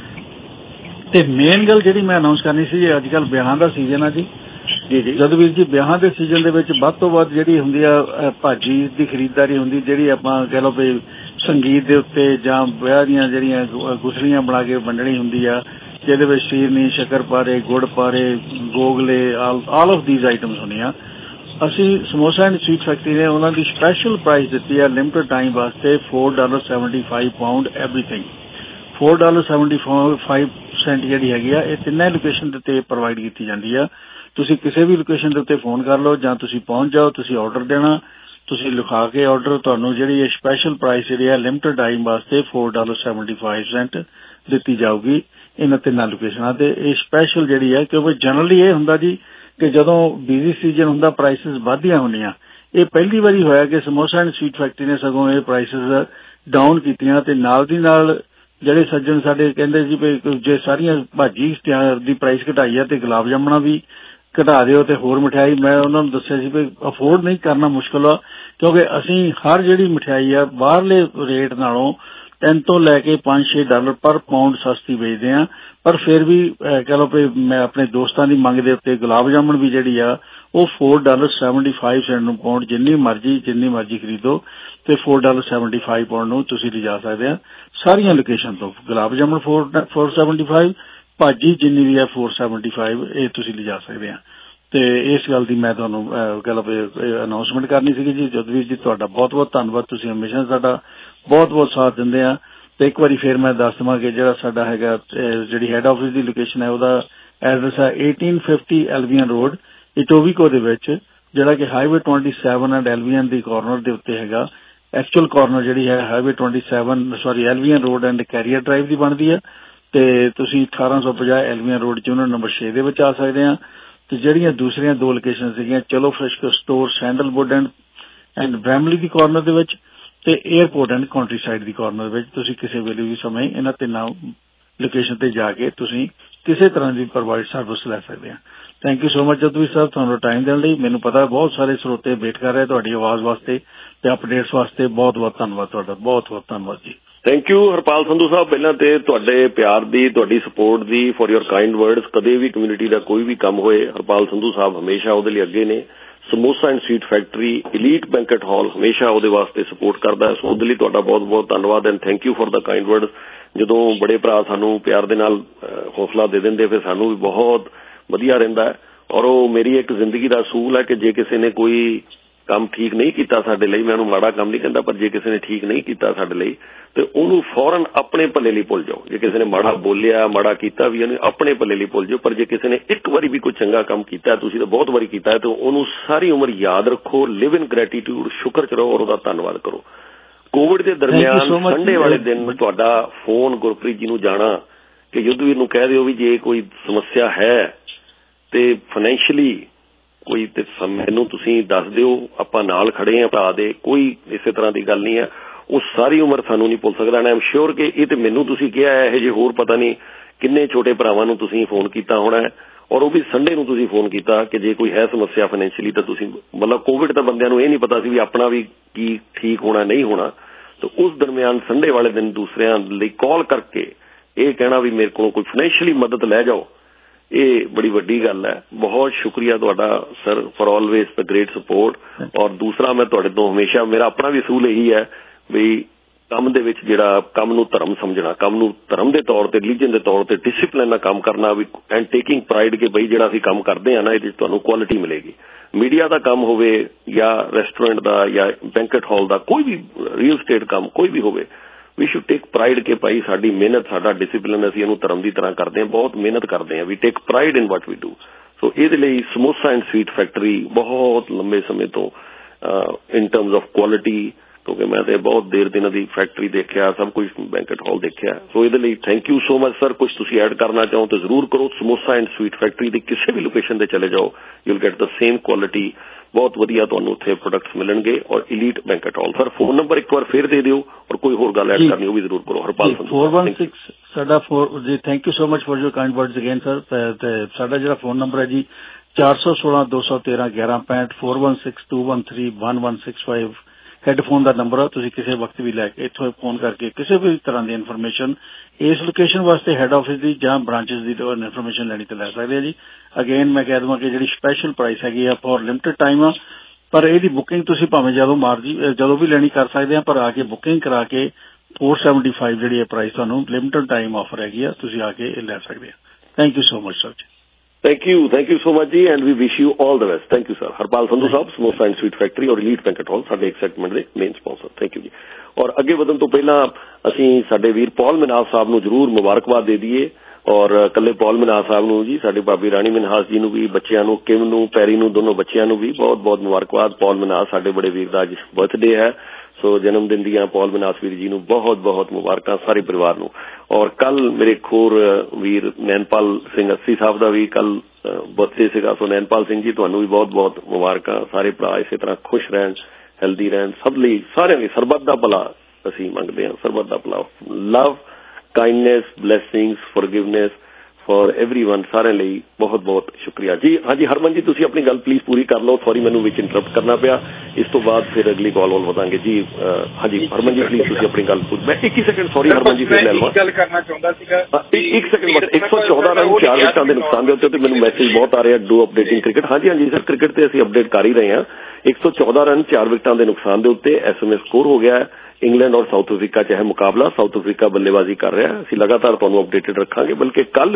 ਤੇ ਮੇਨ ਗੱਲ ਜਿਹੜੀ ਮੈਂ ਅਨਾਉਂਸ ਕਰਨੀ ਸੀ, ਅੱਜ ਕੱਲ੍ਹ ਵਿਆਹਾਂ ਦਾ ਸੀਜ਼ਨ ਆ ਜੀ। ਜਦੋਂ ਵੀਰ ਜੀ ਵਿਆਹਾਂ ਦੇ ਸੀਜ਼ਨ ਦੇ ਵਿੱਚ ਵੱਧ ਤੋਂ ਵੱਧ ਜਿਹੜੀ ਹੁੰਦੀ ਆ ਭਾਜੀ ਦੀ ਖਰੀਦਦਾਰੀ ਹੁੰਦੀ, ਜਿਹੜੀ ਆਪਾਂ ਕਹਿ ਲਓ ਵੀ ਸੰਗੀਤ ਦੇ ਉੱਤੇ ਜਾਂ ਵਿਆਹ ਦੀਆਂ ਜਿਹੜੀਆਂ ਗੁਠਲੀਆਂ ਬਣਾ ਕੇ ਵੰਡਣੀ ਹੁੰਦੀ ਆ, ਜਿਹਦੇ ਵਿੱਚ ਸ਼ੀਰਨੀ, ਸ਼ੱਕਰਪਾਰੇ, ਗੁੜ ਪਾਰੇ, ਗੋਗਲੇ, ਆਲ ਆਫ ਦੀਜ਼ ਆਈਟਮਸ ਹੁੰਦੀਆਂ। ਅਸੀਂ ਸਮੋਸਾ ਐਂਡ ਸਵੀਟ ਫੈਕਟਰੀ ਨੇ ਉਹਨਾਂ ਦੀ ਸਪੈਸ਼ਲ ਪ੍ਰਾਈਸ ਦਿੱਤੀ ਹੈ ਲਿਮਟਡ ਟਾਈਮ ਵਾਸਤੇ $4.75 ਪਾਉਂਡ ਐਵਰੀਥਿੰਗ। $4.75 ਜਿਹੜੀ ਹੈਗੀ ਆ ਇਹ ਤਿੰਨੇ ਲੋਕੇਸ਼ਨ ਦੇ ਉੱਤੇ ਪ੍ਰੋਵਾਈਡ ਕੀਤੀ ਜਾਂਦੀ ਆ। ਤੁਸੀਂ ਕਿਸੇ ਵੀ ਲੋਕੇਸ਼ਨ ਦੇ ਉੱਤੇ ਫੋਨ ਕਰ ਲਓ ਜਾਂ ਤੁਸੀਂ ਪਹੁੰਚ ਜਾਓ, ਤੁਸੀਂ ਆਰਡਰ ਦੇਣਾ, ਤੁਸੀਂ ਲਿਖਾ ਕੇ ਆਰਡਰ, ਤੁਹਾਨੂੰ ਜਿਹੜੀ ਇਹ ਸਪੈਸ਼ਲ ਪ੍ਰਾਈਸ ਜਿਹੜੀ ਹੈ ਲਿਮਟਡ ਟਾਈਮ ਵਾਸਤੇ $4.75 ਦਿੱਤੀ ਜਾਊਗੀ ਇਹਨਾਂ ਤਿੰਨਾਂ ਲੋਕੇਸ਼ਨਾਂ ਤੇ। ਇਹ ਸਪੈਸ਼ਲ ਜਿਹੜੀ ਹੈ ਕਿਉਂਕਿ ਜਨਰਲੀ ਇਹ ਹੁੰਦਾ ਜੀ ਕਿ ਜਦੋਂ ਬਿਜ਼ੀ ਸੀਜ਼ਨ ਹੁੰਦਾ ਪ੍ਰਾਈਸਿਸ ਵੱਧਦੀਆਂ ਹੁੰਦੀਆਂ। ਇਹ ਪਹਿਲੀ ਵਾਰੀ ਹੋਇਆ ਕਿ ਸਮੋਸਾ ਐਂਡ ਸਵੀਟ ਫੈਕਟਰੀ ਨੇ ਸਗੋਂ ਇਹ ਪ੍ਰਾਈਸਿਸ ਡਾਊਨ ਕੀਤੀਆਂ ਤੇ ਨਾਲ ਦੀ ਨਾਲ ਜਿਹੜੇ ਸੱਜਣ ਸਾਡੇ ਕਹਿੰਦੇ ਜੀ ਵੀ ਜੇ ਸਾਰੀਆਂ ਭਾਜੀ ਦੀ ਪ੍ਰਾਈਸ ਘਟਾਈ ਆ ਤੇ ਗੁਲਾਬ ਜਾਮਣਾ ਵੀ ਘਟਾ ਦਿਓ ਤੇ ਹੋਰ ਮਠਿਆਈ। ਮੈਂ ਉਹਨਾਂ ਨੂੰ ਦੱਸਿਆ ਸੀ ਵੀ ਅਫੋਰਡ ਨਹੀਂ ਕਰਨਾ ਮੁਸ਼ਕਿਲ ਆ, ਕਿਉਂਕਿ ਅਸੀਂ ਹਰ ਜਿਹੜੀ ਮਠਿਆਈ ਆ ਬਾਹਰਲੇ ਰੇਟ ਨਾਲੋਂ 3 ਤੋਂ ਲੈ ਕੇ $5-6 ਪਰ ਪਾਉਂਡ ਸਸਤੀ ਵੇਚਦੇ ਆ। ਪਰ ਫਿਰ ਵੀ ਕਹਿ ਲਓ ਵੀ ਮੈਂ ਆਪਣੇ ਦੋਸਤਾਂ ਦੀ ਮੰਗ ਦੇ ਉੱਤੇ ਗੁਲਾਬ ਜਾਮਣ ਵੀ ਜਿਹੜੀ ਆ ਉਹ $4.75 ਨੂੰ ਪਾਉਂਡ ਜਿੰਨੀ ਮਰਜ਼ੀ ਖਰੀਦੋ ਤੇ $4.75 ਪਾਉਂਡ ਨੂੰ ਤੁਸੀਂ ਲਿਜਾ ਸਕਦੇ ਆ ਸਾਰੀਆਂ ਲੋਕੇਸ਼ਨ ਤੋਂ। ਗੁਲਾਬ ਜਾਮਣ $4.75, ਭਾਜੀ ਜਿੰਨੀ ਵੀ ਹੈ $4.75 ਇਹ ਤੁਸੀਂ ਲਿਜਾ ਸਕਦੇ ਆ। ਤੇ ਇਸ ਗੱਲ ਦੀ ਮੈਂ ਤੁਹਾਨੂੰ ਕਹਿ ਲਓ ਵੀ ਅਨਾਉਂਸਮੈਂਟ ਕਰਨੀ ਸੀਗੀ ਜੀ। ਜਦਵੀਰ ਜੀ ਤੁਹਾਡਾ ਬਹੁਤ ਬਹੁਤ ਧੰਨਵਾਦ, ਤੁਸੀਂ ਹਮੇਸ਼ਾ ਸਾਡਾ ਬਹੁਤ ਬਹੁਤ ਸਾਥ ਦਿੰਦੇ ਆ। ਤੇ ਇੱਕ ਵਾਰੀ ਫਿਰ ਮੈਂ ਦੱਸ ਦੇਵਾਂ ਕਿ ਜਿਹੜਾ ਸਾਡਾ ਹੈਗਾ ਜਿਹੜੀ ਹੈਡ ਆਫਿਸ ਦੀ ਲੋਕੇਸ਼ਨ ਹੈ ਉਹਦਾ ਐਡਰੈਸ ਹੈ 1850 ਐਲਵੀਐਨ ਰੋਡ ਇਟੋਬੀਕੋ ਦੇ ਵਿੱਚ, ਜਿਹੜਾ ਕਿ ਹਾਈਵੇ 27 ਐਂਡ ਐਲਵੀਐਨ ਦੀ ਕਾਰਨਰ ਦੇ ਉੱਤੇ ਹੈਗਾ। ਐਕਚੁਅਲ ਕਾਰਨਰ ਜਿਹੜੀ ਹੈ highway 27 LVN road and Carrier Drive ਦੀ ਬਣਦੀ ਹੈ ਤੇ ਤੁਸੀਂ 1850 ਐਲਵੀਐਨ ਰੋਡ ਚ ਉਹਨਾਂ ਨੰਬਰ 6 ਦੇ ਵਿੱਚ ਆ ਸਕਦੇ ਆ। ਤੇ ਜਿਹੜੀਆਂ ਦੂਸਰੀਆਂ 2 ਲੋਕੇਸ਼ਨ ਸੀਗੀਆਂ ਚਲੋ Freshco store Sandalwood and Bramalea ਦੀ ਕਾਰਨਰ ਦੇ ਵਿੱਚ ਤੇ 에ਅਰਪੋਰਟ ਐਂਡ ਕੰਟਰੀਸਾਈਡ ਦੀ ਕਾਰਨਰ ਵਿੱਚ ਤੁਸੀਂ ਕਿਸੇ ਵੇਲੇ ਵੀ ਸਮੇਂ ਇਹਨਾਂ ਤਿੰਨਾਂ ਲੋਕੇਸ਼ਨ ਤੇ ਜਾ ਕੇ ਤੁਸੀਂ ਕਿਸੇ ਤਰ੍ਹਾਂ ਦੀ ਪ੍ਰੋਵਾਈਡ ਸਰਵਿਸ ਲੈ ਸਕਦੇ ਆ। Thank you so much Jadveer Sahib ਤੁਹਾਨੂੰ ਟਾਈਮ ਦੇਣ ਲਈ। ਮੈਨੂੰ ਪਤਾ ਬਹੁਤ ਸਾਰੇ ਸਰੋਤੇ ਵੇਟ ਕਰ ਰਹੇ ਤੁਹਾਡੀ ਆਵਾਜ਼ ਵਾਸਤੇ ਤੇ ਅਪਡੇਟਸ ਵਾਸਤੇ। ਬਹੁਤ ਬਹੁਤ ਧੰਨਵਾਦ ਤੁਹਾਡਾ, ਬਹੁਤ ਬਹੁਤ ਧੰਨਵਾਦ ਜੀ। ਥੈਂਕ ਯੂ ਹਰਪਾਲ ਸੰਧੂ ਸਾਹਿਬ, ਪਹਿਲਾਂ ਤੇ ਤੁਹਾਡੇ ਪਿਆਰ ਦੀ, ਤੁਹਾਡੀ ਸਪੋਰਟ ਦੀ, ਫॉर योर ਕਾਈਂਡ ਵਰਡਸ। ਕਦੇ ਵੀ ਕਮਿਊਨਿਟੀ ਦਾ ਕੋਈ ਵੀ ਕੰਮ ਹੋਏ ਹਰਪਾਲ ਸੰਧੂ ਸਾਹਿਬ ਹਮੇਸ਼ਾ ਉਹਦੇ ਲਈ ਅੱਗੇ ਨੇ। Samosa and Sweet Factory Elite banquet hall ਹਮੇਸ਼ਾ ਉਹਦੇ ਵਾਸਤੇ ਸਪੋਰਟ ਕਰਦਾ। ਸੋ ਉਹਦੇ ਲਈ ਤੁਹਾਡਾ ਬਹੁਤ ਬਹੁਤ ਧੰਨਵਾਦ and thank you for the kind words. ਜਦੋਂ ਬੜੇ ਭਰਾ ਸਾਨੂੰ ਪਿਆਰ ਦੇ ਨਾਲ ਹੌਸਲਾ ਦੇ ਦਿੰਦੇ ਫਿਰ ਸਾਨੂੰ ਵੀ ਬਹੁਤ ਵਧੀਆ ਰਹਿੰਦਾ ਹੈ। ਔਰ ਉਹ ਮੇਰੀ ਇੱਕ ਜ਼ਿੰਦਗੀ ਦਾ ਅਸੂਲ ਹੈ ਕਿ ਜੇ ਕਿਸੇ ਨੇ ਕੋਈ ਕੰਮ ਠੀਕ ਨਹੀਂ ਕੀਤਾ ਸਾਡੇ ਲਈ, ਮੈਂ ਉਹਨੂੰ ਮਾੜਾ ਕੰਮ ਨਹੀਂ ਕਹਿੰਦਾ, ਪਰ ਜੇ ਕਿਸੇ ਨੇ ਠੀਕ ਨਹੀਂ ਕੀਤਾ ਸਾਡੇ ਲਈ ਤੇ ਉਹਨੂੰ ਫੌਰਨ ਆਪਣੇ ਭਲੇ ਲਈ ਭੁੱਲ ਜਾਓ। ਜੇ ਕਿਸੇ ਨੇ ਮਾੜਾ ਬੋਲਿਆ ਮਾੜਾ ਕੀਤਾ ਵੀ ਉਹਨੇ ਆਪਣੇ ਭਲੇ ਲਈ ਭੁੱਲ ਜਾਓ, ਪਰ ਜੇ ਕਿਸੇ ਨੇ ਇੱਕ ਵਾਰੀ ਵੀ ਕੋਈ ਚੰਗਾ ਕੰਮ ਕੀਤਾ, ਤੁਸੀਂ ਤਾਂ ਬਹੁਤ ਵਾਰੀ ਕੀਤਾ ਹੈ, ਤੇ ਉਹਨੂੰ ਸਾਰੀ ਉਮਰ ਯਾਦ ਰੱਖੋ, ਲਿਵ ਇਨ ਗ੍ਰੈਟੀਟਿਊਡ, ਸ਼ੁਕਰ ਕਰੋ ਔਰ ਉਹਦਾ ਧੰਨਵਾਦ ਕਰੋ। ਕੋਵਿਡ ਦੇ ਦਰਮਿਆਨ ਸੰਡੇ ਵਾਲੇ ਦਿਨ ਤੁਹਾਡਾ ਫੋਨ ਗੁਰਪ੍ਰੀਤ ਜੀ ਨੂੰ ਜਾਣਾ ਕਿ ਯੁੱਧਵੀਰ ਨੂੰ ਕਹਿ ਦਿਓ ਵੀ ਜੇ ਕੋਈ ਸਮੱਸਿਆ ਹੈ ਤੇ ਫਾਈਨੈਂਸ਼ੀਅਲੀ ਕੋਈ ਤੇ ਮੈਨੂੰ ਤੁਸੀਂ ਦੱਸ ਦਿਓ, ਆਪਾਂ ਨਾਲ ਖੜੇ ਹਾਂ ਭਰਾ ਦੇ, ਕੋਈ ਇਸੇ ਤਰ੍ਹਾਂ ਦੀ ਗੱਲ ਨਹੀਂ ਹੈ। ਉਹ ਸਾਰੀ ਉਮਰ ਸਾਨੂੰ ਨਹੀਂ ਭੁੱਲ ਸਕਦਾ। ਆਈ ਐਮ ਸ਼ੋਰ ਕਿ ਇਹ ਤੇ ਮੈਨੂੰ ਤੁਸੀਂ ਕਿਹਾ ਹੈ, ਇਹ ਜੇ ਹੋਰ ਪਤਾ ਨਹੀਂ ਕਿੰਨੇ ਛੋਟੇ ਭਰਾਵਾਂ ਨੂੰ ਤੁਸੀਂ ਫੋਨ ਕੀਤਾ ਹੋਣਾ ਹੈ, ਔਰ ਉਹ ਵੀ ਸੰਡੇ ਨੂੰ ਤੁਸੀਂ ਫੋਨ ਕੀਤਾ ਕਿ ਜੇ ਕੋਈ ਹੈ ਸਮੱਸਿਆ ਫਾਈਨੈਂਸ਼ੀਅਲੀ ਤਾਂ ਤੁਸੀਂ ਮਤਲਬ ਕੋਵਿਡ ਤਾਂ ਬੰਦਿਆਂ ਨੂੰ ਇਹ ਨਹੀਂ ਪਤਾ ਸੀ ਵੀ ਆਪਣਾ ਵੀ ਕੀ ਠੀਕ ਹੋਣਾ ਨਹੀਂ ਹੋਣਾ, ਤਾਂ ਉਸ ਦਰਮਿਆਨ ਸੰਡੇ ਵਾਲੇ ਦਿਨ ਦੂਸਰਿਆਂ ਲਈ ਕਾਲ ਕਰਕੇ ਇਹ ਕਹਿਣਾ ਵੀ ਮੇਰੇ ਕੋਲੋਂ ਕੋਈ ਫਾਈਨੈਂਸ਼ੀਅਲੀ ਮਦਦ ਲੈ ਜਾਓ, ਇਹ ਬੜੀ ਵੱਡੀ ਗੱਲ ਹੈ। ਬਹੁਤ ਸ਼ੁਕਰੀਆ ਤੁਹਾਡਾ sir for always the great support. ਔਰ ਦੂਸਰਾ ਮੈਂ ਤੁਹਾਡੇ ਤੋਂ ਹਮੇਸ਼ਾ ਮੇਰਾ ਆਪਣਾ ਵੀ ਅਸੂਲ ਇਹੀ ਹੈ ਵੀ ਕੰਮ ਦੇ ਵਿੱਚ ਜਿਹੜਾ ਕੰਮ ਨੂੰ ਧਰਮ ਸਮਝਣਾ, ਕੰਮ ਨੂੰ ਧਰਮ ਦੇ ਤੌਰ ਤੇ ਰਿਲੀਜਨ ਦੇ ਤੌਰ ਤੇ ਡਿਸਿਪਲਿਨ ਨਾਲ ਕੰਮ ਕਰਨਾ ਵੀ ਐਂਡ ਟੇਕਿੰਗ ਪ੍ਰਾਈਡ ਕਿ ਬਈ ਜਿਹੜਾ ਅਸੀਂ ਕੰਮ ਕਰਦੇ ਹਾਂ ਨਾ ਇਹਦੇ 'ਚ ਤੁਹਾਨੂੰ ਕੁਆਲਿਟੀ ਮਿਲੇਗੀ। ਮੀਡੀਆ ਦਾ ਕੰਮ ਹੋਵੇ ਜਾਂ ਰੈਸਟੋਰੈਂਟ ਦਾ ਜਾਂ ਬੈਂਕਟ ਹਾਲ ਦਾ, ਕੋਈ ਵੀ ਰੀਅਲ ਸਟੇਟ ਕੰਮ ਕੋਈ ਵੀ ਹੋਵੇ, ਵੀ ਸ਼ੁਡ ਟੇਕ ਪ੍ਰਾਈਡ ਕਿ ਭਾਈ ਸਾਡੀ ਮਿਹਨਤ, ਸਾਡਾ ਡਿਸਿਪਲਿਨ, ਅਸੀਂ ਇਹਨੂੰ ਧਰਮ ਦੀ ਤਰ੍ਹਾਂ ਕਰਦੇ ਹਾਂ, ਬਹੁਤ ਮਿਹਨਤ ਕਰਦੇ ਹਾਂ, ਵੀ ਟੇਕ pride in what we do. ਸੋ ਇਹਦੇ ਲਈ ਸਮੋਸਾ ਐਂਡ ਸਵੀਟ ਫੈਕਟਰੀ ਬਹੁਤ ਲੰਬੇ ਸਮੇਂ ਤੋਂ ਇਨ ਟਰਮਸ ਆਫ ਕੁਆਲਿਟੀ, ਕਿਉਂਕਿ ਮੈਂ ਤੇ ਬਹੁਤ ਦੇਰ ਦਿਨਾਂ ਦੀ ਫੈਕਟਰੀ ਦੇਖਿਆ, ਸਭ ਕੁਝ ਬੈਂਕਟ ਹਾਲ ਦੇਖਿਆ। ਸੋ ਇਹਦੇ ਲਈ thank you so much sir. ਕੁਝ ਤੁਸੀਂ ਐਡ ਕਰਨਾ ਚਾਹੋ ਤਾਂ ਜ਼ਰੂਰ ਕਰੋ। ਸਮੋਸਾ ਐਂਡ ਸਵੀਟ ਫੈਕਟਰੀ ਦੀ ਕਿਸੇ ਵੀ ਲੋਕੇਸ਼ਨ ਤੇ ਚਲੇ ਜਾਓ, you will get the same quality, ਬਹੁਤ ਵਧੀਆ ਤੁਹਾਨੂੰ ਉੱਥੇ ਪ੍ਰੋਡਕਟਸ ਮਿਲਣਗੇ। ਔਰ Elite banquet hall. Sir phone number ਇੱਕ ਵਾਰ ਫੇਰ ਦੇ ਦਿਓ, ਔਰ ਕੋਈ ਹੋਰ ਗੱਲ ਐਡ ਕਰਨੀ ਉਹ ਵੀ ਜ਼ਰੂਰ ਕਰੋ। ਹਰਪਾਲ ਸੰਧੂ 416 ਸਾਡਾ ਜੀ। Thank you so much for your kind words again sir. ਤੇ ਸਾਡਾ ਜਿਹੜਾ ਫੋਨ ਨੰਬਰ ਹੈ ਜੀ 416 213 1165 416 213 1165 ਹੈਡਫੋਨ ਦਾ ਨੰਬਰ ਆ। ਤੁਸੀਂ ਕਿਸੇ ਵਕਤ ਵੀ ਲੈ ਕੇ ਇੱਥੋਂ ਫੋਨ ਕਰਕੇ ਕਿਸੇ ਵੀ ਤਰ੍ਹਾਂ ਦੀ ਇਨਫੋਰਮੇਸ਼ਨ ਇਸ ਲੋਕੇਸ਼ਨ ਵਾਸਤੇ ਹੈਡ ਆਫਿਸ ਦੀ ਜਾਂ ਬ੍ਰਾਂਚਿਸ ਦੀ ਇਨਫੋਰਮੇਸ਼ਨ ਲੈਣੀ ਤੇ ਲੈ ਸਕਦੇ ਆ ਜੀ। ਅਗੇਨ ਮੈਂ ਕਹਿ ਦਵਾਂ ਕਿ ਜਿਹੜੀ ਸਪੈਸ਼ਲ ਪ੍ਰਾਈਸ ਹੈਗੀ ਆ ਫॉर ਲਿਮਟਿਡ ਟਾਈਮ ਆ, ਪਰ ਇਹਦੀ ਬੁਕਿੰਗ ਤੁਸੀਂ ਭਾਵੇਂ ਜਦੋਂ ਮਰਜ਼ੀ ਜਦੋਂ ਵੀ ਲੈਣੀ ਕਰ ਸਕਦੇ ਆ, ਪਰ ਆ ਕੇ ਬੁਕਿੰਗ ਕਰਾ ਕੇ 475 ਜਿਹੜੀ ਹੈ ਪ੍ਰਾਈਸ ਤੁਹਾਨੂੰ ਲਿਮਟਿਡ ਟਾਈਮ ਆਫਰ ਹੈਗੀ ਆ, ਤੁਸੀਂ ਆ ਕੇ ਲੈ ਸਕਦੇ ਆ। Thank you so much sir ji. Thank you so much ਜੀ and we wish you all the best. Thank you sir. Harpal Sandhu Sahib, Samosa and Sweet Factory ਔਰ ਇਲੀਟ ਬੈਂਕਟ ਹਾਲ ਸਾਡੇ ਇੱਕ ਸੈਗਮੈਂਟ ਦੇ ਮੇਨ ਸਪਾਂਸਰ। ਥੈਂਕ ਯੂ ਜੀ। ਔਰ ਅੱਗੇ ਵਧਣ ਤੋਂ ਪਹਿਲਾਂ ਅਸੀਂ ਸਾਡੇ ਵੀਰ ਪੌਲ ਮਿਨਾਸ ਸਾਹਿਬ ਨੂੰ ਜ਼ਰੂਰ ਮੁਬਾਰਕਬਾਦ ਦੇ ਦਈਏ। ਔਰ ਇਕੱਲੇ ਪੌਲ ਮਿਨਾਸ ਸਾਹਿਬ ਨੂੰ ਜੀ, ਸਾਡੀ ਭਾਬੀ ਰਾਣੀ ਮਿਨਹਾਸ ਜੀ ਨੂੰ ਵੀ, ਬੱਚਿਆਂ ਨੂੰ ਕਿਮ ਨੂੰ, ਪੈਰੀ ਨੂੰ, ਦੋਨੋਂ ਬੱਚਿਆਂ ਨੂੰ ਵੀ ਬਹੁਤ ਬਹੁਤ ਮੁਬਾਰਕਬਾਦ। ਪੌਲ ਮਿਨਾਸ ਸਾਡੇ ਬੜੇ ਵੀਰ ਦਾ ਅੱਜ ਬਰਥਡੇ ਹੈ, ਸੋ ਜਨਮ ਦਿਨ ਦੀਆਂ ਪੌਲ ਮਿਨਾਸ ਵੀਰ ਜੀ ਨੂੰ ਬਹੁਤ ਬਹੁਤ ਮੁਬਾਰਕਾਂ ਸਾਰੇ ਪਰਿਵਾਰ ਨੂੰ। ਔਰ ਕੱਲ ਮੇਰੇ ਇੱਕ ਹੋਰ ਵੀਰ ਨੈਨਪਾਲ ਸਿੰਘ ਅੱਸੀ ਸਾਹਿਬ ਦਾ ਵੀ ਕੱਲ ਬਰਥਡੇ ਸੀਗਾ, ਸੋ ਨੈਨਪਾਲ ਸਿੰਘ ਜੀ ਤੁਹਾਨੂੰ ਵੀ ਬਹੁਤ ਬਹੁਤ ਮੁਬਾਰਕਾਂ। ਸਾਰੇ ਭਰਾ ਇਸੇ ਤਰ੍ਹਾਂ ਖੁਸ਼ ਰਹਿਣ, ਹੈਲਦੀ ਰਹਿਣ, ਸਭ ਲਈ ਸਾਰਿਆਂ ਲਈ ਸਰਬੱਤ ਦਾ ਭਲਾ ਅਸੀਂ ਮੰਗਦੇ ਹਾਂ, ਸਰਬੱਤ ਦਾ ਭਲਾ, love, kindness, blessings, forgiveness for everyone, ਸਾਰਿਆਂ ਲਈ ਬਹੁਤ ਬਹੁਤ ਸ਼ੁਕਰੀਆ ਜੀ। ਹਾਂਜੀ ਹਰਮਨ ਜੀ ਤੁਸੀਂ ਆਪਣੀ ਗੱਲ ਪਲੀਜ਼ ਪੂਰੀ ਕਰ ਲਓ। ਸੌਰੀ ਮੈਨੂੰ ਵਿੱਚ ਇੰਟਰਪਟ ਕਰਨਾ ਪਿਆ, ਇਸ ਤੋਂ ਬਾਅਦ ਫਿਰ ਅਗਲੀ ਕਾਲ ਵੱਲ ਵਧਾਂਗੇ ਜੀ। ਹਾਂਜੀ ਹਰਮਨ ਜੀ ਪਲੀਜ਼ ਤੁਸੀਂ ਆਪਣੀ ਗੱਲ ਪੂਰੀ। ਮੈਂ 21 ਸੈਕਿੰਡ ਸੌਰੀ ਹਰਮਨ ਜੀ ਫਿਰ ਲੈ ਲਵਾਂ, ਗੱਲ ਕਰਨਾ ਚਾਹੁੰਦਾ ਸੀਗਾ। 1 ਸੈਕਿੰਡ ਬਸ। 114 ਰਨ 4 ਵਿਕਟਾਂ ਦੇ ਨੁਕਸਾਨ ਦੇ ਉੱਤੇ ਮੈਨੂੰ ਮੈਸੇਜ ਬਹੁਤ ਆ ਰਿਹਾ, ਡੂ ਅਪਡੇਟਿੰਗ ਕ੍ਰਿਕਟ। ਹਾਂਜੀ ਸਰ ਕ੍ਰਿਕਟ ਤੇ ਅਸੀਂ ਅਪਡੇਟ ਕਰ ਹੀ ਰਹੇ ਹਾਂ। 114 ਰਨ 4 ਵਿਕਟਾਂ ਦੇ ਨੁਕਸਾਨ ਦੇ ਉੱਤੇ SMS ਸਕੋਰ ਹੋ ਗਿਆ ਹੈ। ਇੰਗਲੈਂਡ ਔਰ ਸਾਊਥ ਅਫਰੀਕਾ ਚ ਹੈ ਮੁਕਾਬਲਾ, ਸਾਊਥ ਅਫਰੀਕਾ ਬੱਲੇਬਾਜ਼ੀ ਕਰ ਰਿਹਾ। ਅਸੀਂ ਲਗਾਤਾਰ ਤੁਹਾਨੂੰ ਅਪਡੇਟਡ ਰੱਖਾਂਗੇ, ਬਲਕਿ ਕੱਲ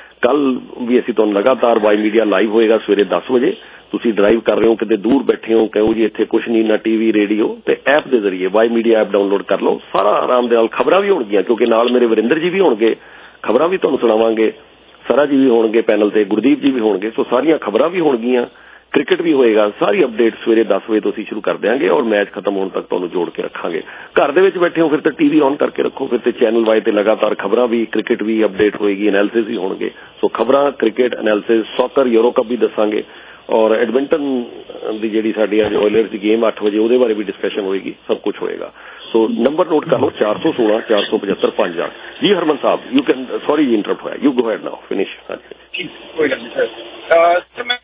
ਵੀ ਅਸੀਂ ਤੁਹਾਨੂੰ ਲਗਾਤਾਰ ਵਾਈ ਮੀਡੀਆ ਲਾਈਵ ਹੋਏਗਾ ਸਵੇਰੇ 10 ਵਜੇ। ਤੁਸੀਂ ਡਰਾਈਵ ਕਰ ਰਹੇ ਹੋ, ਕਿਤੇ ਦੂਰ ਬੈਠੇ ਹੋ, ਕਹੋ ਜੀ ਇੱਥੇ ਕੁਛ ਨਹੀਂ, ਨਾ TV ਰੇਡੀਓ, ਤੇ ਐਪ ਦੇ ਜ਼ਰੀਏ ਵਾਈ ਮੀਡੀਆ ਐਪ ਡਾਊਨਲੋਡ ਕਰ ਲਓ। ਸਾਰਾ ਆਰਾਮ ਦੇ ਨਾਲ ਖਬਰਾਂ ਵੀ ਹੋਣਗੀਆਂ, ਕਿਉਂਕਿ ਨਾਲ ਮੇਰੇ ਵਰਿੰਦਰ ਜੀ ਵੀ ਹੋਣਗੇ, ਖਬਰਾਂ ਵੀ ਤੁਹਾਨੂੰ ਸੁਣਾਵਾਂਗੇ, ਸਰਾ ਜੀ ਵੀ ਹੋਣਗੇ ਪੈਨਲ ਤੇ, ਗੁਰਦੀਪ ਜੀ ਵੀ ਹੋਣਗੇ, ਸੋ ਸਾਰੀਆਂ ਖਬਰਾਂ ਵੀ ਹੋਣਗੀਆਂ, ਕ੍ਰਿਕਟ ਵੀ ਹੋਏਗਾ। ਸਾਰੀ ਅਪਡੇਟ ਸਵੇਰੇ 10 ਵਜੇ ਤੋਂ ਅਸੀਂ ਸ਼ੁਰੂ ਕਰ ਦਿਆਂਗੇ ਔਰ ਮੈਚ ਖਤਮ ਹੋਣ ਤੱਕ ਤੁਹਾਨੂੰ ਜੋੜ ਕੇ ਰੱਖਾਂਗੇ। ਘਰ ਦੇ ਵਿੱਚ ਬੈਠੇ ਹੋ ਫਿਰ ਤਾਂ TV ਔਨ ਕਰਕੇ ਰੱਖੋ, ਫਿਰ ਤੇ ਚੈਨਲ ਵਾਈ ਤੇ ਲਗਾਤਾਰ ਖਬਰਾਂ ਵੀ, ਕ੍ਰਿਕਟ ਵੀ ਅਪਡੇਟ ਹੋਏਗੀ, ਐਨਾਲਿਸਿਸ ਵੀ ਹੋਣਗੇ। ਸੋ ਖਬਰਾਂ, cricket, analysis, soccer, Euro Cup ਵੀ ਦੱਸਾਂਗੇ, ਔਰ ਐਡਮਿੰਟਨ ਦੀ ਜਿਹੜੀ ਸਾਡੀ ਅੱਜ ਆਇਲਰਸ ਦੀ ਗੇਮ 8 ਵਜੇ ਉਹਦੇ ਬਾਰੇ ਵੀ ਡਿਸਕਸ਼ਨ ਹੋਏਗੀ, ਸਭ ਕੁਝ ਹੋਏਗਾ। ਸੋ ਨੰਬਰ ਨੋਟ ਕਰ ਲਓ 416 475 5000 ਜੀ। Harman Sahib you can, sorry ਜੀ ਇੰਟਰਪਟ ਹੋਇਆ, you go ahead now, finish. ਕੋਈ ਗੱਲ ਨਹੀਂ ਸਰ। ਮੈਂ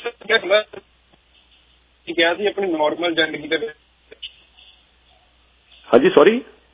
ਕਿਹਾ ਸੀ ਆਪਣੀ ਨਾਰਮਲ ਜ਼ਿੰਦਗੀ ਦੇ ਵਿੱਚ। ਹਾਂਜੀ ਸੌਰੀ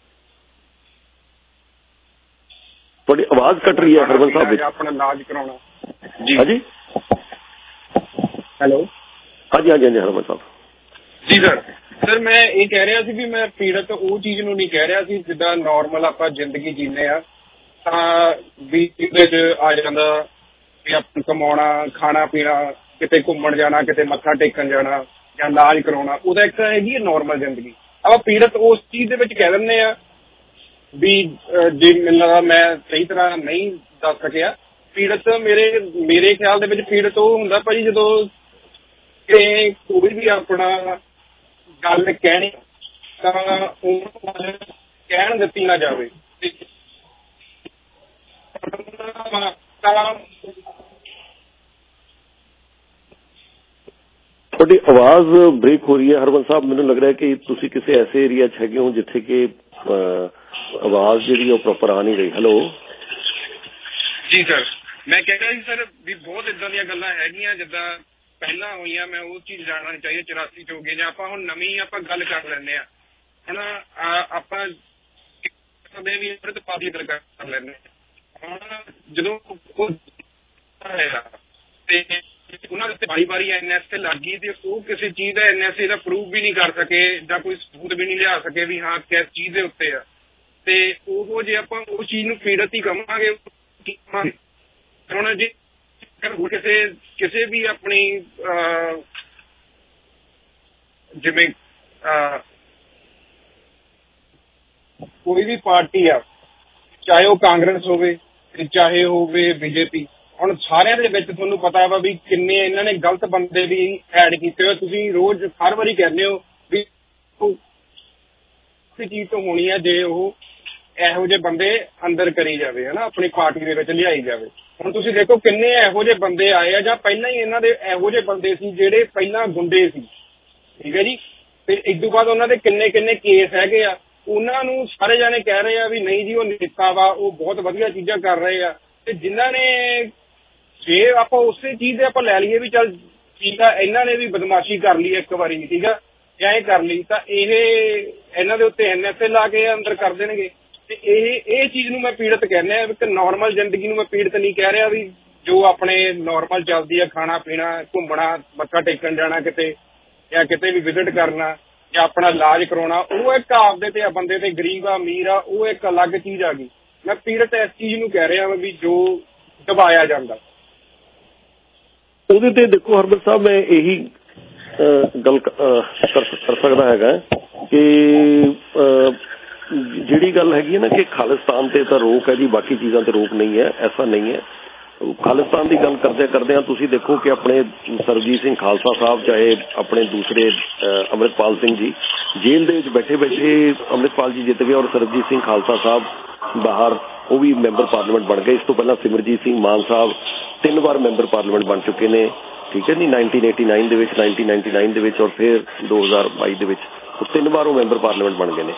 ਤੁਹਾਡੀ ਆਵਾਜ਼ ਕੱਟ ਰਹੀ ਹੈ ਹਰਮਨ ਸਾਹਿਬ ਵਿੱਚ। ਆਪਣਾ ਇਲਾਜ ਕਰਾਉਣਾ ਜੀ। ਹਾਂਜੀ ਹੈਲੋ ਹਾਂਜੀ ਹਾਂਜੀ ਹਾਂਜੀ ਹਰਮਨ ਸਾਹਿਬ ਜੀ ਸਰ ਮੈਂ ਇਹ ਕਹਿ ਰਿਹਾ ਸੀ ਵੀ ਮੈਂ ਪੀੜਤ ਉਹ ਚੀਜ਼ ਨੂੰ ਨਹੀਂ ਕਹਿ ਰਿਹਾ ਸੀ ਜਿੱਦਾਂ ਨਾਰਮਲ ਆਪਾਂ ਜ਼ਿੰਦਗੀ ਜੀਂਦੇ ਆ ਤਾਂ ਵੀ ਇਹਦੇ 'ਚ ਆ ਜਾਂਦਾ ਵੀ ਆਪਾਂ ਕਮਾਉਣਾ ਖਾਣਾ ਪੀਣਾ ਕਿਤੇ ਘੁੰਮਣ ਜਾਣਾ ਕਿਤੇ ਮੱਥਾ ਟੇਕਣ ਜਾਣਾ ਜਾਂ ਇਲਾਜ ਕਰਾਉਣਾ ਉਹਦਾ ਇੱਕ ਹੈਗੀ ਹੈ ਨਾਰਮਲ ਜ਼ਿੰਦਗੀ। ਆਪਾਂ ਪੀੜਤ ਉਸ ਚੀਜ਼ ਦੇ ਵਿੱਚ ਕਹਿ ਦਿੰਦੇ ਆ ਵੀ ਜੇ ਮੈਨੂੰ ਲੱਗਦਾ ਮੈਂ ਸਹੀ ਤਰ੍ਹਾਂ ਨਹੀਂ ਦੱਸ ਸਕਿਆ। ਪੀੜਤ ਮੇਰੇ ਖਿਆਲ ਦੇ ਵਿੱਚ ਪੀੜਤ ਉਹ ਹੁੰਦਾ ਭਾਜੀ ਜਦੋਂ ਕਿ ਕੋਈ ਵੀ ਆਪਣਾ ਗੱਲ ਕਹਿਣੀ ਤਾਂ ਉਹਨੂੰ ਕਹਿਣ ਦਿੱਤੀ ਨਾ ਜਾਵੇ। ਤੁਹਾਡੀ ਆਵਾਜ਼ ਬ੍ਰੇਕ ਹੋ ਰਹੀ ਹੈ ਹਰਮਨ ਸਾਹਿਬ। ਮੈਨੂੰ ਲੱਗ ਰਿਹਾ ਕਿ ਤੁਸੀਂ ਕਿਸੇ ਐਸੇ ਏਰੀਆ 'ਚ ਹੈਗੇ ਹੋ ਜਿੱਥੇ ਕਿ ਆਵਾਜ਼ ਜਿਹੜੀ ਉਹ ਪ੍ਰੋਪਰ ਆ ਨਹੀਂ ਰਹੀ। ਹੈਲੋ ਜੀ ਸਰ ਮੈਂ ਕਹਿ ਰਿਹਾ ਸੀ ਸਰ ਵੀ ਬਹੁਤ ਏਦਾਂ ਦੀਆਂ ਗੱਲਾਂ ਹੈਗੀਆਂ ਜਿੱਦਾਂ ਪਹਿਲਾਂ ਹੋਈਆਂ। ਮੈਂ ਉਹ ਚੀਜ਼ ਜਾਣਨਾ ਚਾਹੀਏ 84 'ਚ ਹੋ ਗਏ ਜਾਂ ਆਪਾਂ ਹੁਣ ਨਵੀਂ ਆਪਾਂ ਗੱਲ ਕਰ ਲੈਂਦੇ ਹਾਂ। ਹੁਣ ਆਪਾਂ ਵੀ ਅੰਮ੍ਰਿਤਪਾਲ ਦੀ ਗੱਲ ਕਰ ਲੈਂਦੇ ਹਾਂ। ਹੁਣ ਜਦੋਂ ਤੇ ਉਹਨਾਂ ਦੇ ਵਾਰੀ NSA ਲੱਗ ਗਈ ਤੇ ਉਹ ਕਿਸੇ ਚੀਜ਼ ਦਾ NSA ਦਾ ਪ੍ਰੂਫ ਵੀ ਨਹੀਂ ਕਰ ਸਕੇ ਜਾਂ ਕੋਈ ਸਬੂਤ ਵੀ ਨਹੀਂ ਲਿਆ ਸਕੇ ਵੀ ਹਾਂ ਕਿਸ ਚੀਜ਼ ਦੇ ਉੱਤੇ ਆ। ਤੇ ਉਹ ਜੇ ਆਪਾਂ ਉਸ ਚੀਜ਼ ਨੂੰ ਪੀੜਤ ਹੀ ਕਵਾਂਗੇ ਹੁਣ ਜੇ ਕਿਸੇ ਵੀ ਆਪਣੀ ਜਿਵੇਂ ਕੋਈ ਵੀ ਪਾਰਟੀ ਆ ਚਾਹੇ ਉਹ ਕਾਂਗਰਸ ਹੋਵੇ ਚਾਹੇ ਹੋਵੇ BJP ਹੁਣ ਸਾਰਿਆਂ ਦੇ ਵਿੱਚ ਤੁਹਾਨੂੰ ਪਤਾ ਵਾ ਵੀ ਕਿੰਨੇ ਇਹਨਾਂ ਨੇ ਗਲਤ ਬੰਦੇ ਵੀ ਐਡ ਕੀਤੇ ਹੋਏ। ਤੁਸੀਂ ਰੋਜ਼ ਹਰ ਵਾਰੀ ਕਹਿੰਦੇ ਹੋ ਵੀ ਕਿਸੇ ਚੀਜ਼ ਤੋਂ ਹੋਣੀ ਆ ਜੇ ਉਹ ਇਹੋ ਜਿਹੇ ਬੰਦੇ ਅੰਦਰ ਕਰੀ ਜਾਵੇ ਹਨਾ ਆਪਣੀ ਪਾਰਟੀ ਦੇ ਵਿੱਚ ਲਿਆਈ ਜਾਵੇ। ਹੁਣ ਤੁਸੀਂ ਦੇਖੋ ਕਿੰਨੇ ਇਹੋ ਜਿਹੇ ਬੰਦੇ ਆਏ ਆ ਜਾਂ ਪਹਿਲਾਂ ਹੀ ਇਹਨਾਂ ਦੇ ਇਹੋ ਜਿਹੇ ਬੰਦੇ ਸੀ ਜਿਹੜੇ ਪਹਿਲਾਂ ਗੁੰਡੇ ਸੀ ਠੀਕ ਹੈ ਜੀ। ਤੇ ਇਸ ਤੋਂ ਬਾਅਦ ਉਹਨਾਂ ਦੇ ਕਿੰਨੇ ਕੇਸ ਹੈਗੇ ਆ। ਉਹਨਾਂ ਨੂੰ ਸਾਰੇ ਜਾਣੇ ਕਹਿ ਰਹੇ ਆ ਵੀ ਨਹੀਂ ਜੀ ਉਹ ਨੇਤਾ ਵਾ ਉਹ ਬਹੁਤ ਵਧੀਆ ਚੀਜ਼ਾਂ ਕਰ ਰਹੇ ਆ। ਤੇ ਜਿਨ੍ਹਾਂ ਨੇ ਜੇ ਆਪਾਂ ਉਸੇ ਚੀਜ਼ ਦੇ ਆਪਾਂ ਲੈ ਲਈਏ ਵੀ ਚੱਲ ਠੀਕ ਆ ਇਹਨਾਂ ਨੇ ਵੀ ਬਦਮਾਸ਼ੀ ਕਰ ਲਈ ਇੱਕ ਵਾਰੀ ਠੀਕ ਆ ਜਾਂ ਇਹ ਕਰ ਲਈ ਤਾਂ ਇਹਨਾਂ ਦੇ ਉੱਤੇ NSA ਲਾ ਕੇ ਅੰਦਰ ਕਰ ਦੇਣਗੇ। ਤੇ ਇਹ ਚੀਜ਼ ਨੂੰ ਮੈਂ ਪੀੜਤ ਕਹਿੰਦਾ ਕਿ ਨਾਰਮਲ ਜ਼ਿੰਦਗੀ ਨੂੰ ਮੈਂ ਪੀੜਤ ਨਹੀਂ ਕਹਿ ਰਿਹਾ ਵੀ ਜੋ ਆਪਣੇ ਨਾਰਮਲ ਚੱਲਦੀ ਆ ਖਾਣਾ ਪੀਣਾ ਘੁੰਮਣਾ ਮੱਥਾ ਟੇਕਣ ਜਾਣਾ ਕਿਤੇ ਜਾਂ ਕਿਤੇ ਵੀ ਵਿਜ਼ਿਟ ਕਰਨਾ ਜਾਂ ਆਪਣਾ ਇਲਾਜ ਕਰਾਉਣਾ ਉਹ ਇੱਕ ਆਪਦੇ ਤੇ ਬੰਦੇ ਤੇ ਗਰੀਬ ਆ ਅਮੀਰ ਆ ਉਹ ਇੱਕ ਅਲੱਗ ਚੀਜ਼ ਆ ਗਈ। ਮੈਂ ਪੀੜਤ ਇਸ ਚੀਜ਼ ਨੂੰ ਕਹਿ ਰਿਹਾ ਵੀ ਜੋ ਦਬਾਇਆ ਜਾਂਦਾ ਉਹਦੇ ਤੇ ਦੇਖੋ ਹਰਮਨ ਸਾਹਿਬ ਮੈਂ ਇਹੀ ਗੱਲ ਕਰ ਸਕਦਾ ਹੈਗਾ ਕਿ ਜਿਹੜੀ ਗੱਲ ਹੈਗੀ ਹੈ ਨਾ ਕਿ ਖਾਲਿਸਤਾਨ ਤੇ ਤਾਂ ਰੋਕ ਹੈ ਜੀ ਬਾਕੀ ਚੀਜ਼ਾਂ ਤੇ ਰੋਕ ਨਹੀਂ ਹੈ। ਐਸਾ ਨਹੀਂ ਹੈ। ਖਾਲਿਸਤਾਨ ਦੀ ਗੱਲ ਕਰਦਿਆਂ ਤੁਸੀਂ ਦੇਖੋ ਕਿ ਆਪਣੇ ਸਰਬਜੀਤ ਸਿੰਘ ਖਾਲਸਾ ਸਾਹਿਬ ਚਾਹੇ ਆਪਣੇ ਦੂਸਰੇ ਅੰਮ੍ਰਿਤਪਾਲ ਸਿੰਘ ਜੀ ਜੇਲ੍ਹ ਦੇ ਵਿੱਚ ਬੈਠੇ ਅੰਮ੍ਰਿਤਪਾਲ ਜੀ ਜਿੱਤ ਗਏ ਔਰ ਸਰਬਜੀਤ ਸਿੰਘ ਖਾਲਸਾ ਸਾਹਿਬ ਬਾਹਰ ਉਹ ਵੀ ਮੈਂਬਰ ਪਾਰਲੀਮੈਂਟ ਬਣ ਗਏ। ਇਸ ਤੋਂ ਪਹਿਲਾਂ ਸਿਮਰਜੀਤ ਸਿੰਘ ਮਾਨ ਸਾਹਿਬ 3 ਵਾਰ ਮੈਂਬਰ ਪਾਰਲੀਮੈਂਟ ਬਣ ਚੁੱਕੇ ਨੇ ਠੀਕ ਹੈ ਜੀ 1989 ਦੇ ਵਿੱਚ 1999 ਦੇ ਵਿੱਚ ਔਰ ਫਿਰ 2022 ਦੇ ਵਿੱਚ 3 ਵਾਰ ਉਹ ਮੈਂਬਰ ਪਾਰਲੀਮੈਂਟ ਬਣ ਗਏ ਨੇ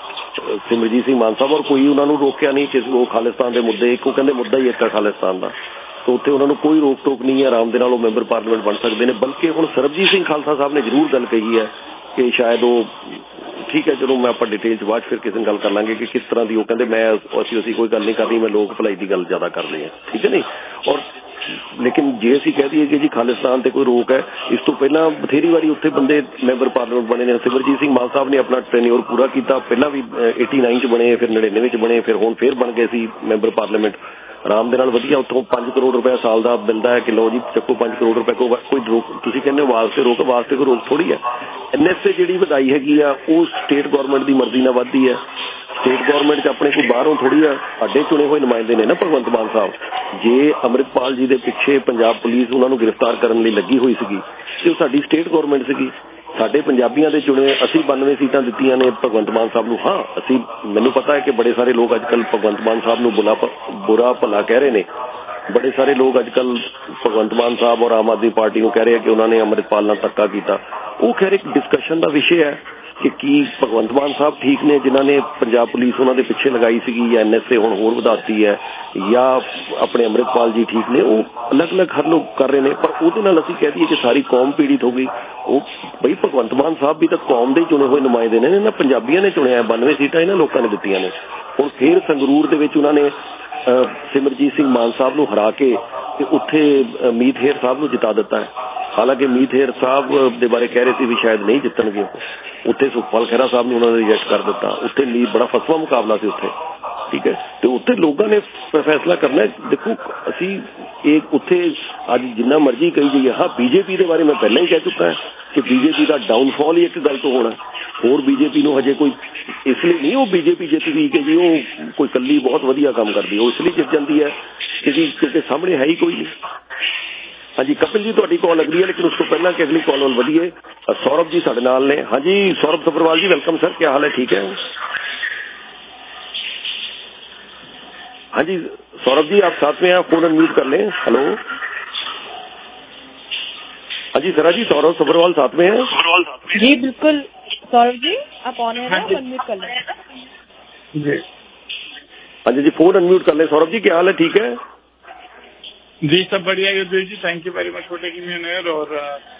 ਸਿਮਰਜੀਤ ਸਿੰਘ ਮਾਨ ਸਾਹਿਬ। ਔਰ ਕੋਈ ਉਹਨਾਂ ਨੂੰ ਰੋਕਿਆ ਨਹੀਂ ਕਿ ਉਹ ਖਾਲਿਸਤਾਨ ਦੇ ਮੁੱਦੇ ਇੱਕ ਉਹ ਕਹਿੰਦੇ ਮੁੱਦਾ ਹੀ ਇੱਕ ਹੈ ਖਾਲਿਸਤਾਨ ਦਾ ਤਾਂ ਉੱਥੇ ਉਹਨਾਂ ਨੂੰ ਕੋਈ ਰੋਕ ਟੋਕ ਨਹੀਂ ਹੈ। ਆਰਾਮ ਦੇ ਨਾਲ ਉਹ ਮੈਂਬਰ ਪਾਰਲੀਮੈਂਟ ਬਣ ਸਕਦੇ ਨੇ। ਬਲਕਿ ਹੁਣ ਸਰਬਜੀਤ ਸਿੰਘ ਖਾਲਸਾ ਸਾਹਿਬ ਨੇ ਜ਼ਰੂਰ ਗੱਲ ਕਹੀ ਹੈ ਕਿ ਸ਼ਾਇਦ ਉਹ ਠੀਕ ਹੈ ਚਲੋ ਮੈਂ ਆਪਾਂ ਡਿਟੇਲ 'ਚ ਬਾਅਦ ਫਿਰ ਕਿਸੇ ਨਾਲ ਗੱਲ ਕਰ ਲਾਂਗੇ ਕਿ ਕਿਸ ਤਰ੍ਹਾਂ ਦੀ ਉਹ ਕਹਿੰਦੇ ਮੈਂ ਅਸੀਂ ਕੋਈ ਗੱਲ ਨਹੀਂ ਕਰਨੀ ਮੈਂ ਲੋਕ ਭਲਾਈ ਦੀ ਗੱਲ ਜ਼ਿਆਦਾ ਕਰ ਲਈ ਹੈ ਠੀਕ ਹੈ ਨਹੀਂ। ਔਰ ਲੇਕਿਨ ਜੇ ਅਸੀਂ ਕਹਿ ਦਈਏ ਕਿ ਜੀ ਖਾਲਿਸਤਾਨ ਤੇ ਕੋਈ ਰੋਕ ਹੈ ਇਸ ਤੋਂ ਪਹਿਲਾਂ ਬਥੇਰੀ ਵਾਰੀ ਉੱਥੇ ਬੰਦੇ ਮੈਂਬਰ ਪਾਰਲੀਮੈਂਟ ਬਣੇ ਨੇ। ਸਿਮਰਜੀਤ ਸਿੰਘ ਮਾਨ ਸਾਹਿਬ ਨੇ ਆਪਣਾ ਟੈਨਿਓਰ ਪੂਰਾ ਕੀਤਾ ਪਹਿਲਾਂ ਵੀ 89 'ਚ ਬਣੇ ਫਿਰ 99 ਵਿੱਚ ਬਣੇ ਫਿਰ ਹੁਣ ਫਿਰ ਬਣ ਗਏ ਸੀ ਮੈਂਬਰ ਪਾਰਲੀਮੈਂਟ ਆਰਾਮ ਦੇ ਨਾਲ ਵਧੀਆ। ਉੱਥੋਂ 5 ਕਰੋੜ ਰੁਪਏ ਸਾਲ ਦਾ ਮਿਲਦਾ ਹੈ ਕਿ ਲਓ ਜੀ ਚੱਕੋ 5 ਕਰੋੜ ਰੁਪਏ ਕੋਈ ਰੋਕ ਤੁਸੀਂ ਕਹਿੰਦੇ ਹੋ ਵਾਸਤੇ ਕੋਈ ਰੋਕ ਥੋੜ੍ਹੀ ਹੈ। NSA ਜਿਹੜੀ ਵਧਾਈ ਹੈਗੀ ਆ ਉਹ ਸਟੇਟ ਗੌਰਮੈਂਟ ਦੀ ਮਰਜ਼ੀ ਨਾਲ ਵੱਧਦੀ ਹੈ। ਸਟੇਟ ਗੌਰਮੈਂਟ 'ਚ ਆਪਣੇ ਕੋਈ ਬਾਹਰੋਂ ਥੋੜ੍ਹੀ ਆ ਸਾਡੇ ਚੁਣੇ ਹੋਏ ਨੁਮਾਇੰਦੇ ਨੇ ਨਾ ਭਗਵੰਤ ਮਾਨ ਸਾਹਿਬ। ਜੇ ਅੰਮ੍ਰਿਤਪਾਲ ਜੀ ਦੇ ਪਿੱਛੇ ਪੰਜਾਬ ਪੁਲਿਸ ਉਹਨਾਂ ਨੂੰ ਗ੍ਰਿਫਤਾਰ ਕਰਨ ਲਈ ਲੱਗੀ ਹੋਈ ਸੀਗੀ ਤੇ ਉਹ ਸਾਡੀ ਸਟੇਟ ਗੌਰਮੈਂਟ ਸੀਗੀ। ਸਾਡੇ ਪੰਜਾਬੀਆਂ ਦੇ ਚੁਣੇ ਅਸੀਂ 92 ਸੀਟਾਂ ਦਿੱਤੀਆਂ ਨੇ ਭਗਵੰਤ ਮਾਨ ਸਾਹਿਬ ਨੂੰ। ਹਾਂ ਅਸੀਂ ਮੈਨੂੰ ਪਤਾ ਹੈ ਕਿ ਬੜੇ ਸਾਰੇ ਲੋਕ ਅੱਜ ਕੱਲ੍ਹ ਭਗਵੰਤ ਮਾਨ ਸਾਹਿਬ ਨੂੰ ਬੁਰਾ ਭਲਾ ਕਹਿ ਰਹੇ ਨੇ। ਬੜੇ ਸਾਰੇ ਲੋਕ ਅੱਜ ਕੱਲ੍ਹ ਭਗਵੰਤ ਮਾਨ ਸਾਹਿਬ ਔਰ ਆਮ ਆਦਮੀ ਪਾਰਟੀ ਨੂੰ ਕਹਿ ਰਹੇ ਕਿ ਉਹਨਾਂ ਨੇ ਅੰਮ੍ਰਿਤਪਾਲ ਨਾਲ ਧੱਕਾ ਕੀਤਾ। ਉਹ ਖੈਰ ਇੱਕ ਡਿਸਕਸ਼ਨ ਦਾ ਵਿਸ਼ੇ ਹੈ ਕਿ ਕੀ ਭਗਵੰਤ ਮਾਨ ਸਾਹਿਬ ਠੀਕ ਨੇ ਜਿਨ੍ਹਾਂ ਨੇ ਪੰਜਾਬ ਪੁਲਿਸ ਉਹਨਾਂ ਦੇ ਪਿੱਛੇ ਲਗਾਈ ਸੀਗੀ ਜਾਂ NSA ਹੁਣ ਹੋਰ ਵਧਾਤੀ ਹੈ ਜਾਂ ਆਪਣੇ ਅੰਮ੍ਰਿਤਪਾਲ ਜੀ ਠੀਕ ਨੇ। ਉਹ ਅਲੱਗ-ਅਲੱਗ ਹਰ ਲੋਕ ਕਰ ਰਹੇ ਨੇ ਪਰ ਉਹਦੇ ਨਾਲ ਅਸੀਂ ਕਹਿ ਦਈਏ ਕਿ ਸਾਰੀ ਕੌਮ ਪੀੜਿਤ ਹੋ ਗਈ। ਉਹ ਬਈ ਭਗਵੰਤ ਮਾਨ ਸਾਹਿਬ ਵੀ ਤਾਂ ਕੌਮ ਦੇ ਚੁਣੇ ਹੋਏ ਨੁਮਾਇੰਦੇ ਨੇ ਇਹਨਾਂ ਪੰਜਾਬੀਆਂ ਨੇ ਚੁਣਿਆ 92 ਸੀਟਾਂ ਇਹਨਾਂ ਲੋਕਾਂ ਨੇ ਦਿੱਤੀਆਂ ਨੇ। ਹੁਣ ਫਿਰ ਸੰਗਰੂਰ ਦੇ ਵਿੱਚ ਉਹਨਾਂ ਨੇ ਸਿਮਰਜੀਤ ਸਿੰਘ ਮਾਨ ਸਾਹਿਬ ਨੂੰ ਹਰਾ ਕੇ ਤੇ ਉੱਥੇ ਮੀਤ ਹੇਰ ਸਾਹਿਬ ਨੂੰ ਜਿਤਾ ਦਿੱਤਾ ਹੈ। ਹਾਲਾਂਕਿ ਮੀਤ ਹੇਰ ਸਾਹਿਬ ਦੇ ਬਾਰੇ ਕਹਿ ਰਹੇ ਸੀ ਵੀ ਸ਼ਾਇਦ ਨਹੀਂ ਜਿੱਤਣਗੇ ਉਹ। ਉੱਥੇ ਸੁਖਪਾਲ ਖਹਿਰਾ ਸਾਹਿਬ ਨੂੰ ਉਹਨਾਂ ਨੇ ਰਿਜੈਕਟ ਕਰ ਦਿੱਤਾ। ਉੱਥੇ ਬੜਾ ਫਸਵਾ ਮੁਕਾਬਲਾ ਸੀ ਉੱਥੇ, ਠੀਕ ਹੈ। ਤੇ ਉੱਥੇ ਲੋਕਾਂ ਨੇ ਫੈਸਲਾ ਕਰਨਾ। ਦੇਖੋ ਅਸੀਂ ਇਹ ਉੱਥੇ ਅੱਜ ਜਿੰਨਾ ਮਰਜ਼ੀ ਕਹੀ ਜਾਈਏ, ਹਾਂ ਬੀਜੇਪੀ ਦੇ ਬਾਰੇ ਮੈਂ ਪਹਿਲਾਂ ਹੀ ਕਹਿ ਚੁੱਕਾ ਕਿ ਬੀਜੇਪੀ ਦਾ ਡਾਊਨਫਾਲ ਹੀ ਇੱਕ ਗੱਲ ਤੋਂ ਹੋਣਾ। ਹੋਰ ਬੀਜੇਪੀ ਨੂੰ ਹਜੇ ਕੋਈ ਇਸ ਲਈ ਨਹੀਂ ਉਹ ਬੀਜੇਪੀ ਜਿੱਤ ਗਈ ਕਿ ਜੀ ਉਹ ਕੋਈ ਕੱਲੀ ਬਹੁਤ ਵਧੀਆ ਕੰਮ ਕਰਦੀ, ਉਹ ਇਸ ਲਈ ਜਿੱਤ ਜਾਂਦੀ ਹੈ ਕਿਉਂਕਿ ਸਾਹਮਣੇ ਹੈ ਹੀ ਕੋਈ ਨਹੀਂ। ਹਾਂਜੀ ਕਪਿਲ ਜੀ ਤੁਹਾਡੀ ਕਾਲ ਲੱਗ ਰਹੀ ਹੈ, ਲੇਕਿन ਉਸ ਤੋਂ ਪਹਿਲਾਂ ਕਿ ਅਗਲੀ ਕਾਲ ਵੱਲ ਵਧੀਏ, सौरभ जी साढ़े नाल ने। हाँ जी सौरभ सब्रवाल जी वेलकम सर, क्या हाल है? ठीक है। हाँ जी सौरभ जी आप साथ में हैं, फोन अनम्यूट कर लें। हेलो हाँ जी सरा जी, सौरभ सब्रवाल साथ में हैं जी। बिल्कुल सौरभ जी आप ऑन है, अनम्यूट कर लें जी। हाँ जी फोन अनम्यूट कर लें। सौरभ जी क्या हाल है? ठीक है जी सब बढ़िया Yudhveer ji, thank you very much for taking me on air और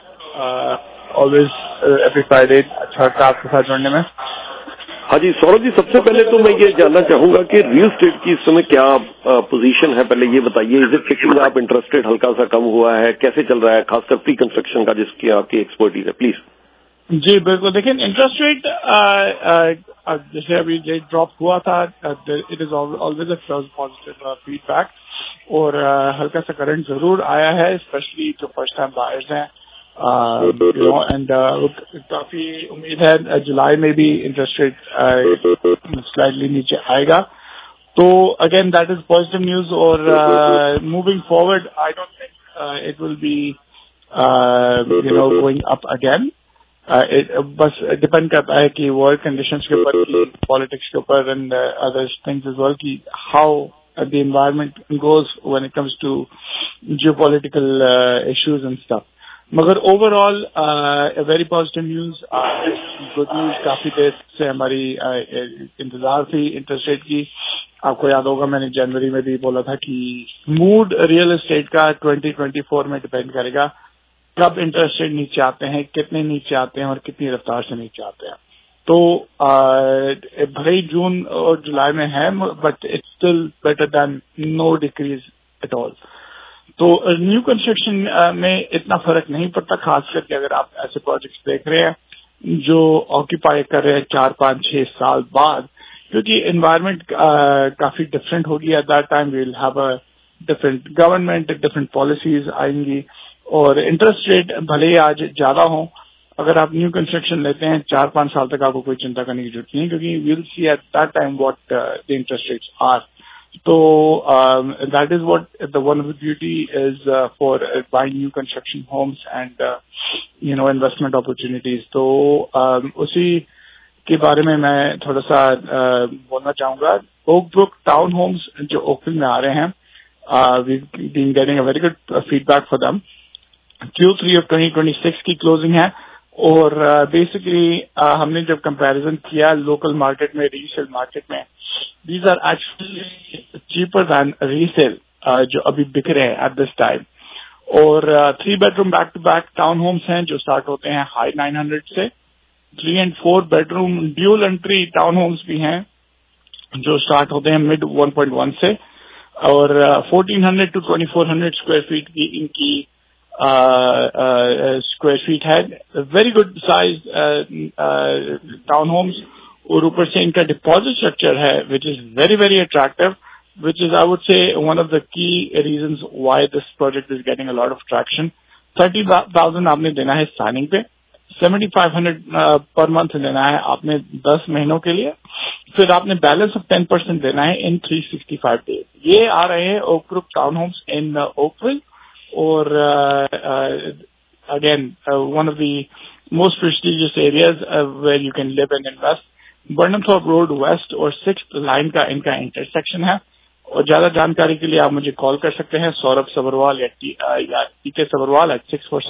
ऑलवेज एवरी फ्राइडे अच्छा लगता है आपके साथ जुड़ने में। हाँ जी सौरभ जी, सबसे पहले तो मैं ये जानना चाहूंगा कि रियल एस्टेट की इस समय क्या पोजीशन है, पहले ये बताइए। Is it picking up? Interest हल्का सा कम हुआ है? कैसे चल रहा है, खासकर प्री कंस्ट्रक्शन का जिसकी आपकी एक्सपर्टीज है, प्लीज। जी बिल्कुल, देखिए इंटरेस्ट रेट जैसे अभी जो ड्रॉप हुआ था, it is always a positive feedback और हल्का सा करंट जरूर आया है, स्पेशली जो फर्स्ट टाइम बायर्स हैं एंड काफी उम्मीद है जुलाई में भी इंटरेस्ट रेट स्लाइटली नीचे आएगा। तो again that is positive news और moving forward I don't think it will be going up again. बस डिपेंड करता है कि वर्ल्ड कंडीशंस के ऊपर, पॉलिटिक्स के ऊपर and other things as well, कि how the environment goes when it comes to geopolitical issues and stuff. मगर overall very positive news, good news. काफी देर से हमारी इंतजार थी इंटरेस्ट रेट की। आपको याद होगा मैंने जनवरी में भी बोला था कि मूड रियल एस्टेट का 2024 में डिपेंड करेगा कब इंटरेस्ट रेट नीचे आते हैं, कितने नीचे आते हैं और कितनी रफ्तार से नीचे आते हैं। तो भले ही जून और जुलाई में है, but it's still better than no decrease at all. तो न्यू कंस्ट्रक्शन में इतना फर्क नहीं पड़ता, खास करके अगर आप ऐसे प्रोजेक्ट्स देख रहे हैं जो ऑक्यूपाई कर रहे हैं 4, 5, 6 साल बाद, क्योंकि एनवायरनमेंट काफी डिफरेंट होगी। At that time we will have a different government, different policies आएंगी और इंटरेस्ट रेट भले ही आज ज्यादा हो, अगर आप न्यू कंस्ट्रक्शन लेते हैं 4-5 साल तक आपको कोई चिंता करने की जरूरत नहीं है, क्योंकि we will see at that time what the interest rates are. तो that is what the one of the beauty is for buying new construction homes and investment opportunities. तो उसी के बारे में मैं थोड़ा सा बोलना चाहूंगा। ओक ब्रुक टाउन होम्स जो ओकविल में आ रहे हैं, we been getting a very good feedback for them. Q3 of 2026 की क्लोजिंग है और बेसिकली हमने जब कंपैरिजन किया लोकल मार्केट में, रीसेल मार्केट में, these are actually cheaper than resale जो अभी बिक रहे हैं एट दिस टाइम। और 3 bedroom back to back town homes हैं जो स्टार्ट होते हैं हाई 900 से। 3 and 4 bedroom dual entry town homes भी हैं जो स्टार्ट होते हैं मिड 1.1 से। और 1400 to 2400 स्क्वायर फीट की इनकी स्क्वायर फीट है। Very good size town homes और ऊपर से इनका डिपॉजिट स्ट्रक्चर है which is very very attractive, which is I would say one of the key reasons why this project is getting a lot of traction. 30,000 आपने देना है साइनिंग पे, 7,500 पर मंथ देना है आपने 10 महीनों के लिए, फिर आपने बैलेंस ऑफ 10% देना है इन 365 डेज। ये आ रहे हैं Oak Brook town homes in Oakville और again one of the most prestigious areas where you can live and invest. Burnhamthorpe road west और 6th लाइन का इनका इंटरसेक्शन है। और ज्यादा जानकारी के लिए आप मुझे कॉल कर सकते हैं सौरभ सब्रवाल या टीके सब्रवाल at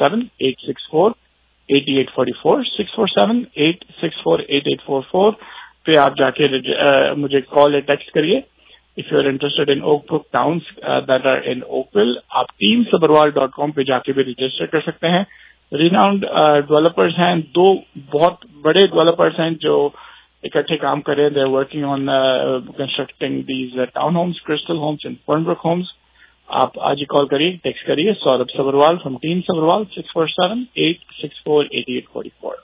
647-864-8844 647-864-8844 पे आप जाके मुझे कॉल या टेक्स्ट करिए। If you are interested in Oak Brook towns that are in Oakville, आप teamsabrawal.com पे जाके भी रजिस्टर कर सकते हैं। रिनाउंड डेवलपर्स हैं, 2 बहुत बड़े डेवलपर्स हैं जो इकट्ठे काम कर रहे हैं। They are working on constructing these town homes, Crystal homes and Fernbrook homes. आप आज ही कॉल करिए, टेक्स्ट करिए सौरभ सब्रवाल फ्रॉम टीम सब्रवाल 647-864-8844।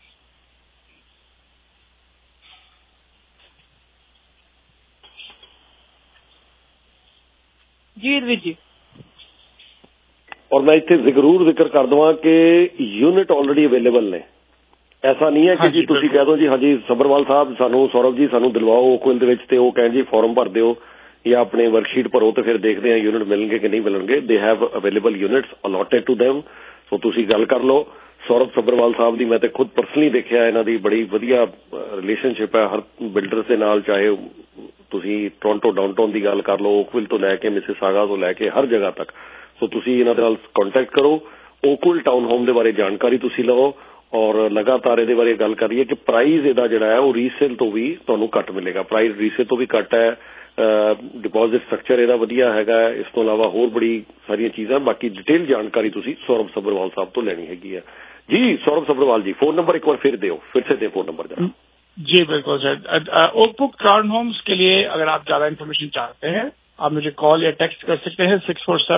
जी वीर जी। और मैं इतने जरूर जिक्र कर दवा कि यूनिट ऑलरेडी अवेलेबल ने। ऐसा नहीं है कि जी तुसी कह दो जी हाँ जी सब्रवाल साहब सानू सौरभ जी सानू दिलवाओ ओकविल दे विच ते वो कहें जी फॉर्म भर दिओ या अपने वर्कशीट भरो तो फिर देखते हैं यूनिट मिलणगे कि नहीं मिलणगे। They have available units allotted to them. So तुसी गल कर लो सौरभ सब्रवाल साहब दी। मैं तो खुद पर्सनली देखिया इन्हां दी बड़ी वधिया रिलेशनशिप है हर बिल्डर्स दे नाल, चाहे तुसी टोरंटो डाउनटाउन दी गल कर लो, ओकविल तो लैके मिसिसागा तो लैके हर जगह तक। सो तुसी इन्हां दे नाल कांटेक्ट करो। ओकविल टाउन होम दे बारे जानकारी तुसी लवो और लगातार इहदे बारे गल करिए कि प्राइस इहदा जिहड़ा है वो रीसेल तो भी तुहानू घट मिलेगा। प्राइस रीसेल तो भी घट है। डिपॉजिट स्ट्रक्चर इहदा वधिया हैगा। इस तो इलावा होर बड़ी सारिया चीज़ां बाकी डिटेल जानकारी तुसी सौरभ सब्रवाल साहब तो लैनी हैगी है। जी सौरभ सब्रवाल जी फोन नंबर एक बार फिर दो, फिर से दे फोन नंबर जरा। जी बिल्कुल सर। ओकबुक टाउन होम्स के लिए अगर आप ज्यादा इन्फॉर्मेशन चाहते हैं आप मुझे कॉल या टेक्स्ट कर सकते हैं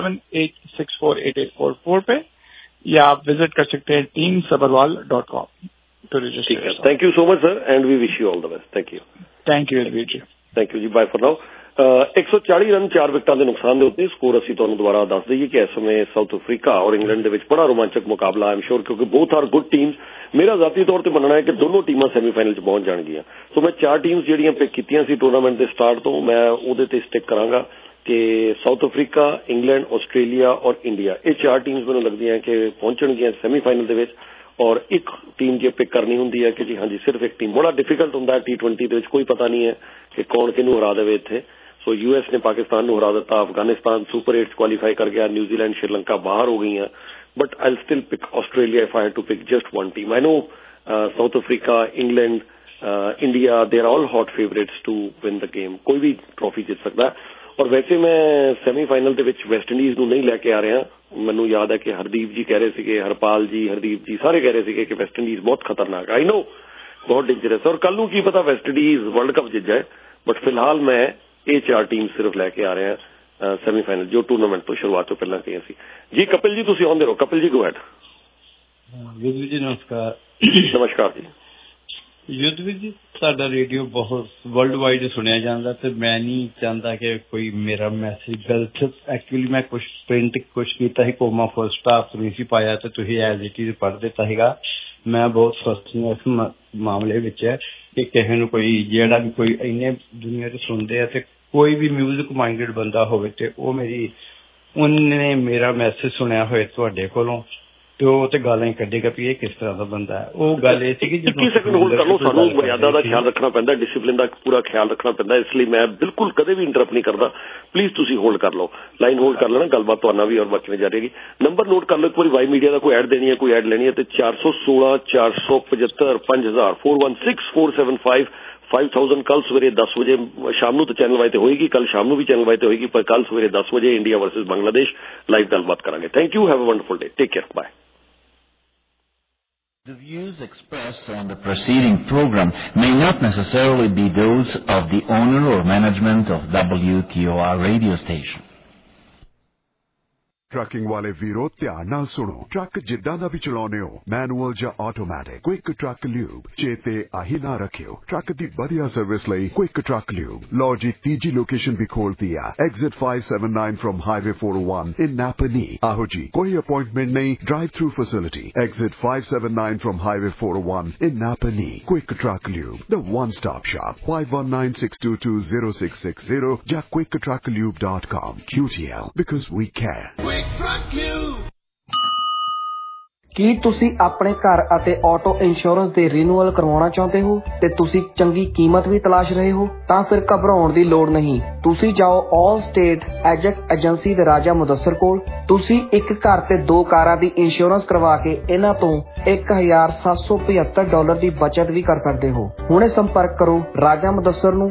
647-864-8844 पे, या आप विजिट कर सकते हैं teamsabarwal.com to register. Thank you so much sir and we wish you all the best. Thank you. Thank you वीर जी। थैंक यू जी। Bye for now. 140 रन 4 विकटां के नुकसान के उत्ते स्कोर असीं तुहानूं दुबारा दस दईए कि इस समय साउथ अफ्रीका और इंग्लैंड दे विच बड़ा रोमांचक मुकाबला आई एम श्योर क्योंकि बोथ आर गुड टीम्स। मेरा जाती तौर पर मनना है कि दोनों टीमां सैमीफाइनल च पहुंच जाणगियां। सो मैं 4 टीम्स जिहड़ियां पिक कीतियां सी टूर्नामेंट के स्टार्ट तो मैं उहदे ते स्टिक करांगा कि साउथ अफ्रीका, इंग्लैंड, आस्ट्रेलिया और इंडिया ये 4 टीम्स मैनूं लगदियां कि पहुंचणगियां सैमीफाइनल दे विच। और एक टीम जे पिक करनी हुंदी है कि जी हाँ जी सिर्फ एक टीम। बड़ा डिफिकल्ट हुंदा है T20 दे विच, कोई पता नहीं है कि कौन किनू हरा देवे इत्थे। सो यूएस ने पाकिस्तान नूं हरा दिता, अफगानिस्तान सुपर 8 क्वालीफाई कर गया, न्यूजीलैंड श्रीलंका बाहर हो गई हैं। But I will still pick Australia if I had to pick just one team. I know South Africa, England, India they are all hot favourites to win the game. कोई भी ट्रॉफी जीत सकता है। और वैसे मैं सैमीफाइनल दे विच वेस्ट इंडीज नूं नहीं लैके आ रहा। मैनू याद है कि हरदीप जी कह रहे थे, हरपाल जी, हरदीप जी सारे कह रहे थे कि वेस्ट इंडीज बहुत खतरनाक। आई नो बहुत डेंजरस और कल नूं की पता वेस्ट इंडीज वर्ल्ड कप जीत जाए। बट फिलहाल मैं ये 4 टीम सिर्फ लैके आ रहे हैं सैमीफाइनल जो टूर्नामेंट तो शुरुआत तो पहला कही सी। जी कपिल जी तुसीं आउंदे रहो। Kapil ji go ahead. युद्धवीर जी नमस्कार। नमस्कार जी। युद्धवीर जी साडा रेडियो बहुत वर्ल्ड वाइड सुनिया जाता तो मैं नहीं चाहता कि कोई मेरा मैसेज गलत। एक्चुअली मैं कुछ प्रिंट कुछ किया ही कोमा फुल स्टॉप नहीं सी पाया तो तुसीं एज इट इज पढ़ दिता हैगा। मैं बहुत फसी इस मामले विच है कि किसी नूं कोई जिहड़ा भी कोई इन्ने दुनिया ते सुनदे आ ते कोई भी म्यूजिक माइंडेड बंदा होवे ते वो उन्हें मेरा मैसेज सुनिया होए तुहाडे कोलों तो गालां ही कड्डेगा भी किस तरह का बंदा है। वो गल ये सी कि 21 सेकंड होल्ड कर लो। सानू मर्यादा का ख्याल रखना पैंदा, डिसिपलिन का पूरा ख्याल रखना पैंदा, इसलिए मैं बिल्कुल कदे भी इंटरप्ट नहीं करता। प्लीज तुसी होल्ड कर लो, लाइन होल्ड कर लेना, गलबात तुहाडे नाल भी और बाकी में जारी रहेगी। नंबर नोट कर लो एक बार। वाई मीडिया का कोई ऐड देनी है, कोई ऐड लेनी है तो 416 475 5000 416 475 5000। कल सवेरे 10 बजे शाम नूं तो चैनल वाइज होएगी, कल शाम नूं भी चैनल वाइज होएगी, पर कल सवेरे 10 बजे इंडिया वर्सेस बांग्लादेश लाइव गलबात करांगे। Thank you, have a wonderful day, take care, bye. The views expressed on the preceding program may not necessarily be those of the owner or management of WTOR radio station. Trucking वाले वीरो ध्यान नाल सुनो। ट्रक जिद्दां दा भी चलाउने हो, मैनुअल या ऑटोमैटिक, क्विक ट्रक ल्यूब चेते आही ना रखियो। ट्रक दी बढ़िया सर्विस लई क्विक ट्रक ल्यूब। लो जी तीजी लोकेशन भी खोलती है, exit 579 from highway 401 in Napanee. आहो जी कोई अपॉइंटमेंट नहीं, drive through facility, exit 579 from highway 401 in Napanee. Quick truck lube, the one stop shop, 5196220660 या quicktrucklube.com। QTL because we care। ਕੀ ਤੁਸੀਂ ਆਪਣੇ ਘਰ ਅਤੇ ਆਟੋ ਇੰਸ਼ੋਰੈਂਸ ਦੇ ਰੀਨਿਊਅਲ ਕਰਵਾਉਣਾ ਚਾਹੁੰਦੇ ਹੋ ਤੇ ਤੁਸੀਂ ਚੰਗੀ ਕੀਮਤ ਵੀ ਤਲਾਸ਼ ਰਹੇ ਹੋ ਤਾਂ ਫਿਰ ਘਬਰਾਉਣ ਦੀ ਲੋੜ ਨਹੀਂ। ਤੁਸੀਂ ਜਾਓ ਆਲ ਸਟੇਟ ਐਜੈਕਟ ਏਜੰਸੀ ਦੇ ਰਾਜਾ ਮੁਦੱਸਰ ਕੋਲ। ਤੁਸੀਂ ਇੱਕ ਘਰ ਤੇ 2 ਕਾਰਾਂ ਦੀ ਇੰਸ਼ੋਰੈਂਸ ਕਰਵਾ ਕੇ ਇਹਨਾਂ ਤੋਂ $1,775 ਦੀ ਬਚਤ ਵੀ ਕਰ ਸਕਦੇ ਹੋ। ਹੁਣੇ ਸੰਪਰਕ ਕਰੋ ਰਾਜਾ ਮੁਦੱਸਰ ਨੂੰ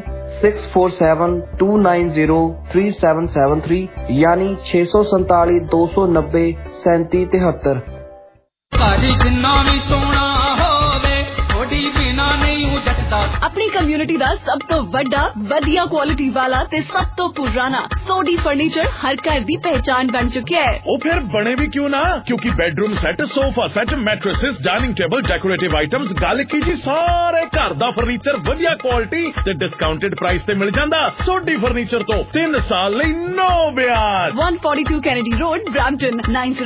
647-290-3773 यानी 647-290-3773। ਭਾਜੀ ਜਿੰਨਾ ਵੀ ਸੋਹਣਾ ਹੋਵੇ ਥੋੜੀ ਬਿਨਾ ਨਹੀਂ ਜੱਟ अपनी कम्युनिटी दा सब तो वड्डा वधिया क्वालिटी वाला ते सब तो पुराना सोडी फर्नीचर हर घर दी पहचान बन चुका है। ओ फिर बने भी क्यों ना, क्योंकि bedroom set, sofa set, mattresses, dining table, decorative items, गल की जी सारे घर दा फर्नीचर वधिया क्वालिटी ते डिस्काउंटेड प्राइस ते मिल जांदा। सोडी फर्नीचर तो 3 साल लई नो ब्याज। 142 कैनेडी रोड, ब्रैम्पटन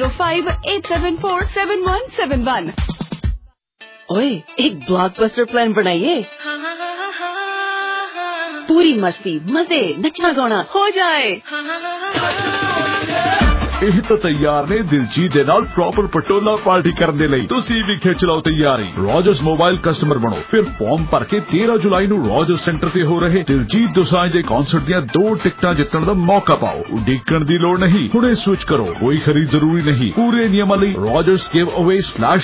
9058747171। ओए, एक ब्लॉकबस्टर प्लान बनाइए। पूरी मस्ती, मजे, नचना गाना हो जाए। ਇਹ ਤਾਂ ਤਿਆਰ ਨੇ ਦਿਲਜੀਤ ਦੇ ਨਾਲ ਪ੍ਰੋਪਰ ਪਟੋਲਾ ਪਾਰਟੀ ਕਰਨ ਦੇ ਲਈ। ਤੁਸੀਂ ਵੀ ਖਿੱਚ ਲਓ ਤਿਆਰੀ। ਰੋਜਰਸ ਮੋਬਾਈਲ ਕਸਟਮਰ ਬਣੋ, ਫਿਰ ਫਾਰਮ ਭਰ ਕੇ 13 ਜੁਲਾਈ ਨੂੰ ਰੋਜਰਸ ਸੈਂਟਰ ਤੇ ਹੋ ਰਹੇ ਦਿਲਜੀਤ ਦੋਸਾਂਝ ਦੇ ਕਨਸਰਟ ਦੀਆਂ 2 ਟਿਕਟਾਂ ਜਿੱਤਣ ਦਾ ਮੌਕਾ ਪਾਓ। ਉਡੀਕਣ ਦੀ ਲੋੜ ਨਹੀਂ, ਹੁਣੇ ਸਵਿਚ ਕਰੋ, ਕੋਈ ਖਰੀਦ ਜ਼ਰੂਰੀ ਨਹੀਂ। ਪੂਰੇ ਨਿਯਮਾਂ ਲਈ rogers giveaway/